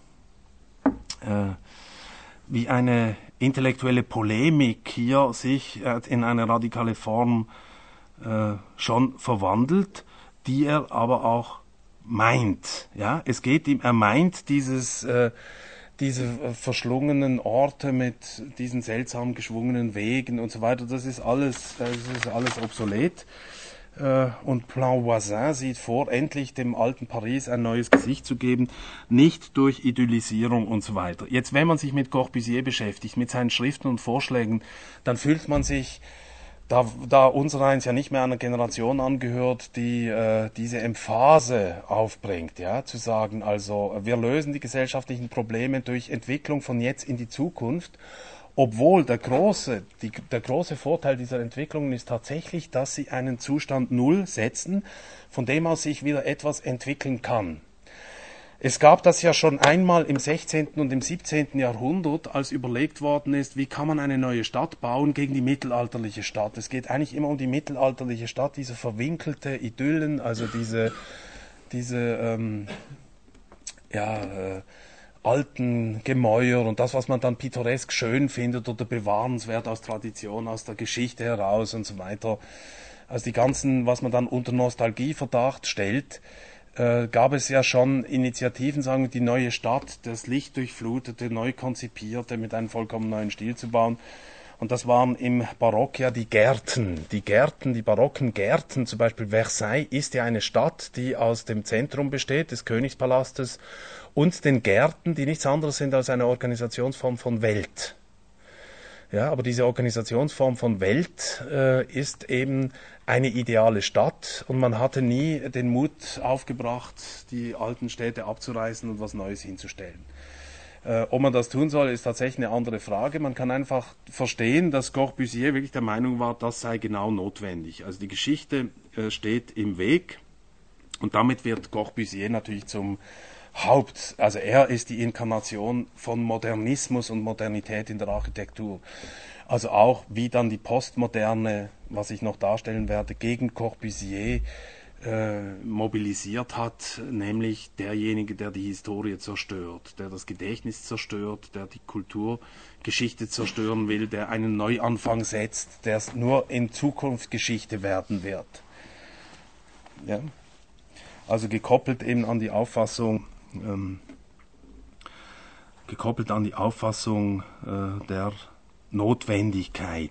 äh, wie eine intellektuelle Polemik hier sich äh, in eine radikale Form äh, schon verwandelt, die er aber auch meint. Ja, es geht ihm, er meint dieses äh, diese verschlungenen Orte mit diesen seltsam geschwungenen Wegen und so weiter, das ist alles, das ist alles obsolet. Und Plan Voisin sieht vor, endlich dem alten Paris ein neues Gesicht zu geben, nicht durch Idyllisierung und so weiter. Jetzt, wenn man sich mit Corbusier beschäftigt, mit seinen Schriften und Vorschlägen, dann fühlt man sich, Da, da unsereins ja nicht mehr einer Generation angehört, die äh, diese Emphase aufbringt, ja, zu sagen, also wir lösen die gesellschaftlichen Probleme durch Entwicklung von jetzt in die Zukunft, obwohl der große, die, der große Vorteil dieser Entwicklungen ist tatsächlich, dass sie einen Zustand Null setzen, von dem aus sich wieder etwas entwickeln kann. Es gab das ja schon einmal im sechzehnten und im siebzehnten Jahrhundert, als überlegt worden ist, wie kann man eine neue Stadt bauen gegen die mittelalterliche Stadt. Es geht eigentlich immer um die mittelalterliche Stadt, diese verwinkelte Idyllen, also diese, diese ähm, ja, äh, alten Gemäuer und das, was man dann pittoresk schön findet oder bewahrenswert aus Tradition, aus der Geschichte heraus und so weiter. Also die ganzen, was man dann unter Nostalgieverdacht stellt, Äh, gab es ja schon Initiativen, sagen wir, die neue Stadt, das Licht durchflutete, neu konzipierte, mit einem vollkommen neuen Stil zu bauen. Und das waren im Barock ja die Gärten. Die Gärten, die barocken Gärten, zum Beispiel Versailles ist ja eine Stadt, die aus dem Zentrum besteht, des Königspalastes, und den Gärten, die nichts anderes sind als eine Organisationsform von Welt. Ja, aber diese Organisationsform von Welt äh, ist eben eine ideale Stadt und man hatte nie den Mut aufgebracht, die alten Städte abzureißen und was Neues hinzustellen. Äh, ob man das tun soll, ist tatsächlich eine andere Frage. Man kann einfach verstehen, dass Corbusier wirklich der Meinung war, das sei genau notwendig. Also die Geschichte äh, steht im Weg und damit wird Corbusier natürlich zum Haupt, also er ist die Inkarnation von Modernismus und Modernität in der Architektur. Also auch wie dann die Postmoderne, was ich noch darstellen werde, gegen Corbusier äh, mobilisiert hat, nämlich derjenige, der die Historie zerstört, der das Gedächtnis zerstört, der die Kulturgeschichte zerstören will, der einen Neuanfang setzt, der nur in Zukunft Geschichte werden wird. Ja? Also gekoppelt eben an die Auffassung, ähm, gekoppelt an die Auffassung äh, der Notwendigkeit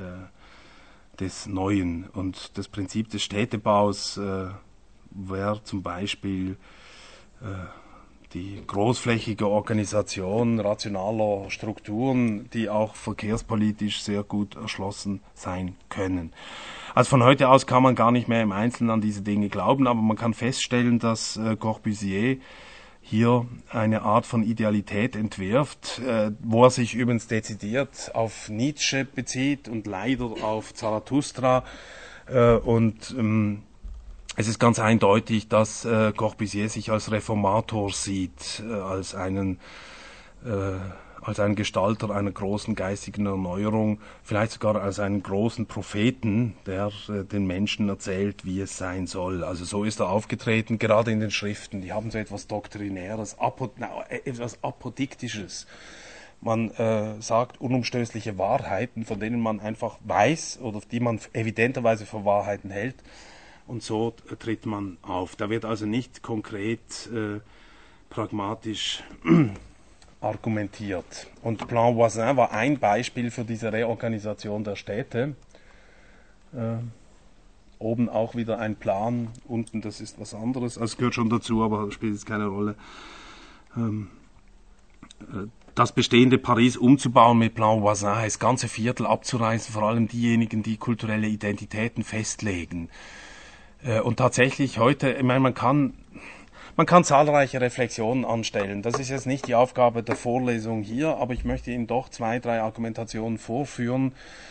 äh, des Neuen und das Prinzip des Städtebaus äh, wäre zum Beispiel äh, die großflächige Organisation rationaler Strukturen, die auch verkehrspolitisch sehr gut erschlossen sein können. Also von heute aus kann man gar nicht mehr im Einzelnen an diese Dinge glauben, aber man kann feststellen, dass äh, Corbusier hier eine Art von Idealität entwirft, äh, wo er sich übrigens dezidiert auf Nietzsche bezieht und leider auf Zarathustra. Äh, und ähm, es ist ganz eindeutig, dass äh, Corbusier sich als Reformator sieht, äh, als einen äh, als einen Gestalter einer großen geistigen Erneuerung, vielleicht sogar als einen großen Propheten, der äh, den Menschen erzählt, wie es sein soll. Also so ist er aufgetreten, gerade in den Schriften. Die haben so etwas Doktrinäres, Apo, na, etwas Apodiktisches. Man äh, sagt unumstößliche Wahrheiten, von denen man einfach weiß oder die man evidenterweise für Wahrheiten hält. Und so äh, tritt man auf. Da wird also nicht konkret, äh, pragmatisch argumentiert. Und Plan Voisin war ein Beispiel für diese Reorganisation der Städte. Äh, oben auch wieder ein Plan, unten das ist was anderes. Also es gehört schon dazu, aber spielt jetzt keine Rolle. Ähm, äh, das bestehende Paris umzubauen mit Plan Voisin heißt, ganze Viertel abzureißen, vor allem diejenigen, die kulturelle Identitäten festlegen. Äh, und tatsächlich heute, ich meine, man kann Man kann zahlreiche Reflexionen anstellen. Das ist jetzt nicht die Aufgabe der Vorlesung hier, aber ich möchte Ihnen doch zwei, drei Argumentationen vorführen.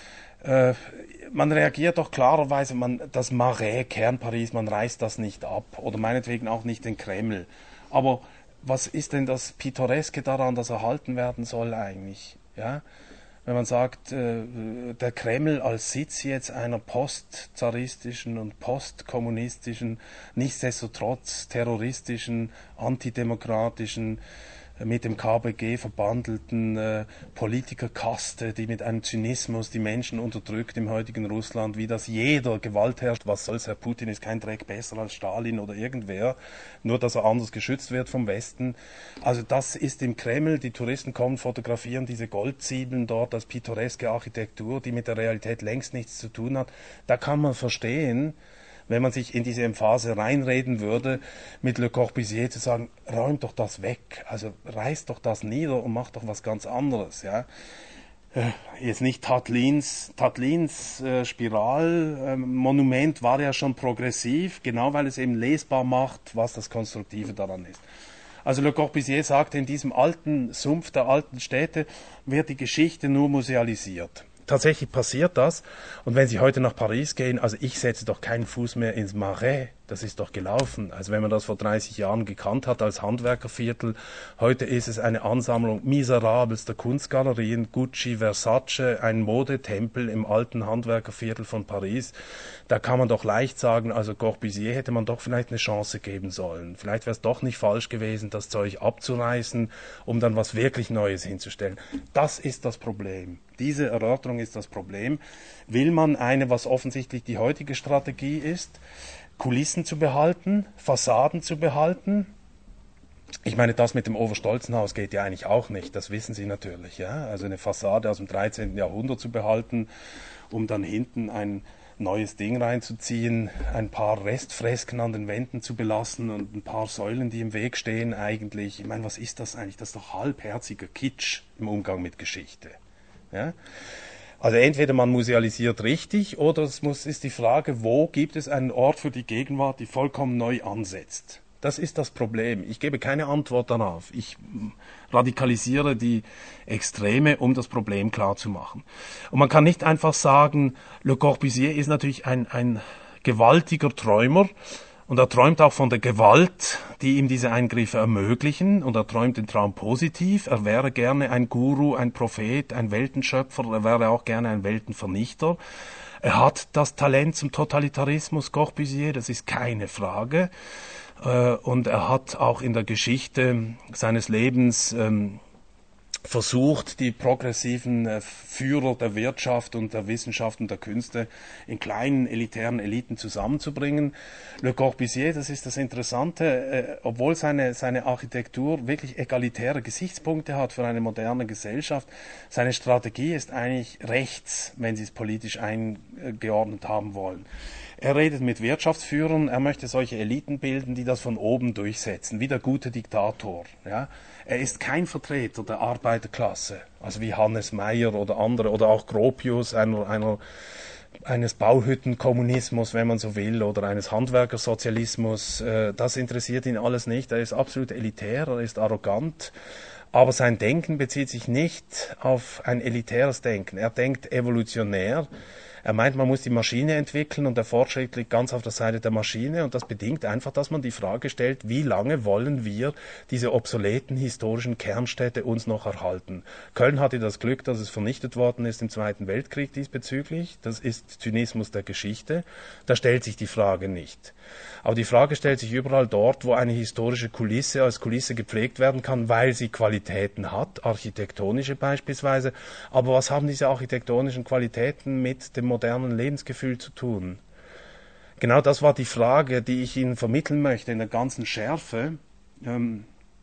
Äh, man reagiert doch klarerweise, man, das Marais, Kern Paris, man reißt das nicht ab. Oder meinetwegen auch nicht den Kreml. Aber was ist denn das Pittoreske daran, das erhalten werden soll eigentlich? Ja? Wenn man sagt, äh, der Kreml als Sitz jetzt einer postzaristischen und postkommunistischen, nichtsdestotrotz terroristischen, antidemokratischen, mit dem K B G verbandelten äh, Politikerkaste, die mit einem Zynismus die Menschen unterdrückt im heutigen Russland, wie das jeder Gewalt herrscht. Was soll's, Herr Putin ist kein Dreck besser als Stalin oder irgendwer, nur dass er anders geschützt wird vom Westen. Also das ist im Kreml, die Touristen kommen, fotografieren diese Goldzwiebeln dort als pittoreske Architektur, die mit der Realität längst nichts zu tun hat. Da kann man verstehen, wenn man sich in diese Emphase reinreden würde, mit Le Corbusier zu sagen, räumt doch das weg, also reißt doch das nieder und macht doch was ganz anderes, ja. Äh, jetzt nicht Tatlins, Tatlins äh, Spiralmonument äh, war ja schon progressiv, genau weil es eben lesbar macht, was das Konstruktive daran ist. Also Le Corbusier sagte, in diesem alten Sumpf der alten Städte wird die Geschichte nur musealisiert. Tatsächlich passiert das. Und wenn Sie heute nach Paris gehen, also ich setze doch keinen Fuß mehr ins Marais. Das ist doch gelaufen. Also wenn man das vor dreißig Jahren gekannt hat als Handwerkerviertel, heute ist es eine Ansammlung miserabelster Kunstgalerien, Gucci, Versace, ein Modetempel im alten Handwerkerviertel von Paris. Da kann man doch leicht sagen, also Corbusier hätte man doch vielleicht eine Chance geben sollen. Vielleicht wäre es doch nicht falsch gewesen, das Zeug abzureißen, um dann was wirklich Neues hinzustellen. Das ist das Problem. Diese Erörterung ist das Problem. Will man eine, was offensichtlich die heutige Strategie ist, Kulissen zu behalten, Fassaden zu behalten? Ich meine, das mit dem Oberstolzenhaus geht ja eigentlich auch nicht, das wissen Sie natürlich, ja? Also eine Fassade aus dem dreizehnten Jahrhundert zu behalten, um dann hinten ein neues Ding reinzuziehen, ein paar Restfresken an den Wänden zu belassen und ein paar Säulen, die im Weg stehen eigentlich. Ich meine, was ist das eigentlich? Das ist doch halbherziger Kitsch im Umgang mit Geschichte. Ja? Also entweder man musealisiert richtig oder es muss, ist die Frage, wo gibt es einen Ort für die Gegenwart, die vollkommen neu ansetzt. Das ist das Problem. Ich gebe keine Antwort darauf. Ich radikalisiere die Extreme, um das Problem klar zu machen. Und man kann nicht einfach sagen, Le Corbusier ist natürlich ein, ein gewaltiger Träumer und er träumt auch von der Gewalt, die ihm diese Eingriffe ermöglichen, und er träumt den Traum positiv. Er wäre gerne ein Guru, ein Prophet, ein Weltenschöpfer, er wäre auch gerne ein Weltenvernichter. Er hat das Talent zum Totalitarismus, Corbusier, das ist keine Frage. Und er hat auch in der Geschichte seines Lebens ähm, versucht, die progressiven äh, Führer der Wirtschaft und der Wissenschaft und der Künste in kleinen elitären Eliten zusammenzubringen. Le Corbusier, das ist das Interessante, äh, obwohl seine, seine Architektur wirklich egalitäre Gesichtspunkte hat für eine moderne Gesellschaft, seine Strategie ist eigentlich rechts, wenn Sie es politisch eingeordnet haben wollen. Er redet mit Wirtschaftsführern, er möchte solche Eliten bilden, die das von oben durchsetzen, wie der gute Diktator. Ja? Er ist kein Vertreter der Arbeiterklasse, also wie Hannes Meyer oder andere, oder auch Gropius, einer, einer, eines Bauhüttenkommunismus, wenn man so will, oder eines Handwerkersozialismus. Das interessiert ihn alles nicht. Er ist absolut elitär, er ist arrogant. Aber sein Denken bezieht sich nicht auf ein elitäres Denken. Er denkt evolutionär. Er meint, man muss die Maschine entwickeln und der Fortschritt liegt ganz auf der Seite der Maschine, und das bedingt einfach, dass man die Frage stellt, wie lange wollen wir diese obsoleten historischen Kernstädte uns noch erhalten? Köln hatte das Glück, dass es vernichtet worden ist im Zweiten Weltkrieg diesbezüglich. Das ist Zynismus der Geschichte. Da stellt sich die Frage nicht. Aber die Frage stellt sich überall dort, wo eine historische Kulisse als Kulisse gepflegt werden kann, weil sie Qualitäten hat, architektonische beispielsweise. Aber was haben diese architektonischen Qualitäten mit dem modernen Lebensgefühl zu tun? Genau das war die Frage, die ich Ihnen vermitteln möchte in der ganzen Schärfe. Ähm,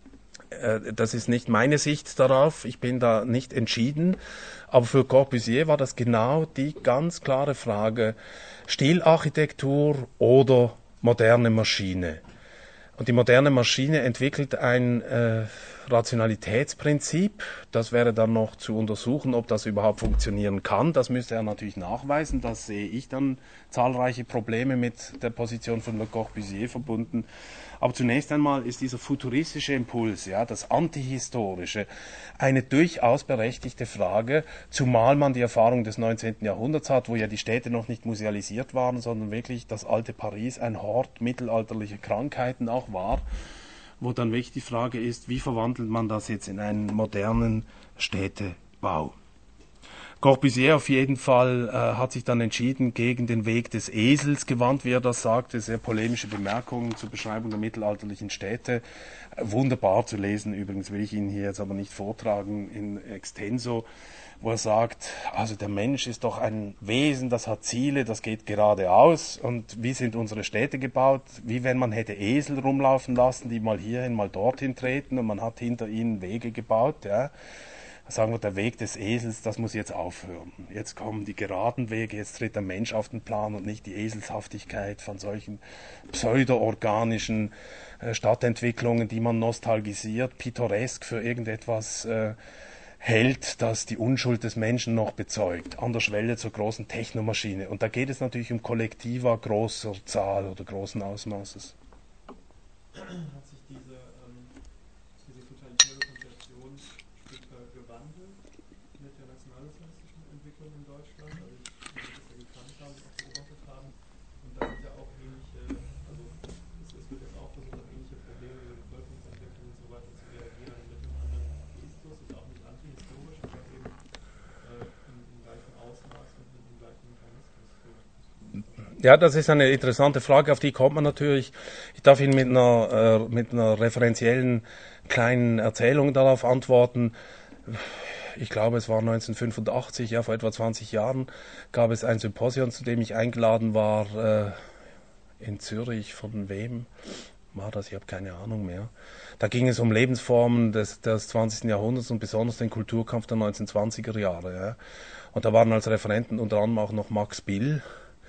Äh, das ist nicht meine Sicht darauf, ich bin da nicht entschieden. Aber für Corbusier war das genau die ganz klare Frage, Stilarchitektur oder moderne Maschine. Und die moderne Maschine entwickelt ein äh, Rationalitätsprinzip. Das wäre dann noch zu untersuchen, ob das überhaupt funktionieren kann. Das müsste er natürlich nachweisen. Das sehe ich dann zahlreiche Probleme mit der Position von Le Corbusier verbunden. Aber zunächst einmal ist dieser futuristische Impuls, ja, das Antihistorische, eine durchaus berechtigte Frage, zumal man die Erfahrung des neunzehnten Jahrhunderts hat, wo ja die Städte noch nicht musealisiert waren, sondern wirklich das alte Paris ein Hort mittelalterlicher Krankheiten auch war, wo dann wirklich die Frage ist, wie verwandelt man das jetzt in einen modernen Städtebau? Corbusier auf jeden Fall äh, hat sich dann entschieden gegen den Weg des Esels gewandt, wie er das sagte, sehr polemische Bemerkungen zur Beschreibung der mittelalterlichen Städte. Äh, wunderbar zu lesen, übrigens will ich Ihnen hier jetzt aber nicht vortragen in extenso, wo er sagt, also der Mensch ist doch ein Wesen, das hat Ziele, das geht geradeaus und wie sind unsere Städte gebaut? Wie wenn man hätte Esel rumlaufen lassen, die mal hierhin, mal dorthin treten und man hat hinter ihnen Wege gebaut, ja. Sagen wir, der Weg des Esels, das muss jetzt aufhören. Jetzt kommen die geraden Wege, jetzt tritt der Mensch auf den Plan und nicht die Eselshaftigkeit von solchen pseudo-organischen äh, Stadtentwicklungen, die man nostalgisiert, pittoresk für irgendetwas äh, hält, das die Unschuld des Menschen noch bezeugt, an der Schwelle zur großen Technomaschine. Und da geht es natürlich um Kollektiva großer Zahl oder großen Ausmaßes. Hat sich diese, ähm, diese totalitäre Konzeption später gewandelt mit der nationalsozialistischen Entwicklung in Deutschland? Also ich, wie wir das ja gekannt haben, auch beobachtet haben. Und da sind ja auch ähnliche, also es, es wird jetzt auch versucht, auf ähnliche Probleme wie Bevölkerungsentwicklung und so weiter zu reagieren, mit einem anderen Gestus, ist auch nicht antihistorisch, aber eben äh, im, im gleichen Ausmaß und mit dem gleichen Mechanismus. Ja, das ist eine interessante Frage, auf die kommt man natürlich. Ich darf Ihnen mit einer, äh, mit einer referenziellen kleinen Erzählung darauf antworten. Ich glaube, es war neunzehnhundertfünfundachtzig, ja, vor etwa zwanzig Jahren, gab es ein Symposion, zu dem ich eingeladen war, äh, in Zürich. Von wem war das? Ich habe keine Ahnung mehr. Da ging es um Lebensformen des, des zwanzigsten Jahrhunderts und besonders den Kulturkampf der neunzehnhundertzwanziger Jahre. Ja. Und da waren als Referenten unter anderem auch noch Max Bill,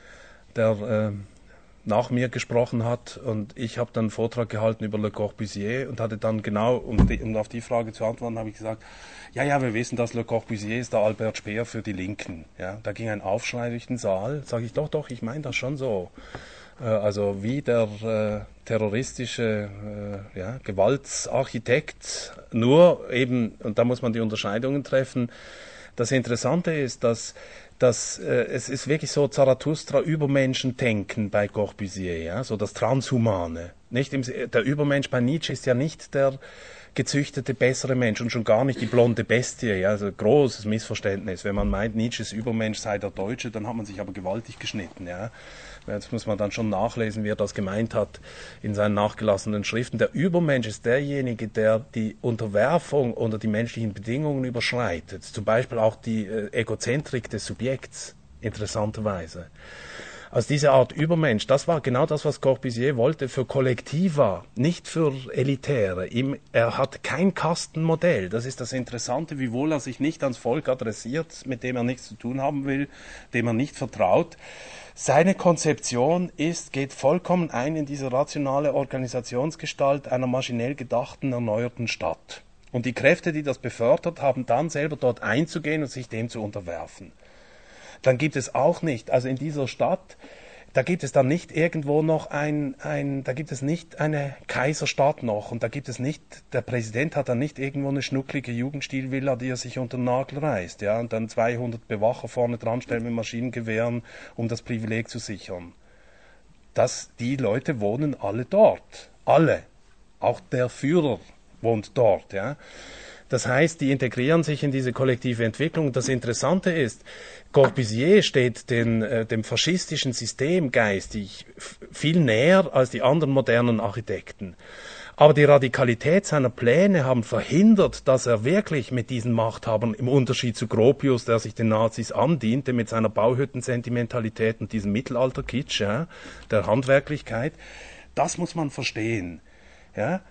der äh, nach mir gesprochen hat, und ich habe dann einen Vortrag gehalten über Le Corbusier und hatte dann genau, um, die, um auf die Frage zu antworten, habe ich gesagt, ja, ja, wir wissen, dass Le Corbusier ist der Albert Speer für die Linken. Ja, da ging ein Aufschrei durch den Saal, sage ich, doch, doch, ich meine das schon so. Äh, also wie der äh, terroristische äh, ja, Gewaltsarchitekt, nur eben, und da muss man die Unterscheidungen treffen. Das Interessante ist, dass dass äh, es ist wirklich so Zarathustra-Übermenschendenken bei Corbusier, ja, so das Transhumane. Nicht im, der Übermensch bei Nietzsche ist ja nicht der gezüchtete bessere Mensch und schon gar nicht die blonde Bestie, ja, also großes Missverständnis. Wenn man meint, Nietzsches Übermensch sei der Deutsche, dann hat man sich aber gewaltig geschnitten, ja. Jetzt muss man dann schon nachlesen, wie er das gemeint hat in seinen nachgelassenen Schriften. Der Übermensch ist derjenige, der die Unterwerfung unter die menschlichen Bedingungen überschreitet. Zum Beispiel auch die äh, Egozentrik des Subjekts, interessanterweise. Also diese Art Übermensch, das war genau das, was Corbusier wollte für Kollektiva, nicht für Elitäre. Ihm, er hat kein Kastenmodell. Das ist das Interessante, wiewohl er sich nicht ans Volk adressiert, mit dem er nichts zu tun haben will, dem er nicht vertraut. Seine Konzeption ist, geht vollkommen ein in diese rationale Organisationsgestalt einer maschinell gedachten, erneuerten Stadt. Und die Kräfte, die das befördert, haben dann selber dort einzugehen und sich dem zu unterwerfen. Dann gibt es auch nicht, also in dieser Stadt, da gibt es dann nicht irgendwo noch ein, ein, da gibt es nicht eine Kaiserstadt noch und da gibt es nicht, der Präsident hat dann nicht irgendwo eine schnucklige Jugendstilvilla, die er sich unter den Nagel reißt, ja, und dann zweihundert Bewacher vorne dran stellen mit Maschinengewehren, um das Privileg zu sichern. Das, die Leute wohnen alle dort. Alle. Auch der Führer wohnt dort, ja. Das heißt, die integrieren sich in diese kollektive Entwicklung. Das Interessante ist, Corbusier steht den, äh, dem faschistischen System geistig f- viel näher als die anderen modernen Architekten. Aber die Radikalität seiner Pläne haben verhindert, dass er wirklich mit diesen Machthabern, im Unterschied zu Gropius, der sich den Nazis andiente, mit seiner Bauhüttensentimentalität und diesem Mittelalter-Kitsch, ja, der Handwerklichkeit, das muss man verstehen. Ja.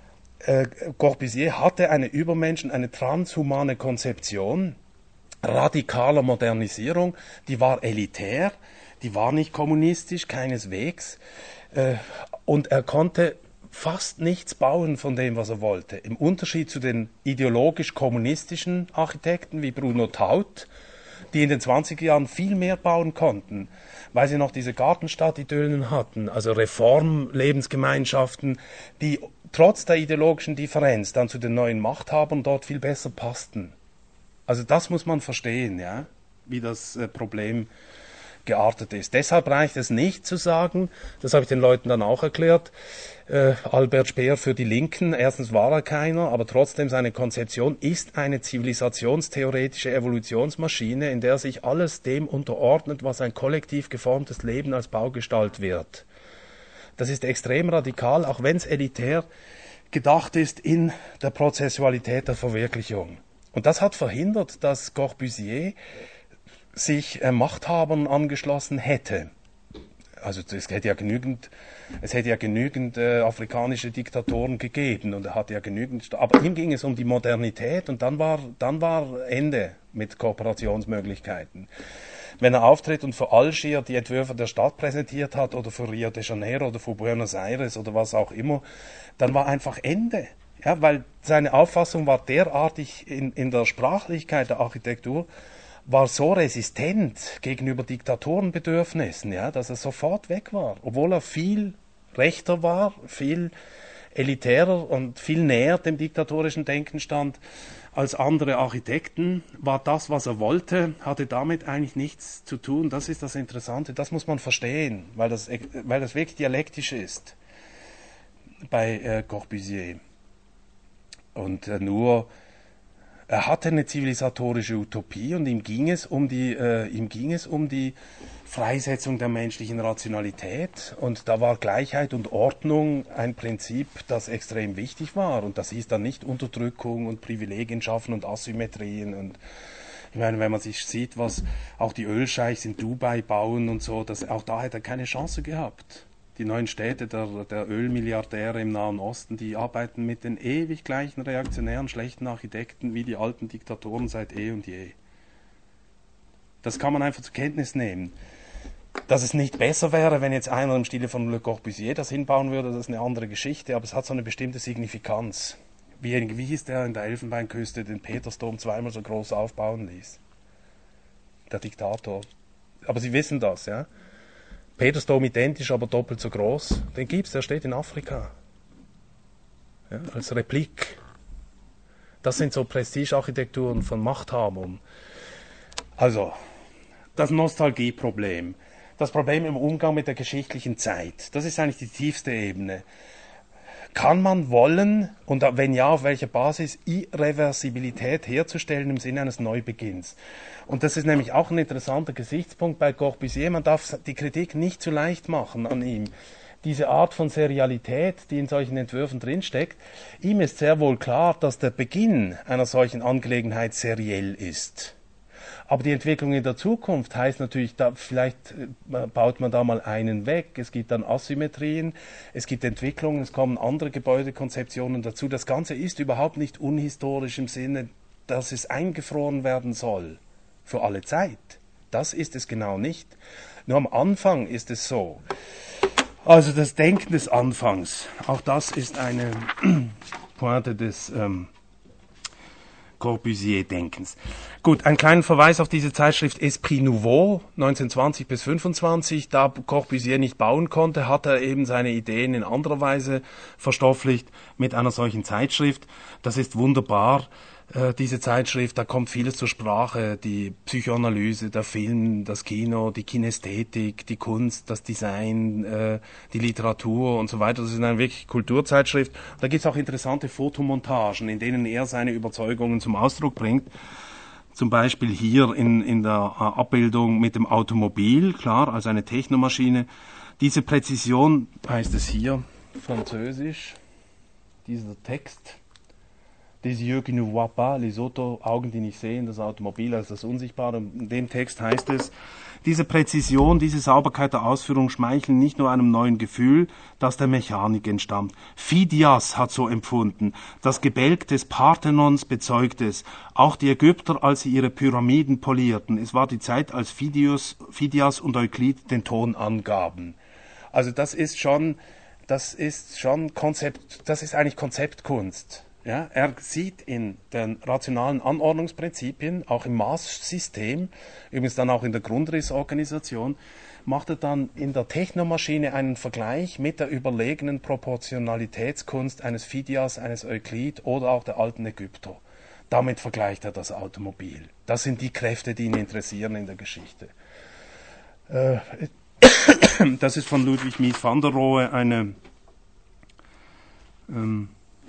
äh, Corbusier hatte eine Übermenschen, eine transhumane Konzeption radikaler Modernisierung, die war elitär, die war nicht kommunistisch, keineswegs, äh, und er konnte fast nichts bauen von dem, was er wollte. Im Unterschied zu den ideologisch-kommunistischen Architekten wie Bruno Taut, die in den zwanziger Jahren viel mehr bauen konnten, weil sie noch diese Gartenstadt-Idyllen hatten, also Reform-Lebensgemeinschaften, die trotz der ideologischen Differenz dann zu den neuen Machthabern dort viel besser passten. Also das muss man verstehen, ja, wie das äh, Problem geartet ist. Deshalb reicht es nicht zu sagen, das habe ich den Leuten dann auch erklärt, äh, Albert Speer für die Linken, erstens war er keiner, aber trotzdem seine Konzeption ist eine zivilisationstheoretische Evolutionsmaschine, in der sich alles dem unterordnet, was ein kollektiv geformtes Leben als Baugestalt wird. Das ist extrem radikal, auch wenn es elitär gedacht ist in der Prozessualität der Verwirklichung. Und das hat verhindert, dass Corbusier sich äh, Machthabern angeschlossen hätte. Also es hätte ja genügend, es hätte ja genügend äh, afrikanische Diktatoren gegeben und er hatte ja genügend, aber ihm ging es um die Modernität und dann war, dann war Ende mit Kooperationsmöglichkeiten. Wenn er auftritt und für Algier die Entwürfe der Stadt präsentiert hat oder für Rio de Janeiro oder für Buenos Aires oder was auch immer, dann war einfach Ende. Ja, weil seine Auffassung war derartig in, in der Sprachlichkeit der Architektur, war so resistent gegenüber Diktatorenbedürfnissen, ja, dass er sofort weg war. Obwohl er viel rechter war, viel elitärer und viel näher dem diktatorischen Denken stand als andere Architekten, war das, was er wollte, hatte damit eigentlich nichts zu tun. Das ist das Interessante, das muss man verstehen, weil das, weil das wirklich dialektisch ist bei äh, Corbusier. Und äh, nur, er hatte eine zivilisatorische Utopie und ihm ging es um die, äh, ihm ging es um die Freisetzung der menschlichen Rationalität und da war Gleichheit und Ordnung ein Prinzip, das extrem wichtig war und das hieß dann nicht Unterdrückung und Privilegien schaffen und Asymmetrien und ich meine, wenn man sich sieht, was auch die Ölscheichs in Dubai bauen und so, das, auch da hätte er keine Chance gehabt. Die neuen Städte der, der Ölmilliardäre im Nahen Osten, die arbeiten mit den ewig gleichen reaktionären, schlechten Architekten wie die alten Diktatoren seit eh und je. Das kann man einfach zur Kenntnis nehmen. Dass es nicht besser wäre, wenn jetzt einer im Stile von Le Corbusier das hinbauen würde, das ist eine andere Geschichte, aber es hat so eine bestimmte Signifikanz. Wie, wie hieß der in der Elfenbeinküste den Petersdom zweimal so groß aufbauen ließ? Der Diktator. Aber Sie wissen das, ja? Petersdom identisch, aber doppelt so groß. Den gibt's, der steht in Afrika. Ja, als Replik. Das sind so Prestigearchitekturen von Machthabern. Also, das Nostalgieproblem. Das Problem im Umgang mit der geschichtlichen Zeit. Das ist eigentlich die tiefste Ebene. Kann man wollen, und wenn ja, auf welcher Basis, Irreversibilität herzustellen im Sinne eines Neubeginns? Und das ist nämlich auch ein interessanter Gesichtspunkt bei Corbusier. Man darf die Kritik nicht zu leicht machen an ihm. Diese Art von Serialität, die in solchen Entwürfen drinsteckt, ihm ist sehr wohl klar, dass der Beginn einer solchen Angelegenheit seriell ist. Aber die Entwicklung in der Zukunft heißt natürlich, da vielleicht baut man da mal einen weg, es gibt dann Asymmetrien, es gibt Entwicklungen, es kommen andere Gebäudekonzeptionen dazu. Das Ganze ist überhaupt nicht unhistorisch im Sinne, dass es eingefroren werden soll für alle Zeit. Das ist es genau nicht. Nur am Anfang ist es so. Also das Denken des Anfangs, auch das ist eine Pointe des ähm, Corbusier-Denkens. Gut, einen kleinen Verweis auf diese Zeitschrift Esprit Nouveau, neunzehnhundertzwanzig bis fünfundzwanzig. Da Corbusier nicht bauen konnte, hat er eben seine Ideen in anderer Weise verstofflicht mit einer solchen Zeitschrift. Das ist wunderbar, äh, diese Zeitschrift, da kommt vieles zur Sprache, die Psychoanalyse, der Film, das Kino, die Kinästhetik, die Kunst, das Design, äh, die Literatur und so weiter. Das ist eine wirklich Kulturzeitschrift. Da gibt es auch interessante Fotomontagen, in denen er seine Überzeugungen zum Ausdruck bringt. Zum Beispiel hier in, in der äh, Abbildung mit dem Automobil, klar, als eine Technomaschine. Diese Präzision, heißt es hier, französisch, dieser Text, des yeux qui ne voient pas, les autres, Augen, die nicht sehen, das Automobil als das Unsichtbare. Und in dem Text heißt es, diese Präzision, diese Sauberkeit der Ausführung schmeicheln nicht nur einem neuen Gefühl, das der Mechanik entstammt. Phidias hat so empfunden. Das Gebälk des Parthenons bezeugt es. Auch die Ägypter, als sie ihre Pyramiden polierten. Es war die Zeit, als Phidias, Phidias und Euklid den Ton angaben. Also das ist schon, das ist schon Konzept, das ist eigentlich Konzeptkunst. Ja, er sieht in den rationalen Anordnungsprinzipien, auch im Maßsystem, übrigens dann auch in der Grundrissorganisation, macht er dann in der Technomaschine einen Vergleich mit der überlegenen Proportionalitätskunst eines Phidias, eines Euklid oder auch der alten Ägypter. Damit vergleicht er das Automobil. Das sind die Kräfte, die ihn interessieren in der Geschichte. Das ist von Ludwig Mies van der Rohe eine ähm,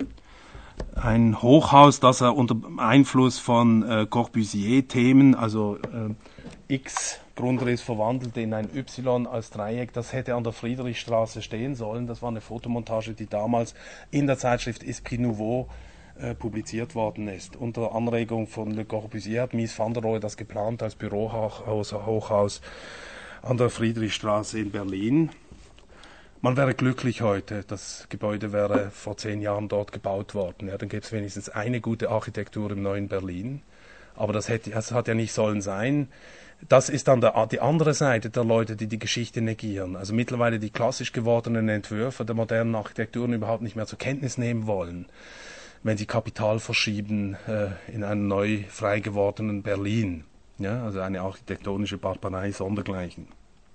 ein Hochhaus, das er unter Einfluss von äh, Corbusier-Themen, also äh, X Grundriss verwandelt in ein Y als Dreieck, das hätte an der Friedrichstraße stehen sollen. Das war eine Fotomontage, die damals in der Zeitschrift Esprit Nouveau äh, publiziert worden ist. Unter Anregung von Le Corbusier hat Mies van der Rohe das geplant als Bürohochhaus Hochhaus an der Friedrichstraße in Berlin. Man wäre glücklich heute, das Gebäude wäre vor zehn Jahren dort gebaut worden. Ja, dann gäbe es wenigstens eine gute Architektur im neuen Berlin. Aber das, hätte, das hat ja nicht sollen sein. Das ist dann der, die andere Seite der Leute, die die Geschichte negieren. Also mittlerweile die klassisch gewordenen Entwürfe der modernen Architekturen überhaupt nicht mehr zur Kenntnis nehmen wollen, wenn sie Kapital verschieben äh, in einem neu frei gewordenen Berlin. Ja, also eine architektonische Barbarei sondergleichen.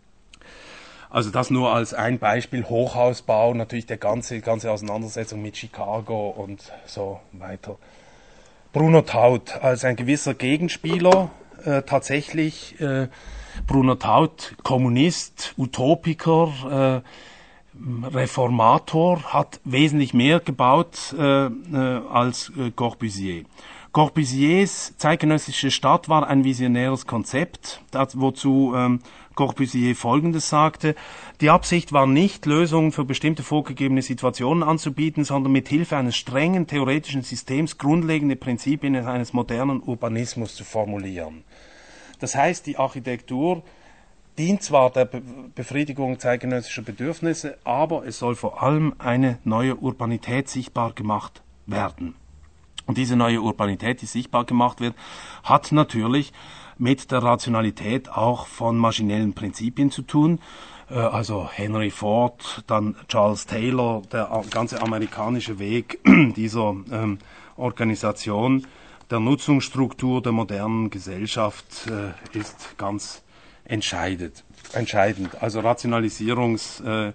Also das nur als ein Beispiel, Hochhausbau, natürlich die ganze, ganze Auseinandersetzung mit Chicago und so weiter. Bruno Taut als ein gewisser Gegenspieler, äh, tatsächlich äh, Bruno Taut, Kommunist, Utopiker, äh, Reformator, hat wesentlich mehr gebaut äh, äh, als äh, Corbusier. Corbusiers zeitgenössische Stadt war ein visionäres Konzept, das, wozu ähm, Corbusier Folgendes sagte: Die Absicht war nicht, Lösungen für bestimmte vorgegebene Situationen anzubieten, sondern mit Hilfe eines strengen theoretischen Systems grundlegende Prinzipien eines modernen Urbanismus zu formulieren. Das heißt, die Architektur dient zwar der Be- Befriedigung zeitgenössischer Bedürfnisse, aber es soll vor allem eine neue Urbanität sichtbar gemacht werden. Und diese neue Urbanität, die sichtbar gemacht wird, hat natürlich mit der Rationalität auch von maschinellen Prinzipien zu tun. Also Henry Ford, dann Charles Taylor, der ganze amerikanische Weg dieser ähm, Organisation der Nutzungsstruktur der modernen Gesellschaft äh, ist ganz entscheidend. entscheidend. Also Rationalisierungsinstrumente,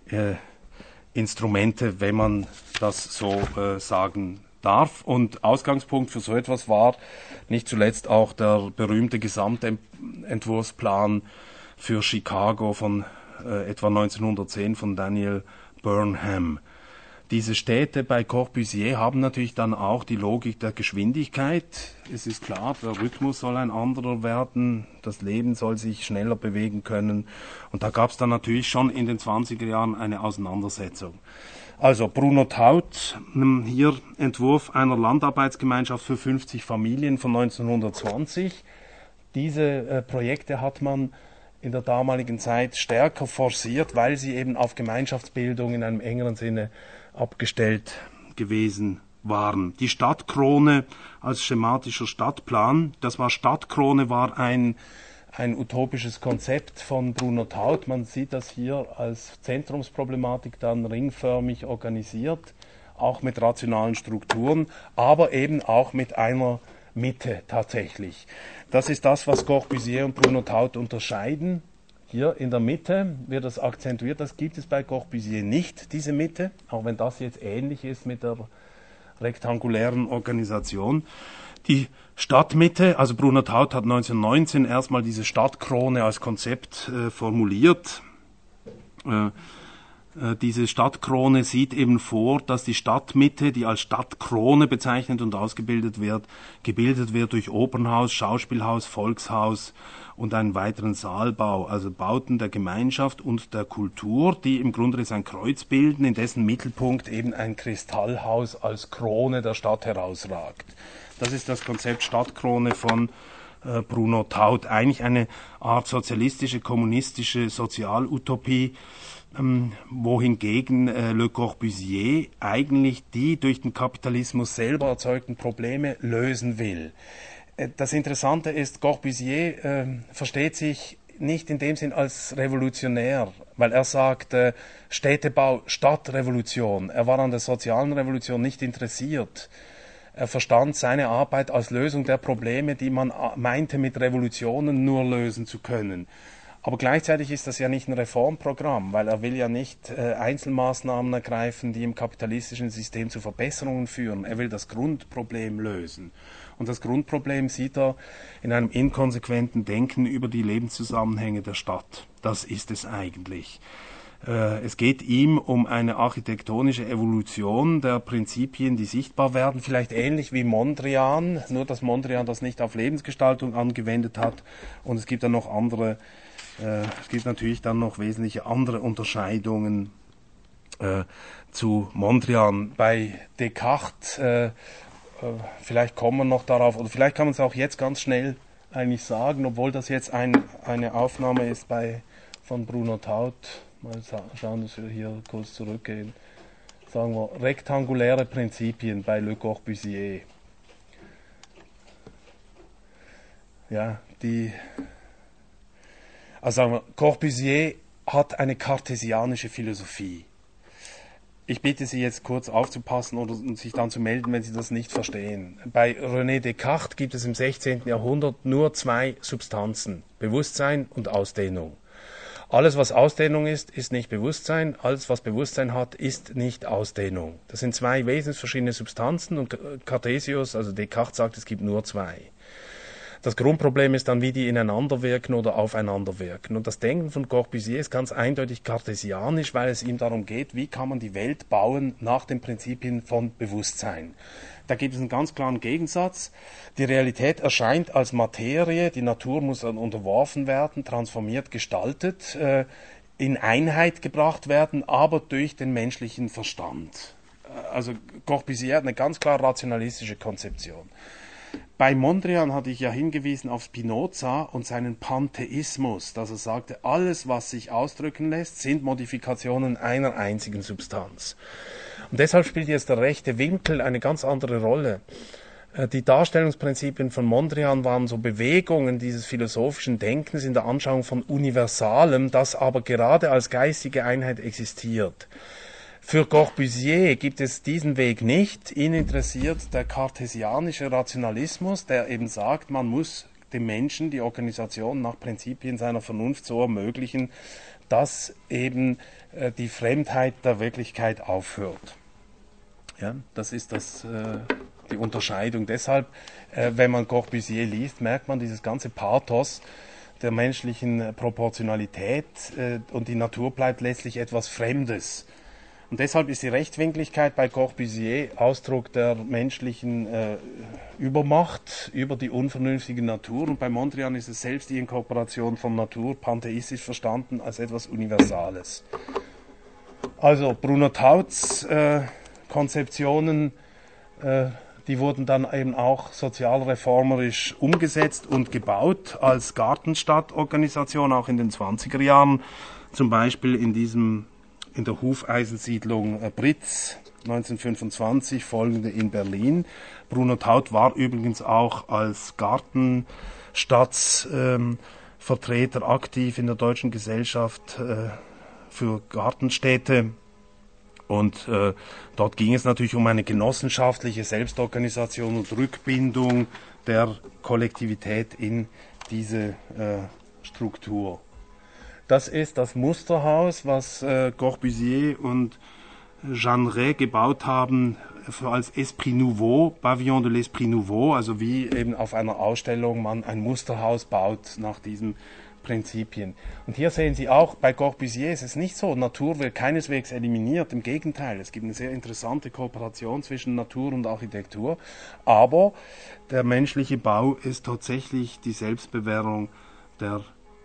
äh, äh, wenn man das so äh, sagen darf. Und Ausgangspunkt für so etwas war nicht zuletzt auch der berühmte Gesamtentwurfsplan für Chicago von äh, etwa neunzehnhundertzehn von Daniel Burnham. Diese Städte bei Corbusier haben natürlich dann auch die Logik der Geschwindigkeit. Es ist klar, der Rhythmus soll ein anderer werden, das Leben soll sich schneller bewegen können. Und da gab es dann natürlich schon in den zwanziger Jahren eine Auseinandersetzung. Also Bruno Taut, hier Entwurf einer Landarbeitsgemeinschaft für fünfzig Familien von neunzehnhundertzwanzig. Diese äh, Projekte hat man in der damaligen Zeit stärker forciert, weil sie eben auf Gemeinschaftsbildung in einem engeren Sinne abgestellt gewesen waren. Die Stadtkrone als schematischer Stadtplan, das war Stadtkrone, war ein, ein utopisches Konzept von Bruno Taut. Man sieht das hier als Zentrumsproblematik dann ringförmig organisiert, auch mit rationalen Strukturen, aber eben auch mit einer Mitte tatsächlich. Das ist das, was Corbusier und Bruno Taut unterscheiden. Hier in der Mitte wird das akzentuiert, das gibt es bei Corbusier nicht, diese Mitte, auch wenn das jetzt ähnlich ist mit der rektangulären Organisation. Die Stadtmitte, also Bruno Taut hat neunzehnhundertneunzehn erstmal diese Stadtkrone als Konzept äh, formuliert. Äh, Diese Stadtkrone sieht eben vor, dass die Stadtmitte, die als Stadtkrone bezeichnet und ausgebildet wird, gebildet wird durch Opernhaus, Schauspielhaus, Volkshaus und einen weiteren Saalbau, also Bauten der Gemeinschaft und der Kultur, die im Grunde ein Kreuz bilden, in dessen Mittelpunkt eben ein Kristallhaus als Krone der Stadt herausragt. Das ist das Konzept Stadtkrone von äh, Bruno Taut, eigentlich eine Art sozialistische, kommunistische Sozialutopie, Ähm, wohingegen äh, Le Corbusier eigentlich die durch den Kapitalismus selber erzeugten Probleme lösen will. Äh, das Interessante ist, Corbusier äh, versteht sich nicht in dem Sinn als Revolutionär, weil er sagt, äh, Städtebau, Stadtrevolution. Er war an der sozialen Revolution nicht interessiert. Er verstand seine Arbeit als Lösung der Probleme, die man meinte, mit Revolutionen nur lösen zu können. Aber gleichzeitig ist das ja nicht ein Reformprogramm, weil er will ja nicht äh, Einzelmaßnahmen ergreifen, die im kapitalistischen System zu Verbesserungen führen. Er will das Grundproblem lösen. Und das Grundproblem sieht er in einem inkonsequenten Denken über die Lebenszusammenhänge der Stadt. Das ist es eigentlich. Äh, es geht ihm um eine architektonische Evolution der Prinzipien, die sichtbar werden, vielleicht ähnlich wie Mondrian, nur dass Mondrian das nicht auf Lebensgestaltung angewendet hat. Und es gibt dann noch andere Es gibt natürlich dann noch wesentliche andere Unterscheidungen äh, zu Mondrian. Bei Descartes, äh, äh, vielleicht kommen wir noch darauf, oder vielleicht kann man es auch jetzt ganz schnell eigentlich sagen, obwohl das jetzt ein, eine Aufnahme ist bei, von Bruno Taut. Mal schauen, dass wir hier kurz zurückgehen. Sagen wir, rektanguläre Prinzipien bei Le Corbusier. Ja, die... Also sagen wir, Corbusier hat eine kartesianische Philosophie. Ich bitte Sie jetzt kurz aufzupassen oder sich dann zu melden, wenn Sie das nicht verstehen. Bei René Descartes gibt es im sechzehnten Jahrhundert nur zwei Substanzen, Bewusstsein und Ausdehnung. Alles, was Ausdehnung ist, ist nicht Bewusstsein. Alles, was Bewusstsein hat, ist nicht Ausdehnung. Das sind zwei wesensverschiedene Substanzen und Cartesius, also Descartes, sagt, es gibt nur zwei. Das Grundproblem ist dann, wie die ineinander wirken oder aufeinander wirken. Und das Denken von Corbusier ist ganz eindeutig kartesianisch, weil es ihm darum geht, wie kann man die Welt bauen nach den Prinzipien von Bewusstsein. Da gibt es einen ganz klaren Gegensatz. Die Realität erscheint als Materie, die Natur muss dann unterworfen werden, transformiert, gestaltet, äh, in Einheit gebracht werden, aber durch den menschlichen Verstand. Also Corbusier hat eine ganz klar rationalistische Konzeption. Bei Mondrian hatte ich ja hingewiesen auf Spinoza und seinen Pantheismus, dass er sagte, alles, was sich ausdrücken lässt, sind Modifikationen einer einzigen Substanz. Und deshalb spielt jetzt der rechte Winkel eine ganz andere Rolle. Die Darstellungsprinzipien von Mondrian waren so Bewegungen dieses philosophischen Denkens in der Anschauung von Universalem, das aber gerade als geistige Einheit existiert. Für Corbusier gibt es diesen Weg nicht. Ihn interessiert der kartesianische Rationalismus, der eben sagt, man muss dem Menschen die Organisation nach Prinzipien seiner Vernunft so ermöglichen, dass eben äh, die Fremdheit der Wirklichkeit aufhört. Ja, das ist das, äh, die Unterscheidung. Deshalb, äh, wenn man Corbusier liest, merkt man dieses ganze Pathos der menschlichen Proportionalität äh, und die Natur bleibt letztlich etwas Fremdes. Und deshalb ist die Rechtwinkligkeit bei Corbusier Ausdruck der menschlichen äh, Übermacht über die unvernünftige Natur. Und bei Mondrian ist es selbst die Inkorporation von Natur, pantheistisch verstanden, als etwas Universales. Also Bruno Tauts äh, Konzeptionen, äh, die wurden dann eben auch sozialreformerisch umgesetzt und gebaut als Gartenstadtorganisation, auch in den zwanziger Jahren, zum Beispiel in diesem in der Hufeisensiedlung Britz neunzehnhundertfünfundzwanzig, folgende in Berlin. Bruno Taut war übrigens auch als Gartenstadtvertreter ähm, aktiv in der Deutschen Gesellschaft äh, für Gartenstädte. Und äh, dort ging es natürlich um eine genossenschaftliche Selbstorganisation und Rückbindung der Kollektivität in diese äh, Struktur. Das ist das Musterhaus, was äh, Corbusier und Jeanneret gebaut haben für als Esprit Nouveau, Pavillon de l'Esprit Nouveau, also wie eben auf einer Ausstellung man ein Musterhaus baut nach diesem Prinzipien. Und hier sehen Sie auch, bei Corbusier ist es nicht so, Natur wird keineswegs eliminiert, im Gegenteil, es gibt eine sehr interessante Kooperation zwischen Natur und Architektur, aber der menschliche Bau ist tatsächlich die Selbstbewährung der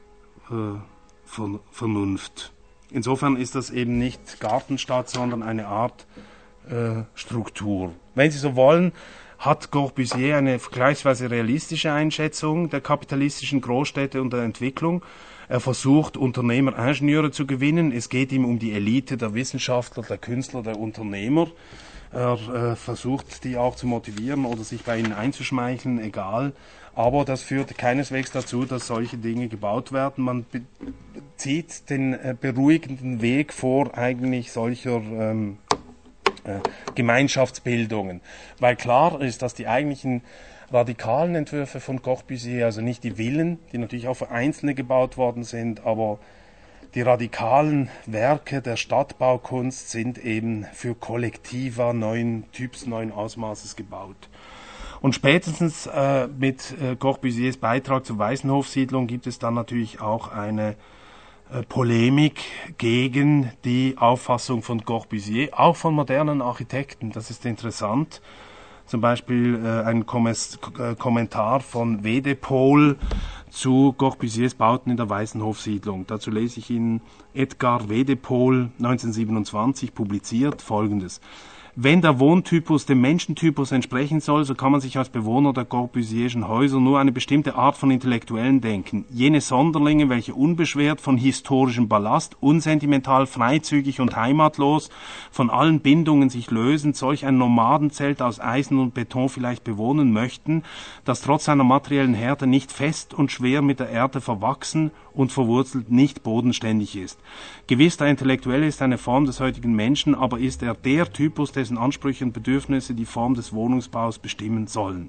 äh, Ver- Vernunft. Insofern ist das eben nicht Gartenstadt, sondern eine Art äh, Struktur. Wenn Sie so wollen, hat Corbusier eine vergleichsweise realistische Einschätzung der kapitalistischen Großstädte und der Entwicklung. Er versucht, Unternehmer, Ingenieure zu gewinnen. Es geht ihm um die Elite der Wissenschaftler, der Künstler, der Unternehmer. Er äh, versucht, die auch zu motivieren oder sich bei ihnen einzuschmeicheln, egal. Aber das führt keineswegs dazu, dass solche Dinge gebaut werden. Man be- zieht den äh, beruhigenden Weg vor eigentlich solcher ähm, äh, Gemeinschaftsbildungen. Weil klar ist, dass die eigentlichen radikalen Entwürfe von Corbusier, also nicht die Villen, die natürlich auch für Einzelne gebaut worden sind, aber die radikalen Werke der Stadtbaukunst sind eben für Kollektiva neuen Typs, neuen Ausmaßes gebaut. Und spätestens äh, mit äh, Corbusiers Beitrag zur Waisenhofsiedlung gibt es dann natürlich auch eine äh, Polemik gegen die Auffassung von Corbusier, auch von modernen Architekten. Das ist interessant. Zum Beispiel äh, ein Kommes- äh, Kommentar von Wedepol zu Corbusiers Bauten in der Waisenhofsiedlung. Dazu lese ich Ihnen Edgar Wedepol neunzehnhundertsiebenundzwanzig publiziert Folgendes. Wenn der Wohntypus dem Menschentypus entsprechen soll, so kann man sich als Bewohner der Corbusierschen Häuser nur eine bestimmte Art von Intellektuellen denken. Jene Sonderlinge, welche unbeschwert von historischem Ballast, unsentimental, freizügig und heimatlos, von allen Bindungen sich lösend, solch ein Nomadenzelt aus Eisen und Beton vielleicht bewohnen möchten, das trotz seiner materiellen Härte nicht fest und schwer mit der Erde verwachsen und verwurzelt nicht bodenständig ist. Gewiss, der Intellektuelle ist eine Form des heutigen Menschen, aber ist er der Typus, dessen Ansprüche und Bedürfnisse die Form des Wohnungsbaus bestimmen sollen.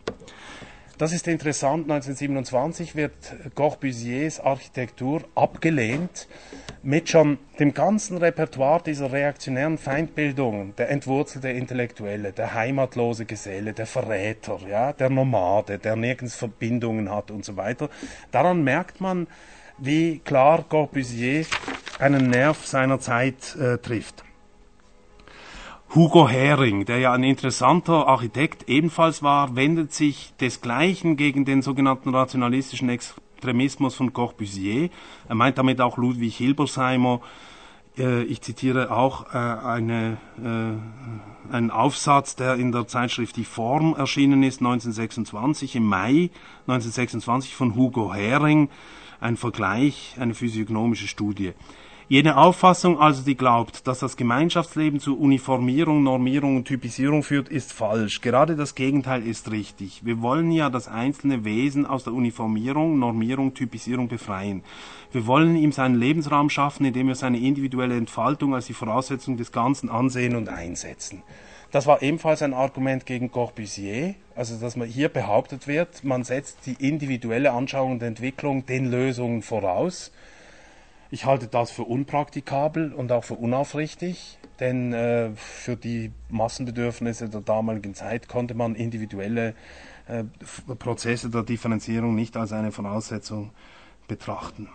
Das ist interessant, neunzehnhundertsiebenundzwanzig wird Corbusiers Architektur abgelehnt mit schon dem ganzen Repertoire dieser reaktionären Feindbildungen, der entwurzelte Intellektuelle, der heimatlose Geselle, der Verräter, ja, der Nomade, der nirgends Verbindungen hat und so weiter. Daran merkt man, wie klar Corbusier einen Nerv seiner Zeit äh, trifft. Hugo Häring, der ja ein interessanter Architekt ebenfalls war, wendet sich desgleichen gegen den sogenannten rationalistischen Extremismus von Corbusier. Er meint damit auch Ludwig Hilbersheimer. Äh, ich zitiere auch äh, eine, äh, einen Aufsatz, der in der Zeitschrift Die Form erschienen ist, neunzehnhundertsechsundzwanzig, im Mai neunzehnhundertsechsundzwanzig von Hugo Häring. Ein Vergleich, eine physiognomische Studie. Jene Auffassung also, die glaubt, dass das Gemeinschaftsleben zu Uniformierung, Normierung und Typisierung führt, ist falsch. Gerade das Gegenteil ist richtig. Wir wollen ja das einzelne Wesen aus der Uniformierung, Normierung, Typisierung befreien. Wir wollen ihm seinen Lebensraum schaffen, indem wir seine individuelle Entfaltung als die Voraussetzung des Ganzen ansehen und einsetzen. Das war ebenfalls ein Argument gegen Corbusier, also dass man hier behauptet wird, man setzt die individuelle Anschauung und Entwicklung den Lösungen voraus. Ich halte das für unpraktikabel und auch für unaufrichtig, denn äh, für die Massenbedürfnisse der damaligen Zeit konnte man individuelle äh, Prozesse der Differenzierung nicht als eine Voraussetzung betrachten.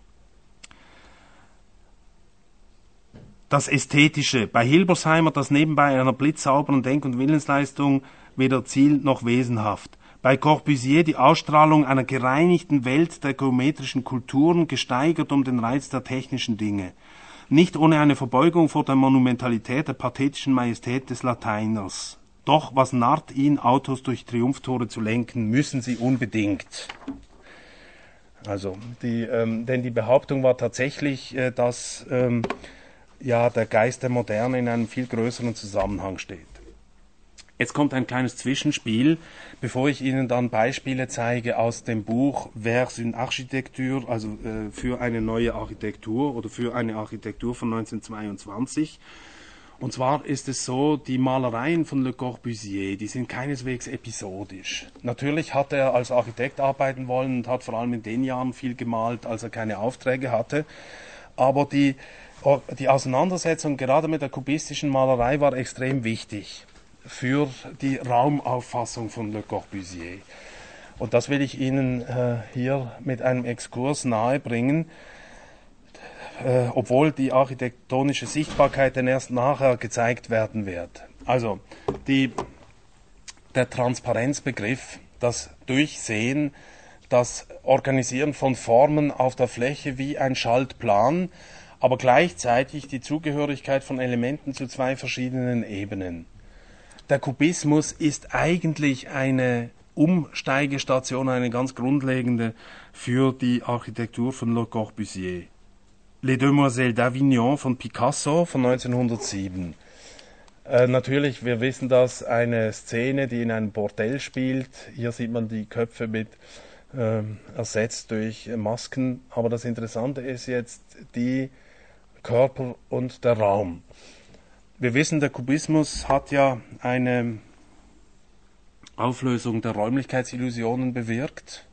Das Ästhetische. Bei Hilbersheimer das nebenbei einer blitzsauberen Denk- und Willensleistung weder Ziel noch wesenhaft. Bei Corbusier die Ausstrahlung einer gereinigten Welt der geometrischen Kulturen, gesteigert um den Reiz der technischen Dinge. Nicht ohne eine Verbeugung vor der Monumentalität der pathetischen Majestät des Lateiners. Doch was narrt ihn, Autos durch Triumphtore zu lenken, müssen sie unbedingt. Also, die, ähm, denn die Behauptung war tatsächlich, äh, dass ähm, ja, der Geist der Moderne in einem viel größeren Zusammenhang steht. Jetzt kommt ein kleines Zwischenspiel, bevor ich Ihnen dann Beispiele zeige aus dem Buch Vers une Architecture, also äh, für eine neue Architektur oder für eine Architektur von neunzehnhundertzweiundzwanzig. Und zwar ist es so, die Malereien von Le Corbusier, die sind keineswegs episodisch. Natürlich hat er als Architekt arbeiten wollen und hat vor allem in den Jahren viel gemalt, als er keine Aufträge hatte. Aber die, die Auseinandersetzung gerade mit der kubistischen Malerei war extrem wichtig für die Raumauffassung von Le Corbusier. Und das will ich Ihnen äh, hier mit einem Exkurs nahebringen, äh, obwohl die architektonische Sichtbarkeit dann erst nachher gezeigt werden wird. Also die, der Transparenzbegriff, das Durchsehen, das Organisieren von Formen auf der Fläche wie ein Schaltplan, aber gleichzeitig die Zugehörigkeit von Elementen zu zwei verschiedenen Ebenen. Der Kubismus ist eigentlich eine Umsteigestation, eine ganz grundlegende für die Architektur von Le Corbusier. Les Demoiselles d'Avignon von Picasso von neunzehnhundertsieben. Äh, natürlich, wir wissen das, eine Szene, die in einem Bordell spielt. Hier sieht man die Köpfe mit äh, ersetzt durch Masken. Aber das Interessante ist jetzt die Körper und der Raum. Wir wissen, der Kubismus hat ja eine Auflösung der Räumlichkeitsillusionen bewirkt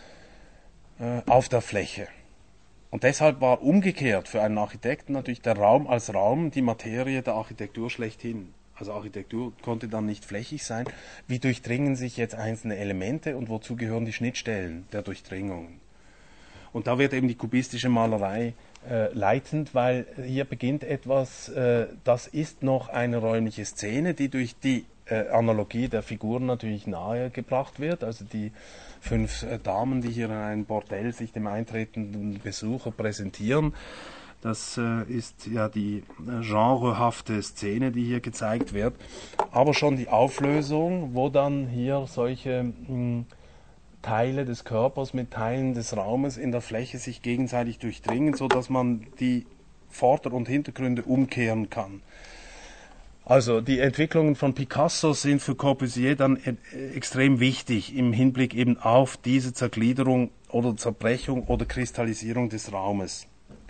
äh, auf der Fläche. Und deshalb war umgekehrt für einen Architekten natürlich der Raum als Raum die Materie der Architektur schlechthin. Also Architektur konnte dann nicht flächig sein. Wie durchdringen sich jetzt einzelne Elemente und wozu gehören die Schnittstellen der Durchdringung? Und da wird eben die kubistische Malerei äh, leitend, weil hier beginnt etwas, äh, das ist noch eine räumliche Szene, die durch die äh, Analogie der Figuren natürlich nahe gebracht wird. Also die fünf äh, Damen, die hier in einem Bordell sich dem eintretenden Besucher präsentieren. Das äh, ist ja die äh, genrehafte Szene, die hier gezeigt wird. Aber schon die Auflösung, wo dann hier solche mh, Teile des Körpers mit Teilen des Raumes in der Fläche sich gegenseitig durchdringen, sodass man die Vorder- und Hintergründe umkehren kann. Also die Entwicklungen von Picasso sind für Corbusier dann e- extrem wichtig im Hinblick eben auf diese Zergliederung oder Zerbrechung oder Kristallisierung des Raumes.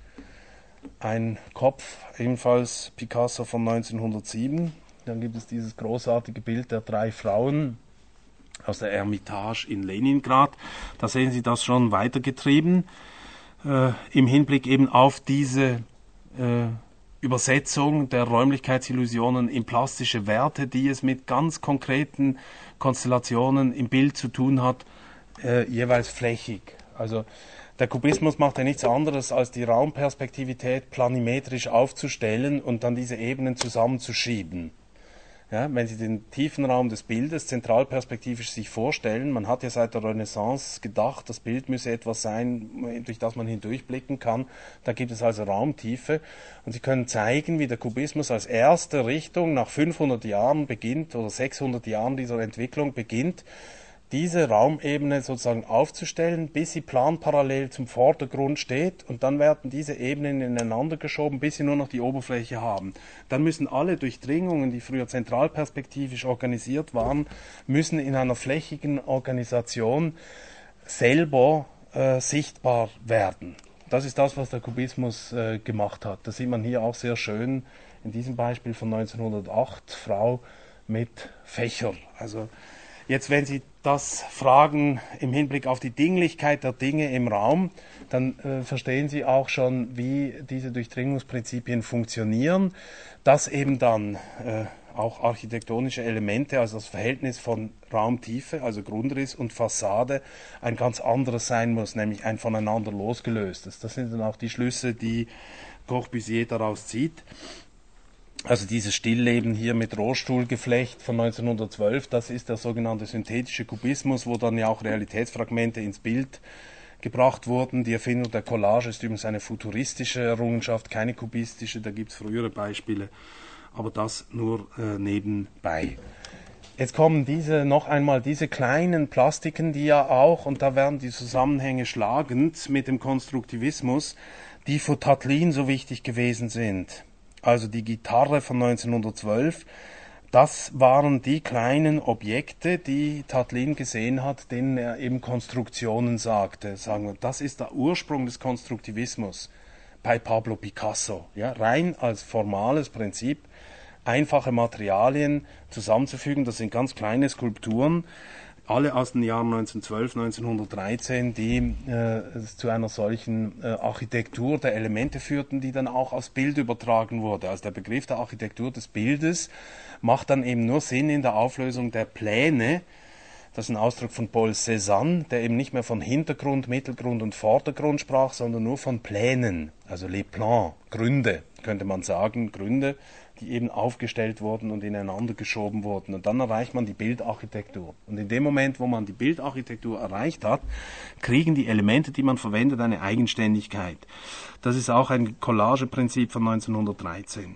Ein Kopf, ebenfalls Picasso von neunzehnhundertsieben. Dann gibt es dieses großartige Bild der drei Frauen aus der Ermitage in Leningrad. Da sehen Sie das schon weitergetrieben, äh, im Hinblick eben auf diese äh, Übersetzung der Räumlichkeitsillusionen in plastische Werte, die es mit ganz konkreten Konstellationen im Bild zu tun hat, äh, jeweils flächig. Also der Kubismus macht ja nichts anderes, als die Raumperspektivität planimetrisch aufzustellen und dann diese Ebenen zusammenzuschieben. Ja, wenn Sie den tiefen Raum des Bildes zentralperspektivisch sich vorstellen, man hat ja seit der Renaissance gedacht, das Bild müsse etwas sein, durch das man hindurchblicken kann. Da gibt es also Raumtiefe. Und Sie können zeigen, wie der Kubismus als erste Richtung nach fünfhundert Jahren beginnt, oder sechshundert Jahren dieser Entwicklung beginnt, diese Raumebene sozusagen aufzustellen, bis sie planparallel zum Vordergrund steht, und dann werden diese Ebenen ineinander geschoben, bis sie nur noch die Oberfläche haben. Dann müssen alle Durchdringungen, die früher zentralperspektivisch organisiert waren, müssen in einer flächigen Organisation selber äh, sichtbar werden. Das ist das, was der Kubismus äh, gemacht hat. Das sieht man hier auch sehr schön in diesem Beispiel von neunzehnhundertacht, Frau mit Fächer. Also jetzt, wenn Sie das fragen im Hinblick auf die Dinglichkeit der Dinge im Raum, dann äh, verstehen Sie auch schon, wie diese Durchdringungsprinzipien funktionieren, dass eben dann äh, auch architektonische Elemente, also das Verhältnis von Raumtiefe, also Grundriss und Fassade, ein ganz anderes sein muss, nämlich ein voneinander losgelöstes. Das sind dann auch die Schlüsse, die Corbusier daraus zieht. Also dieses Stillleben hier mit Rohrstuhlgeflecht von neunzehnhundertzwölf, das ist der sogenannte synthetische Kubismus, wo dann ja auch Realitätsfragmente ins Bild gebracht wurden. Die Erfindung der Collage ist übrigens eine futuristische Errungenschaft, keine kubistische, da gibt es frühere Beispiele, aber das nur äh, nebenbei. Jetzt kommen diese, noch einmal diese kleinen Plastiken, die ja auch, und da werden die Zusammenhänge schlagend mit dem Konstruktivismus, die für Tatlin so wichtig gewesen sind. Also die Gitarre von neunzehnhundertzwölf, das waren die kleinen Objekte, die Tatlin gesehen hat, denen er eben Konstruktionen sagte. Sagen wir, das ist der Ursprung des Konstruktivismus bei Pablo Picasso. Ja, rein als formales Prinzip, einfache Materialien zusammenzufügen, das sind ganz kleine Skulpturen, alle aus den Jahren neunzehnhundertzwölf, neunzehnhundertdreizehn, die äh, zu einer solchen äh, Architektur der Elemente führten, die dann auch aufs Bild übertragen wurde. Also der Begriff der Architektur des Bildes macht dann eben nur Sinn in der Auflösung der Pläne, Das ist ein Ausdruck von Paul Cézanne, der eben nicht mehr von Hintergrund, Mittelgrund und Vordergrund sprach, sondern nur von Plänen, also les plans, Gründe, könnte man sagen, Gründe, die eben aufgestellt wurden und ineinander geschoben wurden. Und dann erreicht man die Bildarchitektur. Und in dem Moment, wo man die Bildarchitektur erreicht hat, kriegen die Elemente, die man verwendet, eine Eigenständigkeit. Das ist auch ein Collageprinzip von neunzehnhundertdreizehn.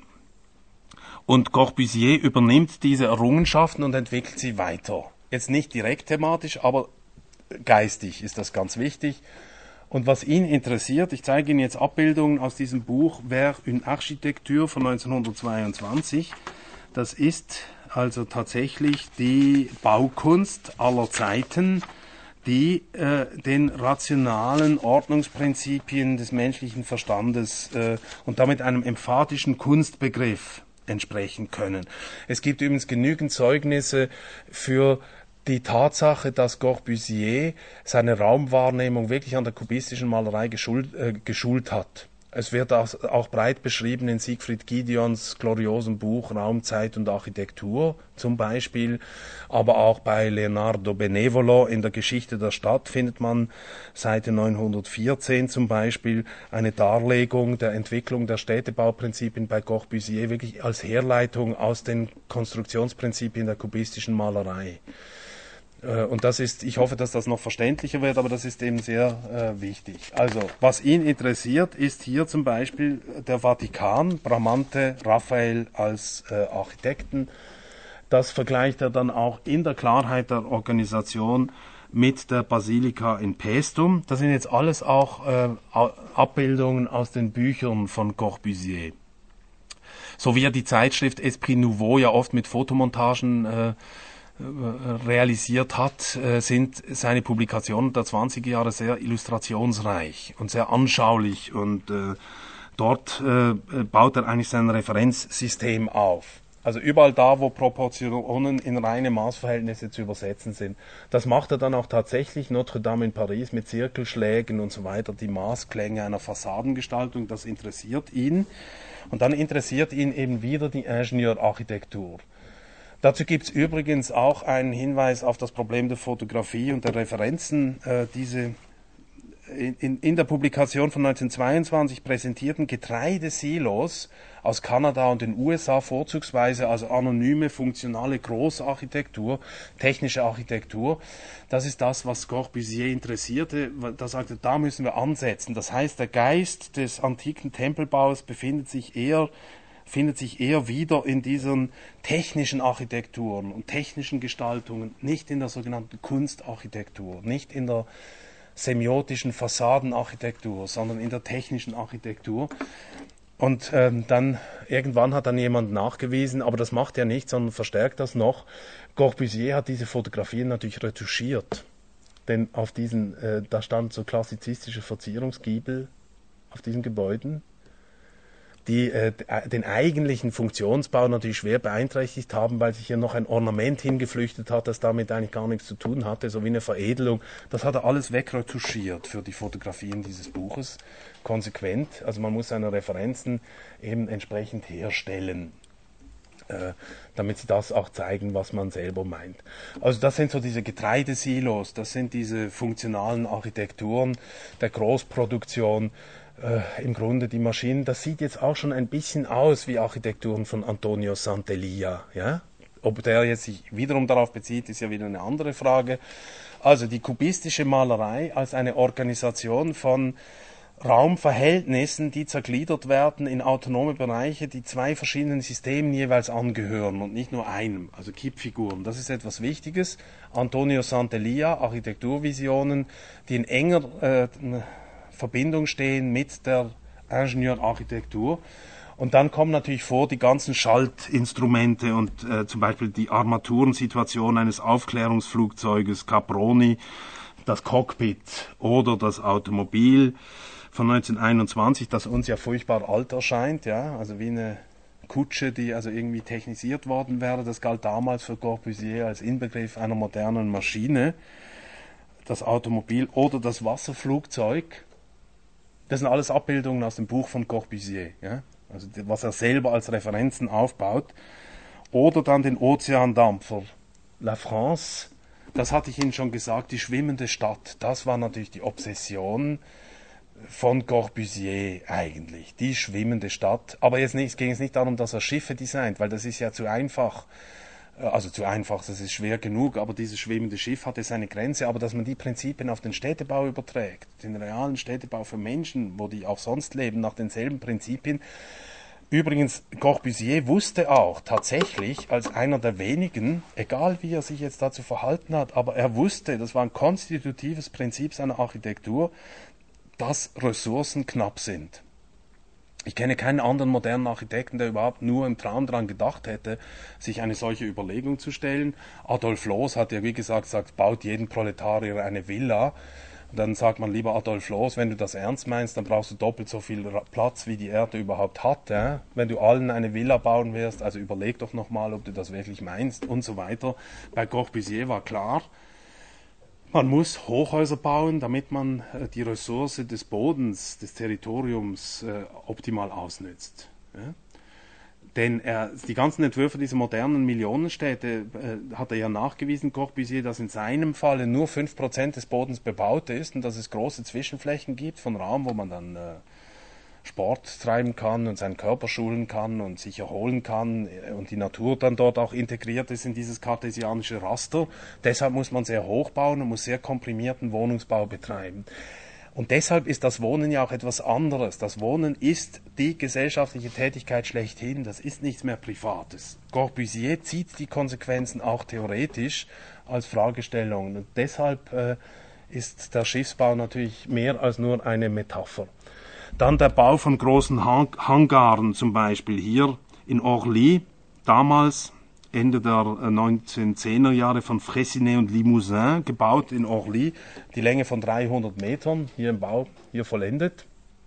Und Corbusier übernimmt diese Errungenschaften und entwickelt sie weiter. Jetzt nicht direkt thematisch, aber geistig ist das ganz wichtig. Und was ihn interessiert, ich zeige Ihnen jetzt Abbildungen aus diesem Buch Vers une Architecture von neunzehnhundertzweiundzwanzig. Das ist also tatsächlich die Baukunst aller Zeiten, die äh, den rationalen Ordnungsprinzipien des menschlichen Verstandes äh, und damit einem emphatischen Kunstbegriff entsprechen können. Es gibt übrigens genügend Zeugnisse für die Tatsache, dass Corbusier seine Raumwahrnehmung wirklich an der kubistischen Malerei geschult, äh, geschult hat. Es wird auch breit beschrieben in Siegfried Gideons gloriosem Buch Raum, Zeit und Architektur zum Beispiel, aber auch bei Leonardo Benevolo in der Geschichte der Stadt findet man Seite neunhundertvierzehn zum Beispiel eine Darlegung der Entwicklung der Städtebauprinzipien bei Corbusier wirklich als Herleitung aus den Konstruktionsprinzipien der kubistischen Malerei. Und das ist, ich hoffe, dass das noch verständlicher wird, aber das ist eben sehr äh, wichtig. Also, was ihn interessiert, ist hier zum Beispiel der Vatikan, Bramante, Raphael als äh, Architekten. Das vergleicht er dann auch in der Klarheit der Organisation mit der Basilika in Paestum. Das sind jetzt alles auch äh, Abbildungen aus den Büchern von Corbusier. So wie er die Zeitschrift Esprit Nouveau ja oft mit Fotomontagen äh, realisiert hat, sind seine Publikationen der zwanziger Jahre sehr illustrationsreich und sehr anschaulich und äh, dort äh, baut er eigentlich sein Referenzsystem auf. Also überall da, wo Proportionen in reine Maßverhältnisse zu übersetzen sind. Das macht er dann auch tatsächlich, Notre Dame in Paris mit Zirkelschlägen und so weiter, die Maßklänge einer Fassadengestaltung, das interessiert ihn. Und dann interessiert ihn eben wieder die Ingenieurarchitektur. Dazu gibt es übrigens auch einen Hinweis auf das Problem der Fotografie und der Referenzen. Äh, diese in, in der Publikation von neunzehnhundertzweiundzwanzig präsentierten Getreidesilos aus Kanada und den U S A vorzugsweise, also anonyme, funktionale Großarchitektur, technische Architektur. Das ist das, was Corbusier interessierte. Da sagte, da müssen wir ansetzen. Das heißt, der Geist des antiken Tempelbaus befindet sich eher findet sich eher wieder in diesen technischen Architekturen und technischen Gestaltungen, nicht in der sogenannten Kunstarchitektur, nicht in der semiotischen Fassadenarchitektur, sondern in der technischen Architektur. Und ähm, dann irgendwann hat dann jemand nachgewiesen, aber das macht er nicht, sondern verstärkt das noch. Corbusier hat diese Fotografien natürlich retuschiert, denn auf diesen, äh, da stand so klassizistische Verzierungsgiebel auf diesen Gebäuden, die äh, den eigentlichen Funktionsbau natürlich schwer beeinträchtigt haben, weil sich hier noch ein Ornament hingeflüchtet hat, das damit eigentlich gar nichts zu tun hatte, so wie eine Veredelung. Das hat er alles wegretuschiert für die Fotografien dieses Buches, konsequent. Also man muss seine Referenzen eben entsprechend herstellen, äh, damit sie das auch zeigen, was man selber meint. Also das sind so diese Getreidesilos, das sind diese funktionalen Architekturen der Großproduktion, Äh, im Grunde die Maschinen, das sieht jetzt auch schon ein bisschen aus wie Architekturen von Antonio Sant'Elia. Ja? Ob der jetzt sich wiederum darauf bezieht, ist ja wieder eine andere Frage. Also die kubistische Malerei als eine Organisation von Raumverhältnissen, die zergliedert werden in autonome Bereiche, die zwei verschiedenen Systemen jeweils angehören und nicht nur einem, also Kippfiguren. Das ist etwas Wichtiges. Antonio Sant'Elia, Architekturvisionen, die in enger äh, Verbindung stehen mit der Ingenieurarchitektur. Und dann kommen natürlich vor die ganzen Schaltinstrumente und äh, zum Beispiel die Armaturensituation eines Aufklärungsflugzeuges Caproni, das Cockpit oder das Automobil von neunzehnhunderteinundzwanzig, das uns ja furchtbar alt erscheint, ja, also wie eine Kutsche, die also irgendwie technisiert worden wäre. Das galt damals für Corbusier als Inbegriff einer modernen Maschine. Das Automobil oder das Wasserflugzeug. Das sind alles Abbildungen aus dem Buch von Corbusier, ja? Also was er selber als Referenzen aufbaut. Oder dann den Ozeandampfer La France, das hatte ich Ihnen schon gesagt, die schwimmende Stadt, das war natürlich die Obsession von Corbusier eigentlich, die schwimmende Stadt. Aber jetzt nicht, es ging es nicht darum, dass er Schiffe designt, weil das ist ja zu einfach. Also zu einfach, das ist schwer genug, aber dieses schwebende Schiff hatte seine Grenze, aber dass man die Prinzipien auf den Städtebau überträgt, den realen Städtebau für Menschen, wo die auch sonst leben, nach denselben Prinzipien. Übrigens, Corbusier wusste auch tatsächlich als einer der wenigen, egal wie er sich jetzt dazu verhalten hat, aber er wusste, das war ein konstitutives Prinzip seiner Architektur, dass Ressourcen knapp sind. Ich kenne keinen anderen modernen Architekten, der überhaupt nur im Traum daran gedacht hätte, sich eine solche Überlegung zu stellen. Adolf Loos hat ja, wie gesagt, gesagt, baut jeden Proletarier eine Villa. Dann sagt man, lieber Adolf Loos, wenn du das ernst meinst, dann brauchst du doppelt so viel Platz, wie die Erde überhaupt hat. Ja? Wenn du allen eine Villa bauen wirst, also überleg doch nochmal, ob du das wirklich meinst und so weiter. Bei Corbusier war klar, man muss Hochhäuser bauen, damit man äh, die Ressource des Bodens, des Territoriums äh, optimal ausnützt. Ja? Denn er, die ganzen Entwürfe dieser modernen Millionenstädte äh, hat er ja nachgewiesen, Corbusier, dass in seinem Falle nur fünf Prozent des Bodens bebaut ist und dass es große Zwischenflächen gibt von Raum, wo man dann äh, Sport treiben kann und seinen Körper schulen kann und sich erholen kann und die Natur dann dort auch integriert ist in dieses kartesianische Raster. Deshalb muss man sehr hoch bauen und muss sehr komprimierten Wohnungsbau betreiben. Und deshalb ist das Wohnen ja auch etwas anderes. Das Wohnen ist die gesellschaftliche Tätigkeit schlechthin. Das ist nichts mehr Privates. Corbusier zieht die Konsequenzen auch theoretisch als Fragestellungen. Und deshalb äh, ist der Schiffsbau natürlich mehr als nur eine Metapher. Dann der Bau von großen Hang- Hangaren, zum Beispiel hier in Orly, damals Ende der neunzehnhundertzehner Jahre von Freycinet und Limousin, gebaut in Orly, die Länge von dreihundert Metern, hier im Bau, hier vollendet.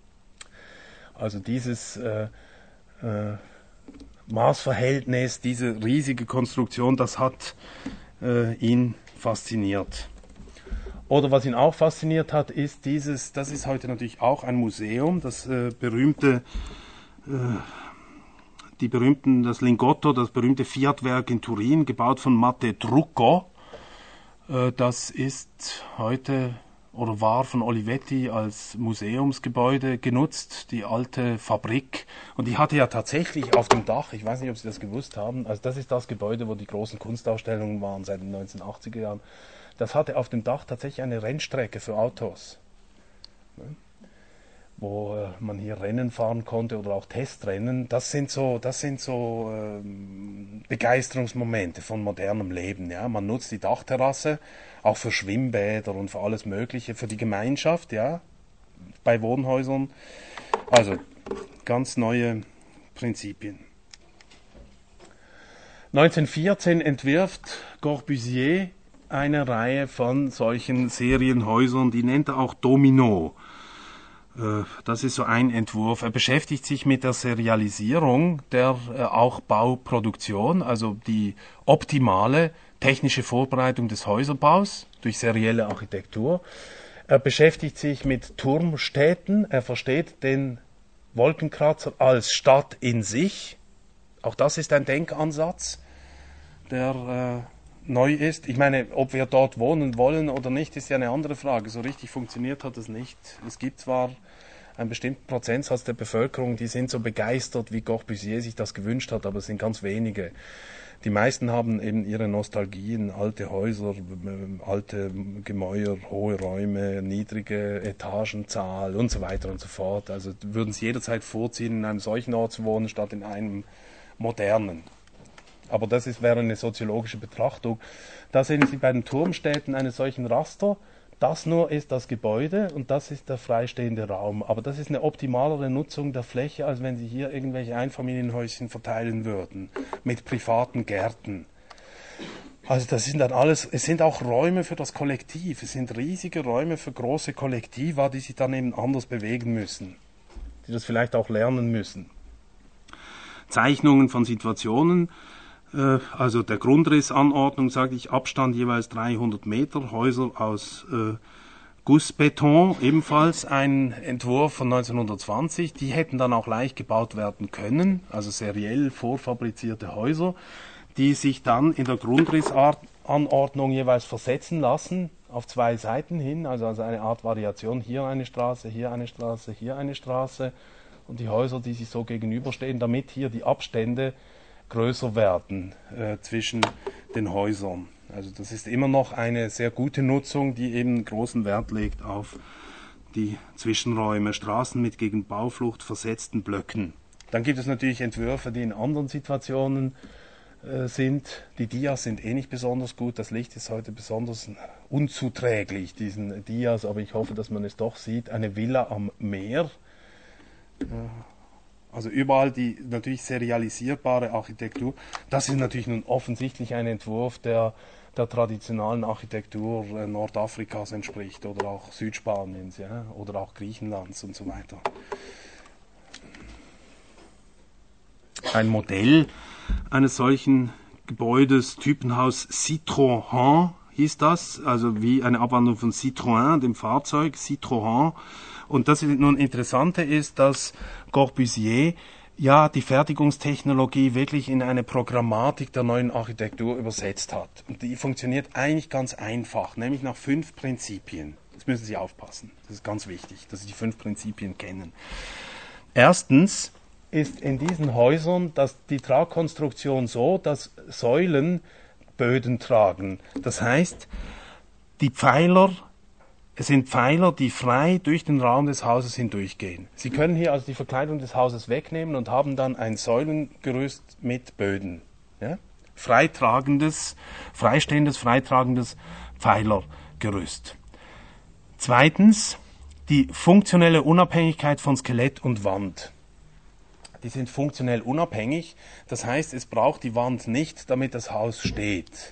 Also dieses äh, äh, Maßverhältnis, diese riesige Konstruktion, das hat äh, ihn fasziniert. Oder was ihn auch fasziniert hat, ist dieses, das ist heute natürlich auch ein Museum, das äh, berühmte, äh, die berühmten, das Lingotto, das berühmte Fiat-Werk in Turin, gebaut von Matte Trucco. Äh, das ist heute oder war von Olivetti als Museumsgebäude genutzt, die alte Fabrik. Und die hatte ja tatsächlich auf dem Dach, ich weiß nicht, ob Sie das gewusst haben, also das ist das Gebäude, wo die großen Kunstausstellungen waren seit den neunzehnhundertachtziger Jahren. Das hatte auf dem Dach tatsächlich eine Rennstrecke für Autos, ne? Wo äh, man hier Rennen fahren konnte oder auch Testrennen. Das sind so, das sind so ähm, Begeisterungsmomente von modernem Leben. Ja? Man nutzt die Dachterrasse auch für Schwimmbäder und für alles Mögliche, für die Gemeinschaft, ja, bei Wohnhäusern. Also ganz neue Prinzipien. neunzehnhundertvierzehn entwirft Corbusier eine Reihe von solchen Serienhäusern, die nennt er auch Domino. Das ist so ein Entwurf. Er beschäftigt sich mit der Serialisierung der äh, auch Bauproduktion, also die optimale technische Vorbereitung des Häuserbaus durch serielle Architektur. Er beschäftigt sich mit Turmstädten. Er versteht den Wolkenkratzer als Stadt in sich. Auch das ist ein Denkansatz, der äh, neu ist. Ich meine, ob wir dort wohnen wollen oder nicht, ist ja eine andere Frage. So richtig funktioniert hat es nicht. Es gibt zwar einen bestimmten Prozentsatz der Bevölkerung, die sind so begeistert, wie Corbusier sich das gewünscht hat, aber es sind ganz wenige. Die meisten haben eben ihre Nostalgien, alte Häuser, alte Gemäuer, hohe Räume, niedrige Etagenzahl und so weiter und so fort. Also würden sie jederzeit vorziehen, in einem solchen Ort zu wohnen, statt in einem modernen. Aber das ist, wäre eine soziologische Betrachtung. Da sehen Sie bei den Turmstädten einen solchen Raster. Das nur ist das Gebäude und das ist der freistehende Raum. Aber das ist eine optimalere Nutzung der Fläche, als wenn Sie hier irgendwelche Einfamilienhäuschen verteilen würden mit privaten Gärten. Also das sind dann alles, es sind auch Räume für das Kollektiv. Es sind riesige Räume für große Kollektiva, die sich dann eben anders bewegen müssen, die das vielleicht auch lernen müssen. Zeichnungen von Situationen. Also der Grundrissanordnung, sage ich, Abstand jeweils dreihundert Meter, Häuser aus äh, Gussbeton, ebenfalls ein Entwurf von neunzehnhundertzwanzig. Die hätten dann auch leicht gebaut werden können, also seriell vorfabrizierte Häuser, die sich dann in der Grundrissart Straßenanordnung jeweils versetzen lassen, auf zwei Seiten hin, also als eine Art Variation, hier eine Straße, hier eine Straße, hier eine Straße und die Häuser, die sich so gegenüberstehen, damit hier die Abstände größer werden äh, zwischen den Häusern. Also das ist immer noch eine sehr gute Nutzung, die eben großen Wert legt auf die Zwischenräume, Straßen mit gegen Bauflucht versetzten Blöcken. Dann gibt es natürlich Entwürfe, die in anderen Situationen äh, sind. Die Dias sind eh nicht besonders gut. Das Licht ist heute besonders unzuträglich, diesen Dias, aber ich hoffe, dass man es doch sieht. Eine Villa am Meer. Äh, also überall die natürlich serialisierbare Architektur. Das ist natürlich nun offensichtlich ein Entwurf, der der traditionellen Architektur äh, Nordafrikas entspricht oder auch Südspaniens, ja, oder auch Griechenlands und so weiter. Ein Modell eines solchen Gebäudes, Typenhaus Citroën hieß das, also wie eine Abwandlung von Citroën, dem Fahrzeug, Citroën. Und das nun Interessante ist, dass Corbusier ja die Fertigungstechnologie wirklich in eine Programmatik der neuen Architektur übersetzt hat. Und die funktioniert eigentlich ganz einfach, nämlich nach fünf Prinzipien. Jetzt müssen Sie aufpassen, das ist ganz wichtig, dass Sie die fünf Prinzipien kennen. Erstens ist in diesen Häusern dass die Tragkonstruktion so, dass Säulen Böden tragen. Das heißt, die Pfeiler Es sind Pfeiler, die frei durch den Raum des Hauses hindurchgehen. Sie können hier also die Verkleidung des Hauses wegnehmen und haben dann ein Säulengerüst mit Böden. Ja? Freitragendes, freistehendes, freitragendes Pfeilergerüst. Zweitens, die funktionelle Unabhängigkeit von Skelett und Wand. Die sind funktionell unabhängig, das heißt, es braucht die Wand nicht, damit das Haus steht.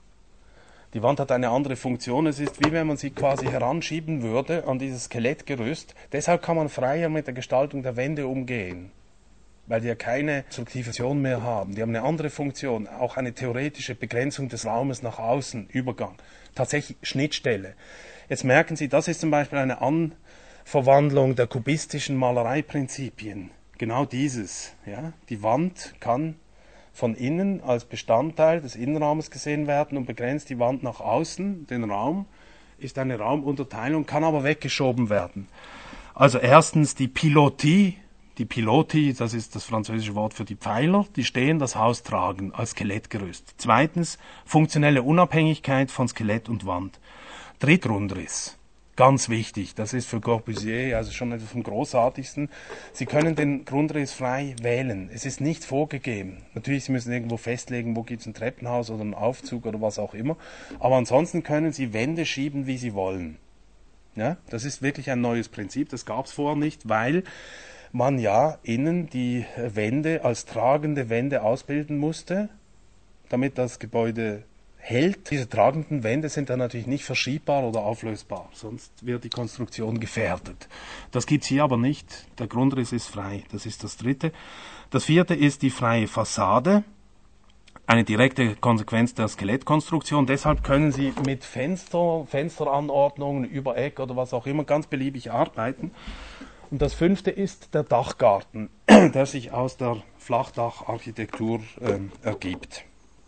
Die Wand hat eine andere Funktion. Es ist wie wenn man sie quasi heranschieben würde an dieses Skelettgerüst. Deshalb kann man freier mit der Gestaltung der Wände umgehen, weil die ja keine Substitution mehr haben. Die haben eine andere Funktion, auch eine theoretische Begrenzung des Raumes nach außen, Übergang, tatsächlich Schnittstelle. Jetzt merken Sie, das ist zum Beispiel eine Anverwandlung der kubistischen Malereiprinzipien. Genau dieses. Ja? Die Wand kann von innen als Bestandteil des Innenraumes gesehen werden und begrenzt die Wand nach außen, den Raum, ist eine Raumunterteilung, kann aber weggeschoben werden. Also erstens die Pilotis, die Pilotis, das ist das französische Wort für die Pfeiler, die stehen, das Haus tragen als Skelettgerüst. Zweitens funktionelle Unabhängigkeit von Skelett und Wand. Drittgrundriss. Ganz wichtig, das ist für Corbusier also schon etwas vom Großartigsten. Sie können den Grundriss frei wählen. Es ist nicht vorgegeben. Natürlich, Sie müssen irgendwo festlegen, wo gibt es ein Treppenhaus oder einen Aufzug oder was auch immer. Aber ansonsten können Sie Wände schieben, wie Sie wollen. Ja, das ist wirklich ein neues Prinzip. Das gab es vorher nicht, weil man ja innen die Wände als tragende Wände ausbilden musste, damit das Gebäude hält. Diese tragenden Wände sind dann natürlich nicht verschiebbar oder auflösbar, sonst wird die Konstruktion gefährdet. Das gibt es hier aber nicht. Der Grundriss ist frei. Das ist das Dritte. Das Vierte ist die freie Fassade. Eine direkte Konsequenz der Skelettkonstruktion. Deshalb können Sie mit Fenster, Fensteranordnungen über Eck oder was auch immer ganz beliebig arbeiten. Und das Fünfte ist der Dachgarten, der sich aus der Flachdacharchitektur äh, ergibt.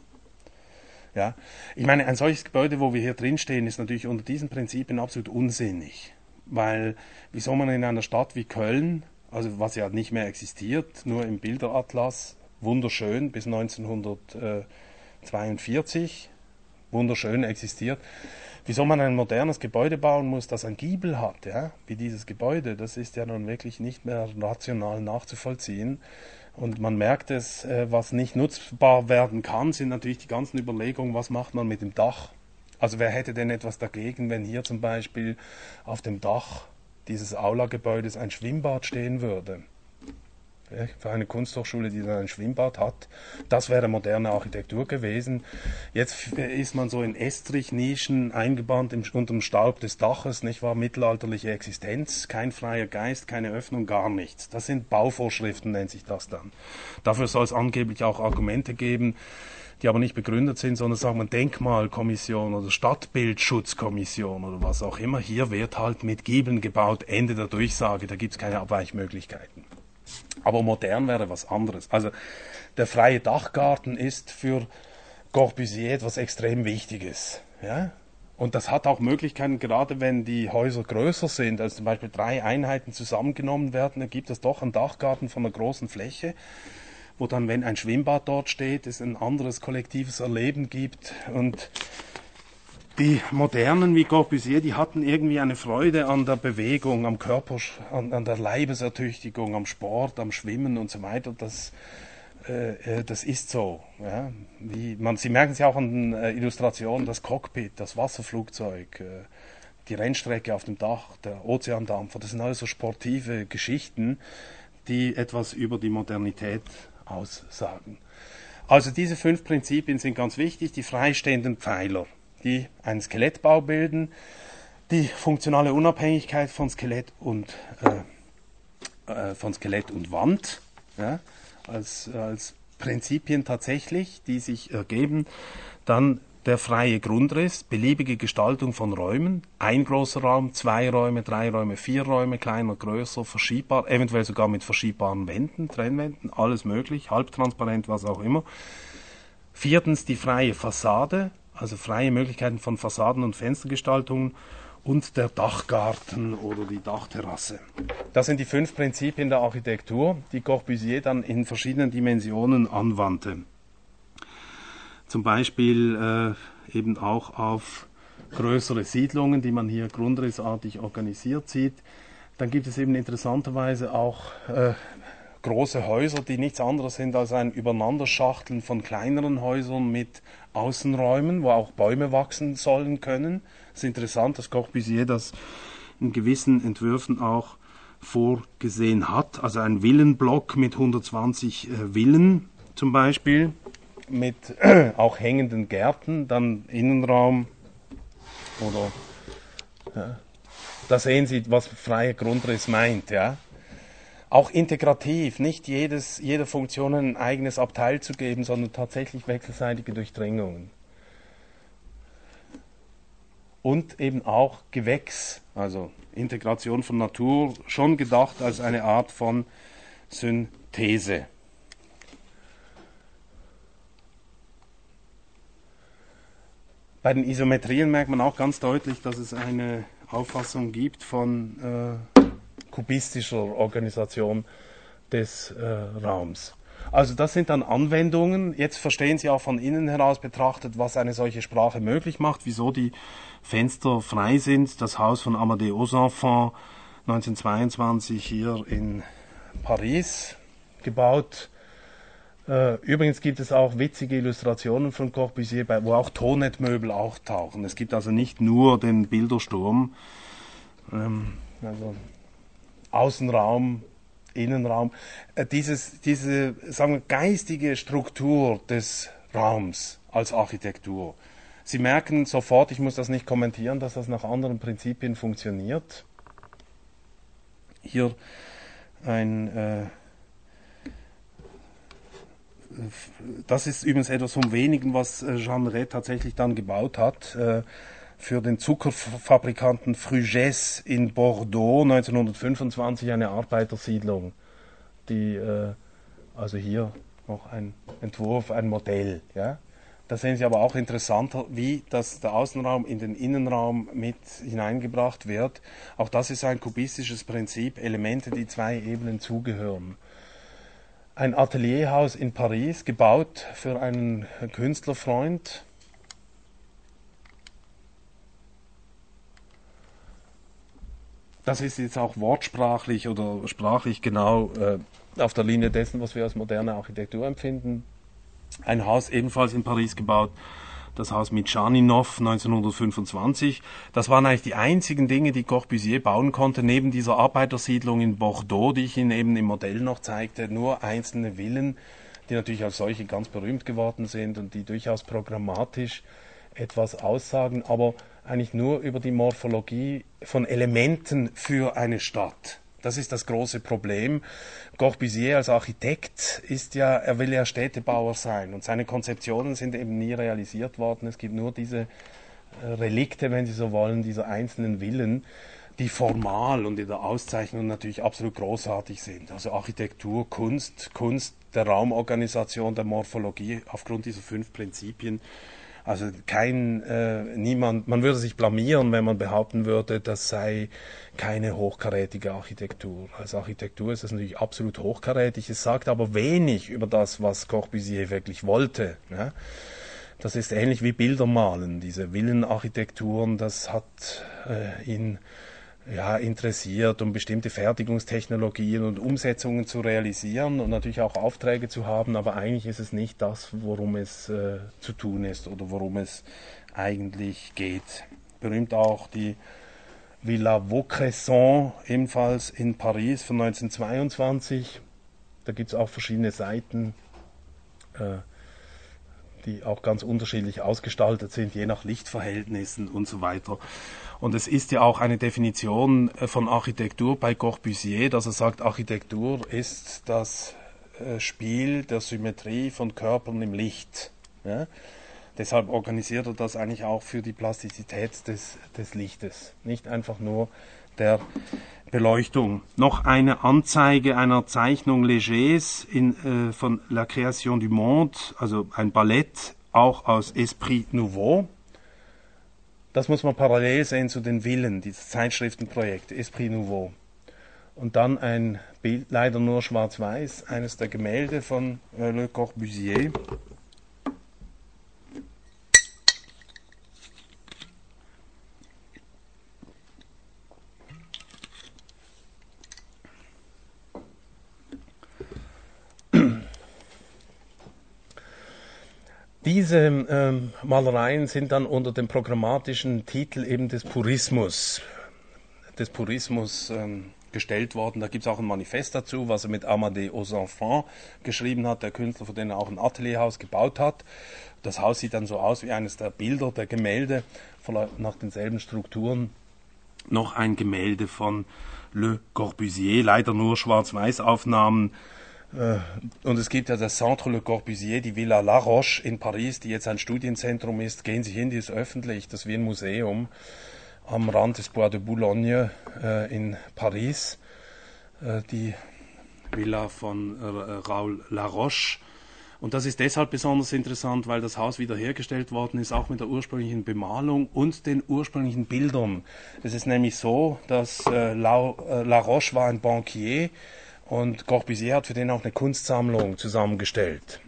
Ja, ich meine, ein solches Gebäude, wo wir hier drin stehen, ist natürlich unter diesen Prinzipien absolut unsinnig. Weil, wie soll man in einer Stadt wie Köln, also was ja nicht mehr existiert, nur im Bilderatlas, wunderschön bis neunzehnhundertzweiundvierzig, wunderschön existiert, wie soll man ein modernes Gebäude bauen muss, das einen Giebel hat, ja, wie dieses Gebäude, das ist ja nun wirklich nicht mehr rational nachzuvollziehen. Und man merkt es, was nicht nutzbar werden kann, sind natürlich die ganzen Überlegungen, was macht man mit dem Dach. Also wer hätte denn etwas dagegen, wenn hier zum Beispiel auf dem Dach dieses Aula-Gebäudes ein Schwimmbad stehen würde? Ja, für eine Kunsthochschule, die dann ein Schwimmbad hat, das wäre moderne Architektur gewesen. Jetzt ist man so in Estrich-Nischen eingebannt im, unter dem Staub des Daches, nicht wahr? Mittelalterliche Existenz, kein freier Geist, keine Öffnung, gar nichts. Das sind Bauvorschriften, nennt sich das dann. Dafür soll es angeblich auch Argumente geben, die aber nicht begründet sind, sondern sagen wir Denkmalkommission oder Stadtbildschutzkommission oder was auch immer. Hier wird halt mit Giebeln gebaut, Ende der Durchsage, da gibt es keine Abweichmöglichkeiten. Aber modern wäre was anderes. Also der freie Dachgarten ist für Corbusier etwas extrem Wichtiges. Ja? Und das hat auch Möglichkeiten, gerade wenn die Häuser größer sind, also zum Beispiel drei Einheiten zusammengenommen werden, dann gibt es doch einen Dachgarten von einer großen Fläche, wo dann, wenn ein Schwimmbad dort steht, es ein anderes kollektives Erleben gibt. Und die Modernen wie Corbusier, die hatten irgendwie eine Freude an der Bewegung, am Körper, an, an der Leibesertüchtigung, am Sport, am Schwimmen und so weiter. Das, äh, das ist so. Ja. Wie man, Sie merken es ja auch an den äh, Illustrationen, das Cockpit, das Wasserflugzeug, äh, die Rennstrecke auf dem Dach, der Ozeandampfer, das sind alles so sportive Geschichten, die etwas über die Modernität aussagen. Also diese fünf Prinzipien sind ganz wichtig, die freistehenden Pfeiler, die einen Skelettbau bilden, die funktionale Unabhängigkeit von Skelett und, äh, äh, von Skelett und Wand, ja, als, als Prinzipien tatsächlich, die sich ergeben, dann der freie Grundriss, beliebige Gestaltung von Räumen, ein großer Raum, zwei Räume, drei Räume, vier Räume, kleiner, größer, verschiebbar, eventuell sogar mit verschiebbaren Wänden, Trennwänden, alles möglich, halbtransparent, was auch immer. Viertens die freie Fassade, also freie Möglichkeiten von Fassaden- und Fenstergestaltungen und der Dachgarten oder die Dachterrasse. Das sind die fünf Prinzipien der Architektur, die Corbusier dann in verschiedenen Dimensionen anwandte. Zum Beispiel äh, eben auch auf größere Siedlungen, die man hier grundrissartig organisiert sieht. Dann gibt es eben interessanterweise auch äh, große Häuser, die nichts anderes sind als ein Übereinanderschachteln von kleineren Häusern mit Außenräumen, wo auch Bäume wachsen sollen können. Es ist interessant, dass Corbusier das in gewissen Entwürfen auch vorgesehen hat. Also ein Villenblock mit hundertzwanzig äh, Villen zum Beispiel, mit äh, auch hängenden Gärten, dann Innenraum oder ja, da sehen Sie, was freier Grundriss meint, ja. Auch integrativ, nicht jedes, jeder Funktion ein eigenes Abteil zu geben, sondern tatsächlich wechselseitige Durchdringungen. Und eben auch Gewächs, also Integration von Natur, schon gedacht als eine Art von Synthese. Bei den Isometrien merkt man auch ganz deutlich, dass es eine Auffassung gibt von äh, kubistischer Organisation des äh, Raums. Also das sind dann Anwendungen. Jetzt verstehen Sie auch von innen heraus betrachtet, was eine solche Sprache möglich macht, wieso die Fenster frei sind. Das Haus von Amédée aux Enfants, neunzehnhundertzweiundzwanzig hier in Paris gebaut. Übrigens gibt es auch witzige Illustrationen von Corbusier, wo auch Tonettmöbel auch tauchen. Es gibt also nicht nur den Bildersturm, ähm, also Außenraum, Innenraum. Äh, dieses, diese, sagen wir, geistige Struktur des Raums als Architektur. Sie merken sofort, ich muss das nicht kommentieren, dass das nach anderen Prinzipien funktioniert. Hier ein äh, Das ist übrigens etwas vom Wenigen, was Jean Rey tatsächlich dann gebaut hat. Für den Zuckerfabrikanten Frugès in Bordeaux neunzehnhundertfünfundzwanzig eine Arbeitersiedlung. Die, also hier noch ein Entwurf, ein Modell. Ja. Da sehen Sie aber auch interessanter, wie das, der Außenraum in den Innenraum mit hineingebracht wird. Auch das ist ein kubistisches Prinzip, Elemente, die zwei Ebenen zugehören. Ein Atelierhaus in Paris, gebaut für einen Künstlerfreund. Das ist jetzt auch wortsprachlich oder sprachlich genau äh, auf der Linie dessen, was wir als moderne Architektur empfinden. Ein Haus ebenfalls in Paris gebaut, das Haus Michaninow neunzehnhundertfünfundzwanzig. Das waren eigentlich die einzigen Dinge, die Corbusier bauen konnte, neben dieser Arbeitersiedlung in Bordeaux, die ich Ihnen eben im Modell noch zeigte, nur einzelne Villen, die natürlich als solche ganz berühmt geworden sind und die durchaus programmatisch etwas aussagen, aber eigentlich nur über die Morphologie von Elementen für eine Stadt. Das ist das große Problem. Corbusier als Architekt ist ja, er will ja Städtebauer sein und seine Konzeptionen sind eben nie realisiert worden. Es gibt nur diese Relikte, wenn Sie so wollen, dieser einzelnen Villen. die formal und in der Auszeichnung natürlich absolut großartig sind. Also Architektur, Kunst, Kunst der Raumorganisation, der Morphologie aufgrund dieser fünf Prinzipien. Also kein, äh, niemand, man würde sich blamieren, wenn man behaupten würde, das sei keine hochkarätige Architektur. Als Architektur ist das natürlich absolut hochkarätig. Es sagt aber wenig über das, was Corbusier wirklich wollte. Ja? Das ist ähnlich wie Bilder malen. Diese Villenarchitekturen, das hat äh, ihn ja, interessiert, um bestimmte Fertigungstechnologien und Umsetzungen zu realisieren und natürlich auch Aufträge zu haben, aber eigentlich ist es nicht das, worum es äh, zu tun ist oder worum es eigentlich geht. Berühmt auch die Villa Vaucresson, ebenfalls in Paris von neunzehnhundertzweiundzwanzig. Da gibt es auch verschiedene Seiten, äh, die auch ganz unterschiedlich ausgestaltet sind, je nach Lichtverhältnissen und so weiter. Und es ist ja auch eine Definition von Architektur bei Corbusier, dass er sagt, Architektur ist das Spiel der Symmetrie von Körpern im Licht. Ja? Deshalb organisiert er das eigentlich auch für die Plastizität des, des Lichtes, nicht einfach nur der Beleuchtung. Noch eine Anzeige einer Zeichnung Légers in, äh, von La Création du Monde, also ein Ballett, auch aus Esprit Nouveau. Das muss man parallel sehen zu den Villen, dieses Zeitschriftenprojekt, Esprit Nouveau. Und dann ein Bild, leider nur schwarz-weiß, eines der Gemälde von äh, Le Corbusier. Diese ähm, Malereien sind dann unter dem programmatischen Titel eben des Purismus, des Purismus ähm, gestellt worden. Da gibt es auch ein Manifest dazu, was er mit Amadé aux Enfants geschrieben hat, der Künstler, für den er auch ein Atelierhaus gebaut hat. Das Haus sieht dann so aus wie eines der Bilder, der Gemälde, voller, nach denselben Strukturen. Noch ein Gemälde von Le Corbusier, leider nur Schwarz-Weiß-Aufnahmen. Und es gibt ja das Centre Le Corbusier, die Villa La Roche in Paris, die jetzt ein Studienzentrum ist. Gehen Sie hin, die ist öffentlich, das ist wie ein Museum am Rand des Bois de Boulogne äh, in Paris. Äh, die Villa von äh, Raoul La Roche. Und das ist deshalb besonders interessant, weil das Haus wiederhergestellt worden ist, auch mit der ursprünglichen Bemalung und den ursprünglichen Bildern. Es ist nämlich so, dass äh, La, äh, La Roche war ein Bankier, und Corbusier hat für den auch eine Kunstsammlung zusammengestellt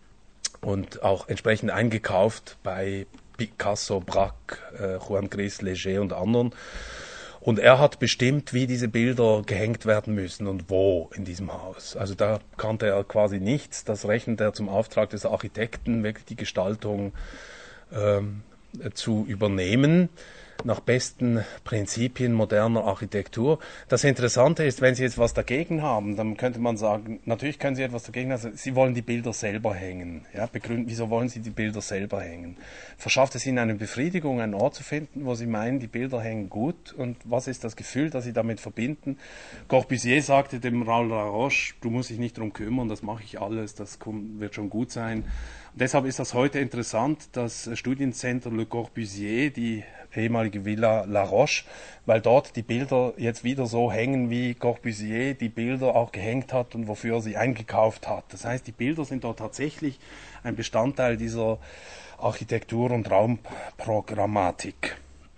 und auch entsprechend eingekauft bei Picasso, Braque, äh, Juan Gris, Léger und anderen. Und er hat bestimmt, wie diese Bilder gehängt werden müssen und wo in diesem Haus. Also da kannte er quasi nichts. Das rechnet er zum Auftrag des Architekten, wirklich die Gestaltung ähm, zu übernehmen, nach besten Prinzipien moderner Architektur. Das Interessante ist, wenn Sie jetzt was dagegen haben, dann könnte man sagen, natürlich können Sie etwas dagegen haben, Sie wollen die Bilder selber hängen. Ja, begründen, wieso wollen Sie die Bilder selber hängen? Verschafft es Ihnen eine Befriedigung, einen Ort zu finden, wo Sie meinen, die Bilder hängen gut? Und was ist das Gefühl, das Sie damit verbinden? Corbusier sagte dem Raoul La Roche, du musst dich nicht darum kümmern, das mache ich alles, das wird schon gut sein. Und deshalb ist das heute interessant, das Studiencenter Le Corbusier, die ehemalige Villa La Roche, weil dort die Bilder jetzt wieder so hängen, wie Corbusier die Bilder auch gehängt hat und wofür er sie eingekauft hat. Das heißt, die Bilder sind dort tatsächlich ein Bestandteil dieser Architektur- und Raumprogrammatik.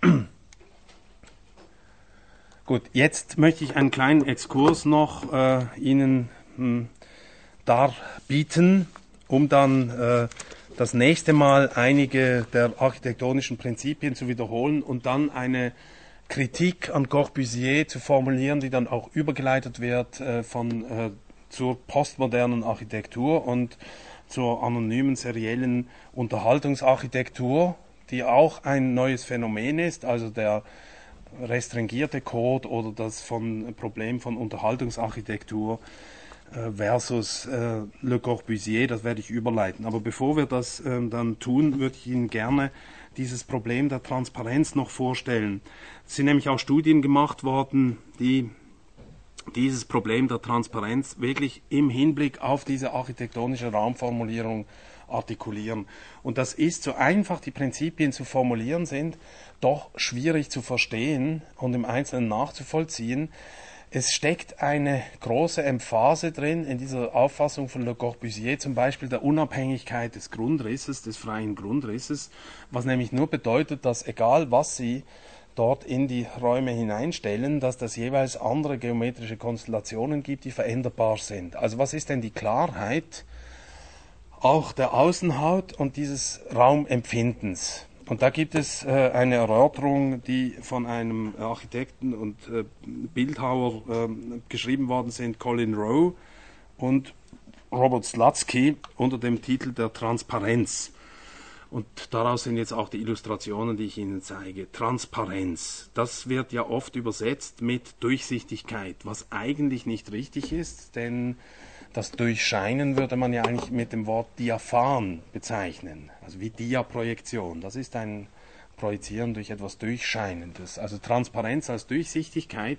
Gut, jetzt möchte ich einen kleinen Exkurs noch äh, Ihnen hm, darbieten, um dann äh, das nächste Mal einige der architektonischen Prinzipien zu wiederholen und dann eine Kritik an Corbusier zu formulieren, die dann auch übergeleitet wird äh, von, äh, zur postmodernen Architektur und zur anonymen, seriellen Unterhaltungsarchitektur, die auch ein neues Phänomen ist, also der restringierte Code oder das von Problem von Unterhaltungsarchitektur versus äh, Le Corbusier, das werde ich überleiten. Aber bevor wir das äh, dann tun, würde ich Ihnen gerne dieses Problem der Transparenz noch vorstellen. Es sind nämlich auch Studien gemacht worden, die dieses Problem der Transparenz wirklich im Hinblick auf diese architektonische Raumformulierung artikulieren. Und das ist, so einfach die Prinzipien zu formulieren sind, doch schwierig zu verstehen und im Einzelnen nachzuvollziehen. Es steckt eine große Emphase drin in dieser Auffassung von Le Corbusier, zum Beispiel der Unabhängigkeit des Grundrisses, des freien Grundrisses, was nämlich nur bedeutet, dass egal was Sie dort in die Räume hineinstellen, dass das jeweils andere geometrische Konstellationen gibt, die veränderbar sind. Also was ist denn die Klarheit auch der Außenhaut und dieses Raumempfindens? Und da gibt es äh, eine Erörterung, die von einem Architekten und äh, Bildhauer äh, geschrieben worden sind, Colin Rowe und Robert Slutsky, unter dem Titel der Transparenz. Und daraus sind jetzt auch die Illustrationen, die ich Ihnen zeige. Transparenz, das wird ja oft übersetzt mit Durchsichtigkeit, was eigentlich nicht richtig ist, denn das Durchscheinen würde man ja eigentlich mit dem Wort diaphan bezeichnen, also wie Diaprojektion. Das ist ein Projizieren durch etwas Durchscheinendes. Also Transparenz als Durchsichtigkeit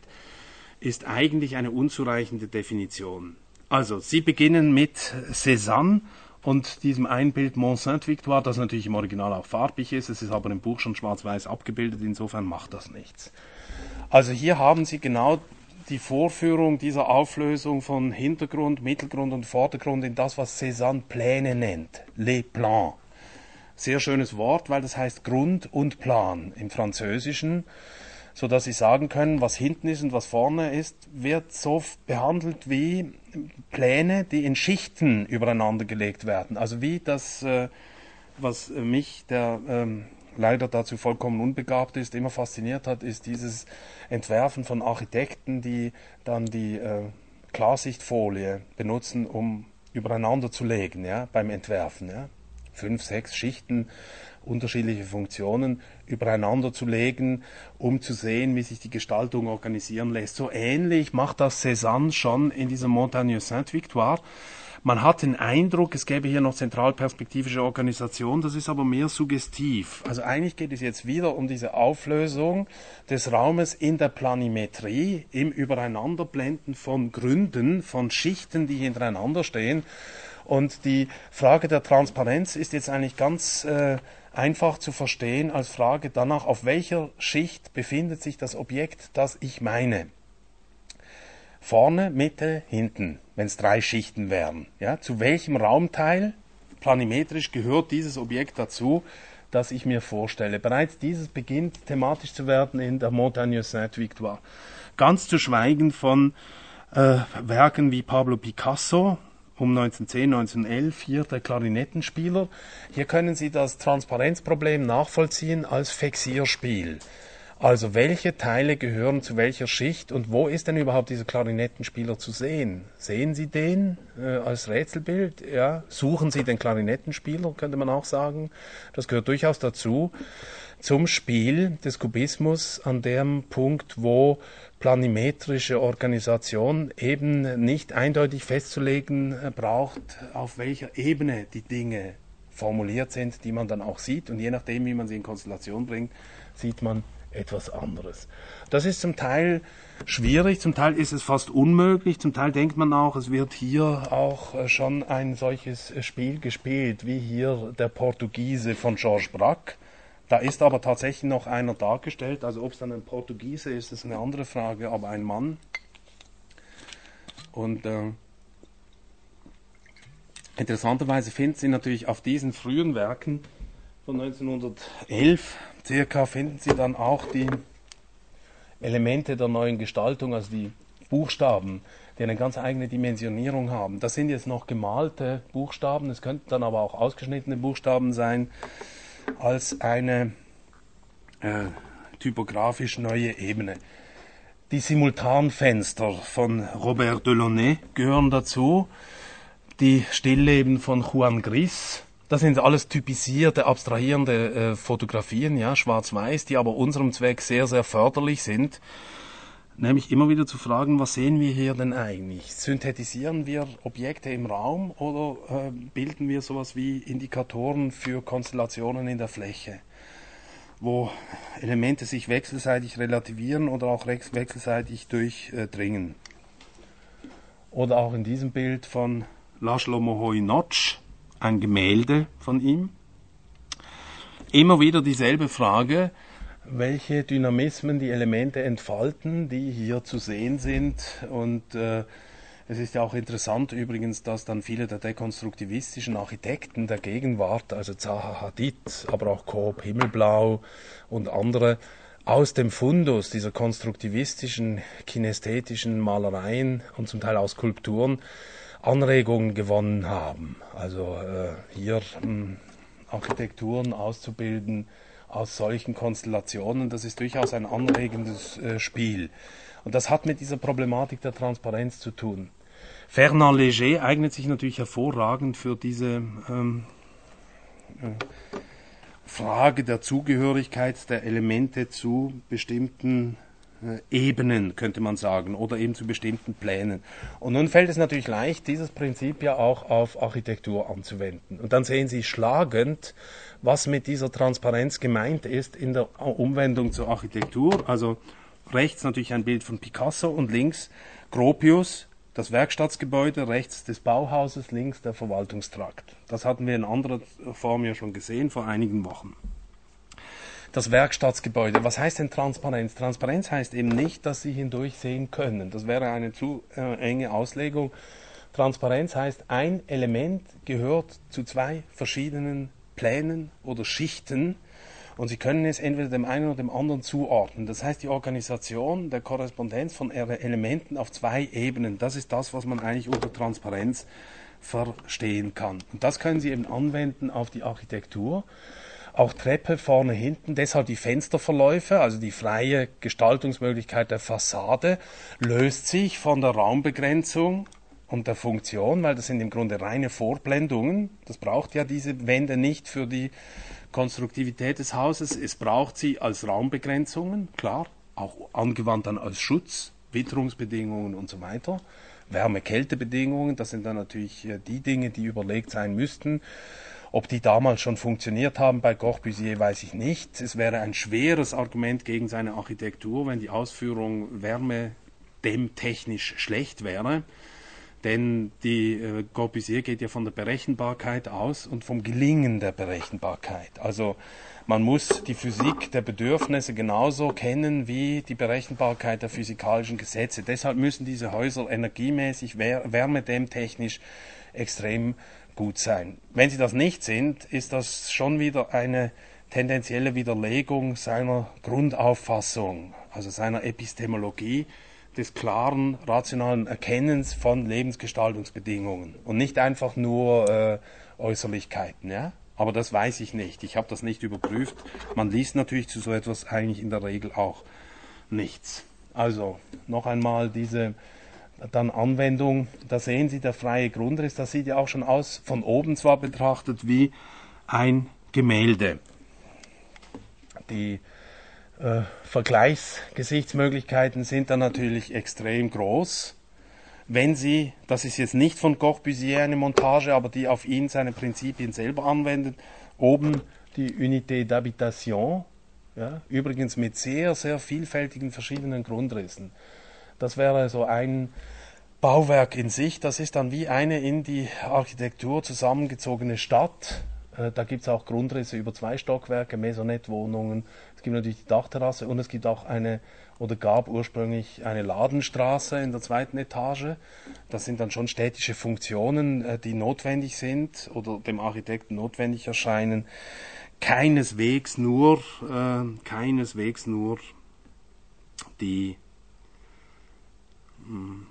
ist eigentlich eine unzureichende Definition. Also, Sie beginnen mit Cézanne und diesem einen Bild Mont Sainte-Victoire, das natürlich im Original auch farbig ist, es ist aber im Buch schon schwarz-weiß abgebildet, insofern macht das nichts. Also hier haben Sie genau die Vorführung dieser Auflösung von Hintergrund, Mittelgrund und Vordergrund in das, was Cézanne Pläne nennt, les plans. Sehr schönes Wort, weil das heißt Grund und Plan im Französischen, so dass Sie sagen können, was hinten ist und was vorne ist, wird so behandelt wie Pläne, die in Schichten übereinander gelegt werden. Also wie das, äh, was mich, der ähm, leider dazu vollkommen unbegabt ist, immer fasziniert hat, ist dieses Entwerfen von Architekten, die dann die äh, Klarsichtfolie benutzen, um übereinander zu legen, ja, beim Entwerfen. Ja. Fünf, sechs Schichten, unterschiedliche Funktionen übereinander zu legen, um zu sehen, wie sich die Gestaltung organisieren lässt. So ähnlich macht das Cézanne schon in dieser Montagne Sainte-Victoire. Man hat den Eindruck, es gäbe hier noch zentralperspektivische Organisation, das ist aber mehr suggestiv. Also eigentlich geht es jetzt wieder um diese Auflösung des Raumes in der Planimetrie, im Übereinanderblenden von Gründen, von Schichten, die hintereinander stehen. Und die Frage der Transparenz ist jetzt eigentlich ganz äh, einfach zu verstehen als Frage danach, auf welcher Schicht befindet sich das Objekt, das ich meine. Vorne, Mitte, hinten, wenn es drei Schichten wären. Ja, zu welchem Raumteil planimetrisch gehört dieses Objekt dazu, das ich mir vorstelle? Bereits dieses beginnt thematisch zu werden in der Montagne Sainte-Victoire. Ganz zu schweigen von äh, Werken wie Pablo Picasso, um neunzehnhundertzehn, neunzehnhundertelf, hier der Klarinettenspieler. Hier können Sie das Transparenzproblem nachvollziehen als Fixierspiel. Also welche Teile gehören zu welcher Schicht und wo ist denn überhaupt dieser Klarinettenspieler zu sehen? Sehen Sie den äh, als Rätselbild? Ja? Suchen Sie den Klarinettenspieler, könnte man auch sagen. Das gehört durchaus dazu, zum Spiel des Kubismus an dem Punkt, wo planimetrische Organisation eben nicht eindeutig festzulegen braucht, auf welcher Ebene die Dinge formuliert sind, die man dann auch sieht. Und je nachdem, wie man sie in Konstellation bringt, sieht man etwas anderes. Das ist zum Teil schwierig, zum Teil ist es fast unmöglich, zum Teil denkt man auch, es wird hier auch schon ein solches Spiel gespielt, wie hier der Portugiese von Georges Braque. Da ist aber tatsächlich noch einer dargestellt, also ob es dann ein Portugiese ist, ist eine andere Frage, aber ein Mann. Und äh, interessanterweise finden Sie natürlich auf diesen frühen Werken von neunzehnhundertelf circa, finden Sie dann auch die Elemente der neuen Gestaltung, also die Buchstaben, die eine ganz eigene Dimensionierung haben. Das sind jetzt noch gemalte Buchstaben, es könnten dann aber auch ausgeschnittene Buchstaben sein, als eine äh, typografisch neue Ebene. Die Simultanfenster von Robert Delaunay gehören dazu, die Stillleben von Juan Gris. Das sind alles typisierte, abstrahierende äh, Fotografien, ja, schwarz-weiß, die aber unserem Zweck sehr, sehr förderlich sind. Nämlich immer wieder zu fragen, was sehen wir hier denn eigentlich? Synthetisieren wir Objekte im Raum oder äh, bilden wir sowas wie Indikatoren für Konstellationen in der Fläche, wo Elemente sich wechselseitig relativieren oder auch wechselseitig durchdringen? Oder auch in diesem Bild von Laszlo Moholy-Nagy, ein Gemälde von ihm. Immer wieder dieselbe Frage, welche Dynamismen die Elemente entfalten, die hier zu sehen sind. Und äh, es ist ja auch interessant übrigens, dass dann viele der dekonstruktivistischen Architekten der Gegenwart, also Zaha Hadid, aber auch Coop Himmelblau und andere, aus dem Fundus dieser konstruktivistischen, kinästhetischen Malereien und zum Teil aus Skulpturen Anregungen gewonnen haben. Also äh, hier mh, Architekturen auszubilden aus solchen Konstellationen, das ist durchaus ein anregendes äh, Spiel. Und das hat mit dieser Problematik der Transparenz zu tun. Fernand Léger eignet sich natürlich hervorragend für diese ähm, äh, Frage der Zugehörigkeit der Elemente zu bestimmten äh, Ebenen, könnte man sagen, oder eben zu bestimmten Plänen. Und nun fällt es natürlich leicht, dieses Prinzip ja auch auf Architektur anzuwenden. Und dann sehen Sie schlagend, was mit dieser Transparenz gemeint ist in der Umwendung zur Architektur. Also rechts natürlich ein Bild von Picasso und links Gropius, das Werkstattsgebäude, rechts des Bauhauses, links der Verwaltungstrakt. Das hatten wir in anderer Form ja schon gesehen, vor einigen Wochen. Das Werkstattsgebäude, was heißt denn Transparenz? Transparenz heißt eben nicht, dass Sie hindurch sehen können. Das wäre eine zu äh, enge Auslegung. Transparenz heißt, ein Element gehört zu zwei verschiedenen Plänen oder Schichten und Sie können es entweder dem einen oder dem anderen zuordnen. Das heißt, die Organisation der Korrespondenz von Elementen auf zwei Ebenen, das ist das, was man eigentlich unter Transparenz verstehen kann. Und das können Sie eben anwenden auf die Architektur. Auch Treppe vorne, hinten, deshalb die Fensterverläufe, also die freie Gestaltungsmöglichkeit der Fassade, löst sich von der Raumbegrenzung und der Funktion, weil das sind im Grunde reine Vorblendungen. Das braucht ja diese Wände nicht für die Konstruktivität des Hauses. Es braucht sie als Raumbegrenzungen, klar, auch angewandt dann als Schutz, Witterungsbedingungen und so weiter. Wärme-Kälte-Bedingungen, das sind dann natürlich die Dinge, die überlegt sein müssten. Ob die damals schon funktioniert haben bei Corbusier, weiß ich nicht. Es wäre ein schweres Argument gegen seine Architektur, wenn die Ausführung wärmedämmtechnisch schlecht wäre. Denn die äh, Corbusier geht ja von der Berechenbarkeit aus und vom Gelingen der Berechenbarkeit. Also man muss die Physik der Bedürfnisse genauso kennen wie die Berechenbarkeit der physikalischen Gesetze. Deshalb müssen diese Häuser energiemäßig, wärmedämmtechnisch extrem gut sein. Wenn sie das nicht sind, ist das schon wieder eine tendenzielle Widerlegung seiner Grundauffassung, also seiner Epistemologie, des klaren, rationalen Erkennens von Lebensgestaltungsbedingungen und nicht einfach nur äh, Äußerlichkeiten. Ja? Aber das weiß ich nicht. Ich habe das nicht überprüft. Man liest natürlich zu so etwas eigentlich in der Regel auch nichts. Also noch einmal diese dann Anwendung. Da sehen Sie, der freie Grundriss, das sieht ja auch schon aus, von oben zwar betrachtet, wie ein Gemälde. Die Äh, Vergleichsgesichtsmöglichkeiten sind dann natürlich extrem groß. Wenn Sie, das ist jetzt nicht von Corbusier eine Montage, aber die auf ihn seine Prinzipien selber anwendet, oben die Unité d'Habitation, ja, übrigens mit sehr, sehr vielfältigen verschiedenen Grundrissen. Das wäre so ein Bauwerk in sich, das ist dann wie eine in die Architektur zusammengezogene Stadt. Da gibt es auch Grundrisse über zwei Stockwerke, Maisonette-Wohnungen. Es gibt natürlich die Dachterrasse und es gibt auch eine, oder gab ursprünglich eine Ladenstraße in der zweiten Etage. Das sind dann schon städtische Funktionen, die notwendig sind oder dem Architekten notwendig erscheinen. Keineswegs nur, äh, keineswegs nur die mh,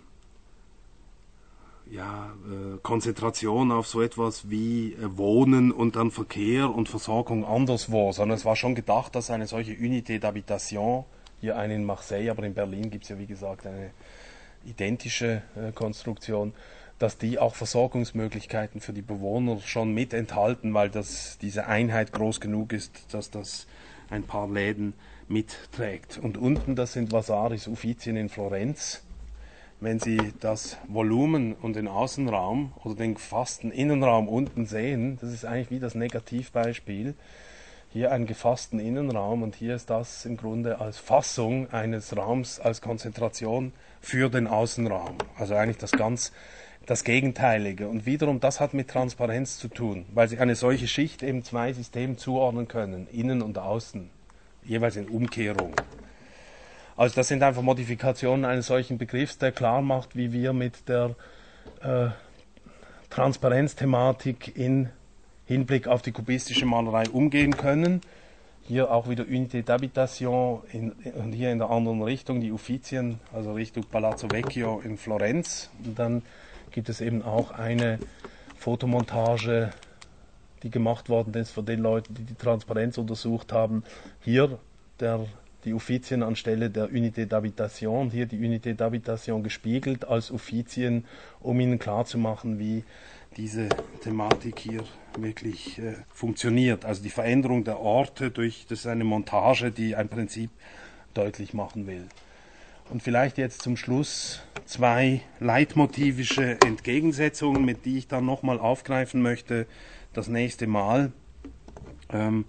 ja, äh, Konzentration auf so etwas wie äh, Wohnen und dann Verkehr und Versorgung anderswo, sondern es war schon gedacht, dass eine solche Unité d'Habitation, hier eine in Marseille, aber in Berlin gibt es ja wie gesagt eine identische äh, Konstruktion, dass die auch Versorgungsmöglichkeiten für die Bewohner schon mit enthalten, weil das, diese Einheit groß genug ist, dass das ein paar Läden mitträgt. Und unten, das sind Vasaris Uffizien in Florenz. Wenn Sie das Volumen und den Außenraum oder den gefassten Innenraum unten sehen, das ist eigentlich wie das Negativbeispiel. Hier einen gefassten Innenraum und hier ist das im Grunde als Fassung eines Raums, als Konzentration für den Außenraum. Also eigentlich das ganz das Gegenteilige. Und wiederum, das hat mit Transparenz zu tun, weil sie eine solche Schicht eben zwei Systemen zuordnen können, innen und außen, jeweils in Umkehrung. Also das sind einfach Modifikationen eines solchen Begriffs, der klar macht, wie wir mit der äh, Transparenzthematik in Hinblick auf die kubistische Malerei umgehen können. Hier auch wieder Unité d'Habitation in, und hier in der anderen Richtung, die Uffizien, also Richtung Palazzo Vecchio in Florenz. Und dann gibt es eben auch eine Fotomontage, die gemacht worden ist von den Leuten, die die Transparenz untersucht haben. Hier der, die Uffizien anstelle der Unité d'Habitation, hier die Unité d'Habitation gespiegelt als Uffizien, um ihnen klarzumachen, wie diese Thematik hier wirklich äh, funktioniert. Also die Veränderung der Orte durch das ist eine Montage, die ein Prinzip deutlich machen will. Und vielleicht jetzt zum Schluss zwei leitmotivische Entgegensetzungen, mit die ich dann nochmal aufgreifen möchte das nächste Mal, ähm,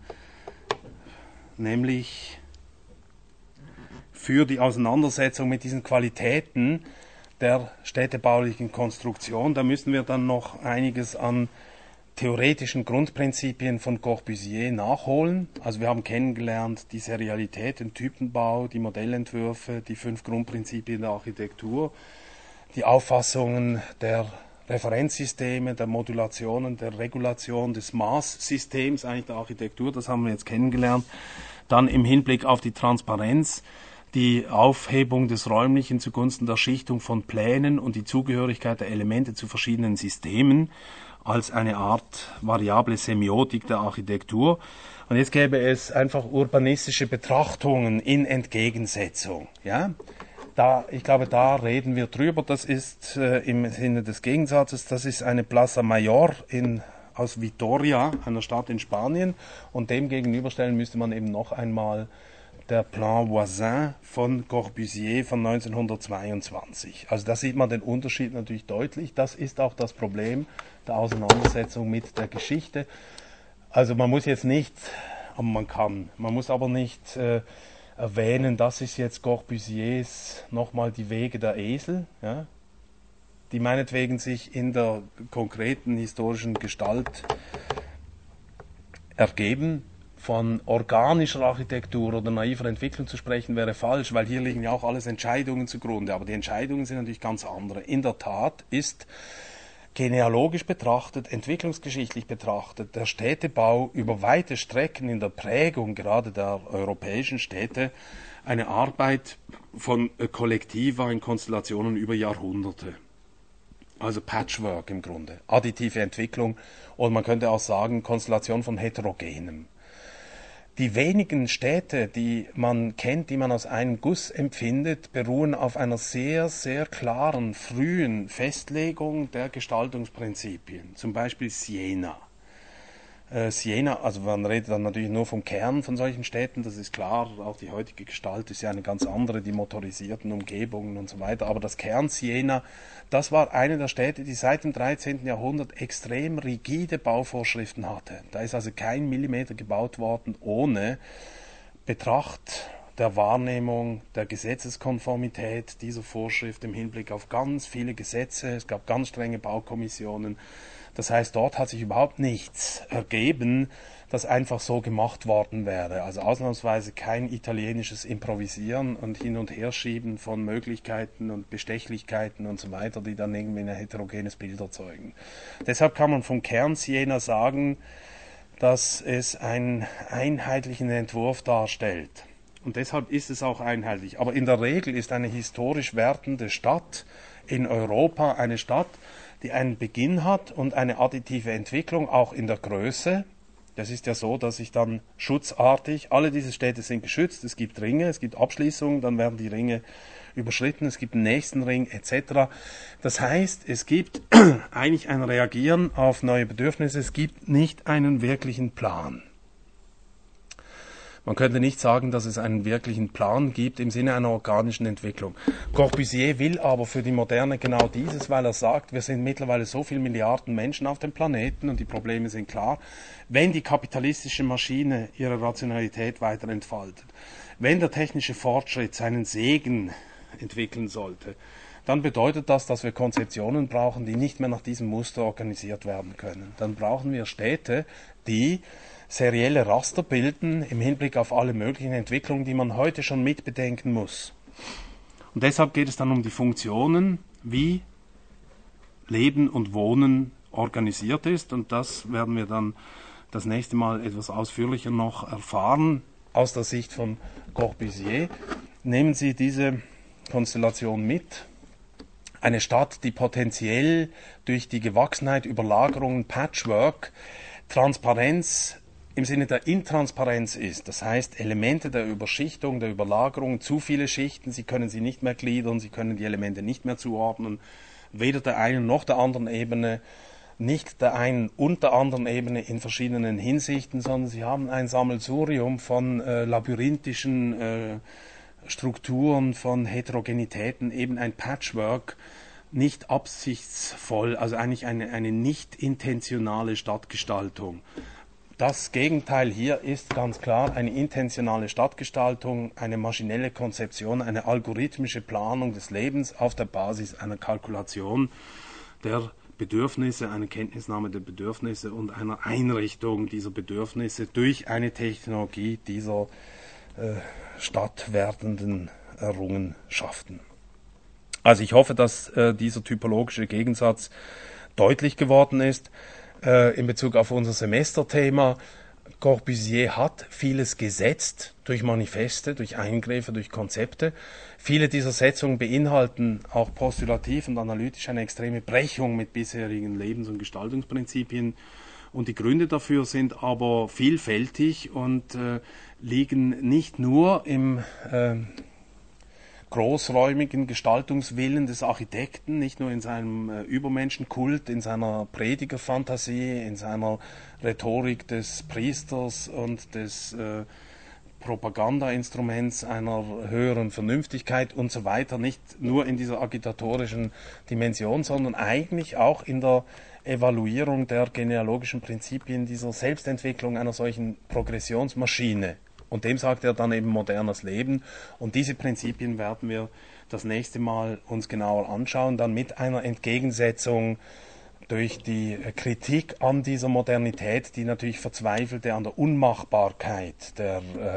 nämlich für die Auseinandersetzung mit diesen Qualitäten der städtebaulichen Konstruktion. Da müssen wir dann noch einiges an theoretischen Grundprinzipien von Corbusier nachholen. Also wir haben kennengelernt die Serialität, den Typenbau, die Modellentwürfe, die fünf Grundprinzipien der Architektur, die Auffassungen der Referenzsysteme, der Modulationen, der Regulation des Maßsystems eigentlich der Architektur, das haben wir jetzt kennengelernt. Dann im Hinblick auf die Transparenz, die Aufhebung des Räumlichen zugunsten der Schichtung von Plänen und die Zugehörigkeit der Elemente zu verschiedenen Systemen als eine Art variable Semiotik der Architektur. Und jetzt gäbe es einfach urbanistische Betrachtungen in Entgegensetzung. Ja? Da, ich glaube, da reden wir drüber. Das ist äh, im Sinne des Gegensatzes, das ist eine Plaza Mayor in, aus Vitoria, einer Stadt in Spanien. Und dem gegenüberstellen müsste man eben noch einmal der Plan Voisin von Corbusier von neunzehnhundertzweiundzwanzig. Also da sieht man den Unterschied natürlich deutlich. Das ist auch das Problem der Auseinandersetzung mit der Geschichte. Also man muss jetzt nicht, aber man kann, man muss aber nicht äh, erwähnen, das ist jetzt Corbusiers nochmal die Wege der Esel, ja, die meinetwegen sich in der konkreten historischen Gestalt ergeben. Von organischer Architektur oder naiver Entwicklung zu sprechen, wäre falsch, weil hier liegen ja auch alles Entscheidungen zugrunde. Aber die Entscheidungen sind natürlich ganz andere. In der Tat ist genealogisch betrachtet, entwicklungsgeschichtlich betrachtet, der Städtebau über weite Strecken in der Prägung gerade der europäischen Städte eine Arbeit von Kollektiva in Konstellationen über Jahrhunderte. Also Patchwork im Grunde, additive Entwicklung und man könnte auch sagen Konstellation von Heterogenem. Die wenigen Städte, die man kennt, die man aus einem Guss empfindet, beruhen auf einer sehr, sehr klaren, frühen Festlegung der Gestaltungsprinzipien. Zum Beispiel Siena. Äh, Siena, also man redet dann natürlich nur vom Kern von solchen Städten, das ist klar, auch die heutige Gestalt ist ja eine ganz andere, die motorisierten Umgebungen und so weiter, aber das Kern Siena, das war eine der Städte, die seit dem dreizehnten Jahrhundert extrem rigide Bauvorschriften hatte. Da ist also kein Millimeter gebaut worden ohne Betracht der Wahrnehmung der Gesetzeskonformität dieser Vorschrift im Hinblick auf ganz viele Gesetze. Es gab ganz strenge Baukommissionen. Das heißt, dort hat sich überhaupt nichts ergeben, das einfach so gemacht worden wäre. Also ausnahmsweise kein italienisches Improvisieren und Hin- und Herschieben von Möglichkeiten und Bestechlichkeiten und so weiter, die dann irgendwie ein heterogenes Bild erzeugen. Deshalb kann man vom Kern Siena sagen, dass es einen einheitlichen Entwurf darstellt. Und deshalb ist es auch einheitlich. Aber in der Regel ist eine historisch wertende Stadt in Europa eine Stadt, die einen Beginn hat und eine additive Entwicklung, auch in der Größe. Das ist ja so, dass sich dann schutzartig, alle diese Städte sind geschützt, es gibt Ringe, es gibt Abschließungen, dann werden die Ringe überschritten, es gibt einen nächsten Ring et cetera. Das heißt, es gibt eigentlich ein Reagieren auf neue Bedürfnisse, es gibt nicht einen wirklichen Plan. Man könnte nicht sagen, dass es einen wirklichen Plan gibt im Sinne einer organischen Entwicklung. Corbusier will aber für die Moderne genau dieses, weil er sagt, wir sind mittlerweile so viele Milliarden Menschen auf dem Planeten und die Probleme sind klar. Wenn die kapitalistische Maschine ihre Rationalität weiter entfaltet, wenn der technische Fortschritt seinen Segen entwickeln sollte, dann bedeutet das, dass wir Konzeptionen brauchen, die nicht mehr nach diesem Muster organisiert werden können. Dann brauchen wir Städte, die serielle Raster bilden im Hinblick auf alle möglichen Entwicklungen, die man heute schon mitbedenken muss. Und deshalb geht es dann um die Funktionen, wie Leben und Wohnen organisiert ist. Und das werden wir dann das nächste Mal etwas ausführlicher noch erfahren aus der Sicht von Corbusier. Nehmen Sie diese Konstellation mit. Eine Stadt, die potenziell durch die Gewachsenheit, Überlagerungen, Patchwork, Transparenz im Sinne der Intransparenz ist. Das heißt, Elemente der Überschichtung, der Überlagerung, zu viele Schichten, Sie können sie nicht mehr gliedern, Sie können die Elemente nicht mehr zuordnen, weder der einen noch der anderen Ebene, nicht der einen und der anderen Ebene in verschiedenen Hinsichten, sondern Sie haben ein Sammelsurium von äh, labyrinthischen äh, Strukturen, von Heterogenitäten, eben ein Patchwork, nicht absichtsvoll, also eigentlich eine, eine nicht intentionale Stadtgestaltung. Das Gegenteil hier ist ganz klar eine intentionale Stadtgestaltung, eine maschinelle Konzeption, eine algorithmische Planung des Lebens auf der Basis einer Kalkulation der Bedürfnisse, einer Kenntnisnahme der Bedürfnisse und einer Einrichtung dieser Bedürfnisse durch eine Technologie dieser äh, stattwerdenden Errungenschaften. Also ich hoffe, dass äh, dieser typologische Gegensatz deutlich geworden ist. Äh, in Bezug auf unser Semesterthema, Corbusier hat vieles gesetzt durch Manifeste, durch Eingriffe, durch Konzepte. Viele dieser Setzungen beinhalten auch postulativ und analytisch eine extreme Brechung mit bisherigen Lebens- und Gestaltungsprinzipien. Und die Gründe dafür sind aber vielfältig und äh, liegen nicht nur im äh, großräumigen Gestaltungswillen des Architekten, nicht nur in seinem äh, Übermenschenkult, in seiner Predigerfantasie, in seiner Rhetorik des Priesters und des äh, Propagandainstruments einer höheren Vernünftigkeit und so weiter, nicht nur in dieser agitatorischen Dimension, sondern eigentlich auch in der Evaluierung der genealogischen Prinzipien dieser Selbstentwicklung einer solchen Progressionsmaschine. Und dem sagt er dann eben modernes Leben. Und diese Prinzipien werden wir das nächste Mal uns genauer anschauen, dann mit einer Entgegensetzung durch die Kritik an dieser Modernität, die natürlich verzweifelte an der Unmachbarkeit der äh,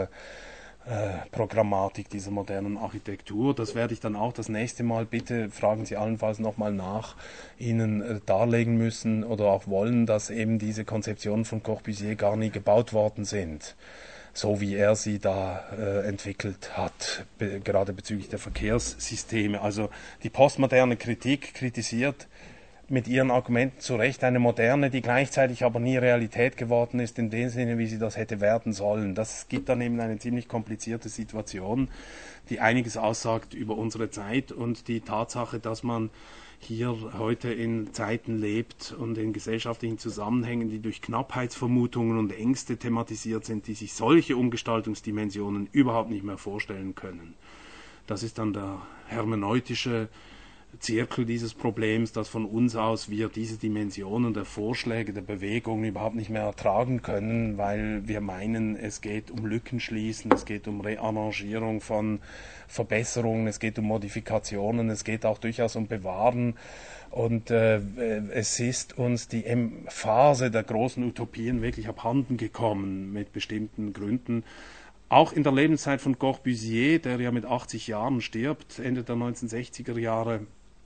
äh, Programmatik dieser modernen Architektur. Das werde ich dann auch das nächste Mal, bitte fragen Sie allenfalls nochmal nach, Ihnen äh, darlegen müssen oder auch wollen, dass eben diese Konzeptionen von Corbusier gar nie gebaut worden sind, so wie er sie da äh, entwickelt hat, be- gerade bezüglich der Verkehrssysteme. Also die postmoderne Kritik kritisiert mit ihren Argumenten zu Recht eine Moderne, die gleichzeitig aber nie Realität geworden ist, in dem Sinne, wie sie das hätte werden sollen. Das gibt dann eben eine ziemlich komplizierte Situation, die einiges aussagt über unsere Zeit und die Tatsache, dass man hier heute in Zeiten lebt und in gesellschaftlichen Zusammenhängen, die durch Knappheitsvermutungen und Ängste thematisiert sind, die sich solche Umgestaltungsdimensionen überhaupt nicht mehr vorstellen können. Das ist dann der hermeneutische Zirkel dieses Problems, dass von uns aus wir diese Dimensionen der Vorschläge, der Bewegungen überhaupt nicht mehr ertragen können, weil wir meinen, es geht um Lückenschließen, es geht um Rearrangierung von Verbesserungen, es geht um Modifikationen, es geht auch durchaus um Bewahren. Und äh, es ist uns die Phase der großen Utopien wirklich abhanden gekommen mit bestimmten Gründen. Auch in der Lebenszeit von Corbusier, der ja mit achtzig Jahren stirbt, Ende der neunzehnhundertsechziger Jahre,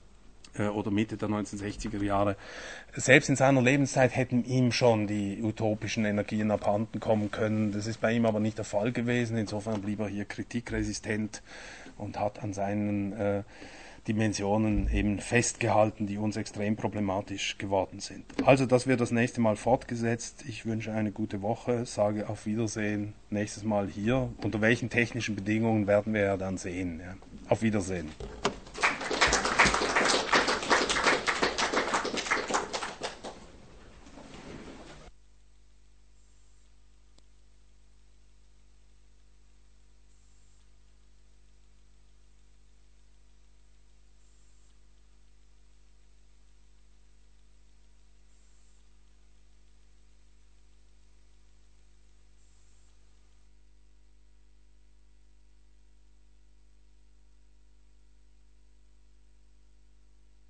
oder Mitte der neunzehnhundertsechziger Jahre. Selbst in seiner Lebenszeit hätten ihm schon die utopischen Energien abhanden kommen können. Das ist bei ihm aber nicht der Fall gewesen. Insofern blieb er hier kritikresistent und hat an seinen äh, Dimensionen eben festgehalten, die uns extrem problematisch geworden sind. Also das wird das nächste Mal fortgesetzt. Ich wünsche eine gute Woche, sage auf Wiedersehen nächstes Mal hier. Unter welchen technischen Bedingungen werden wir ja dann sehen. Ja. Auf Wiedersehen.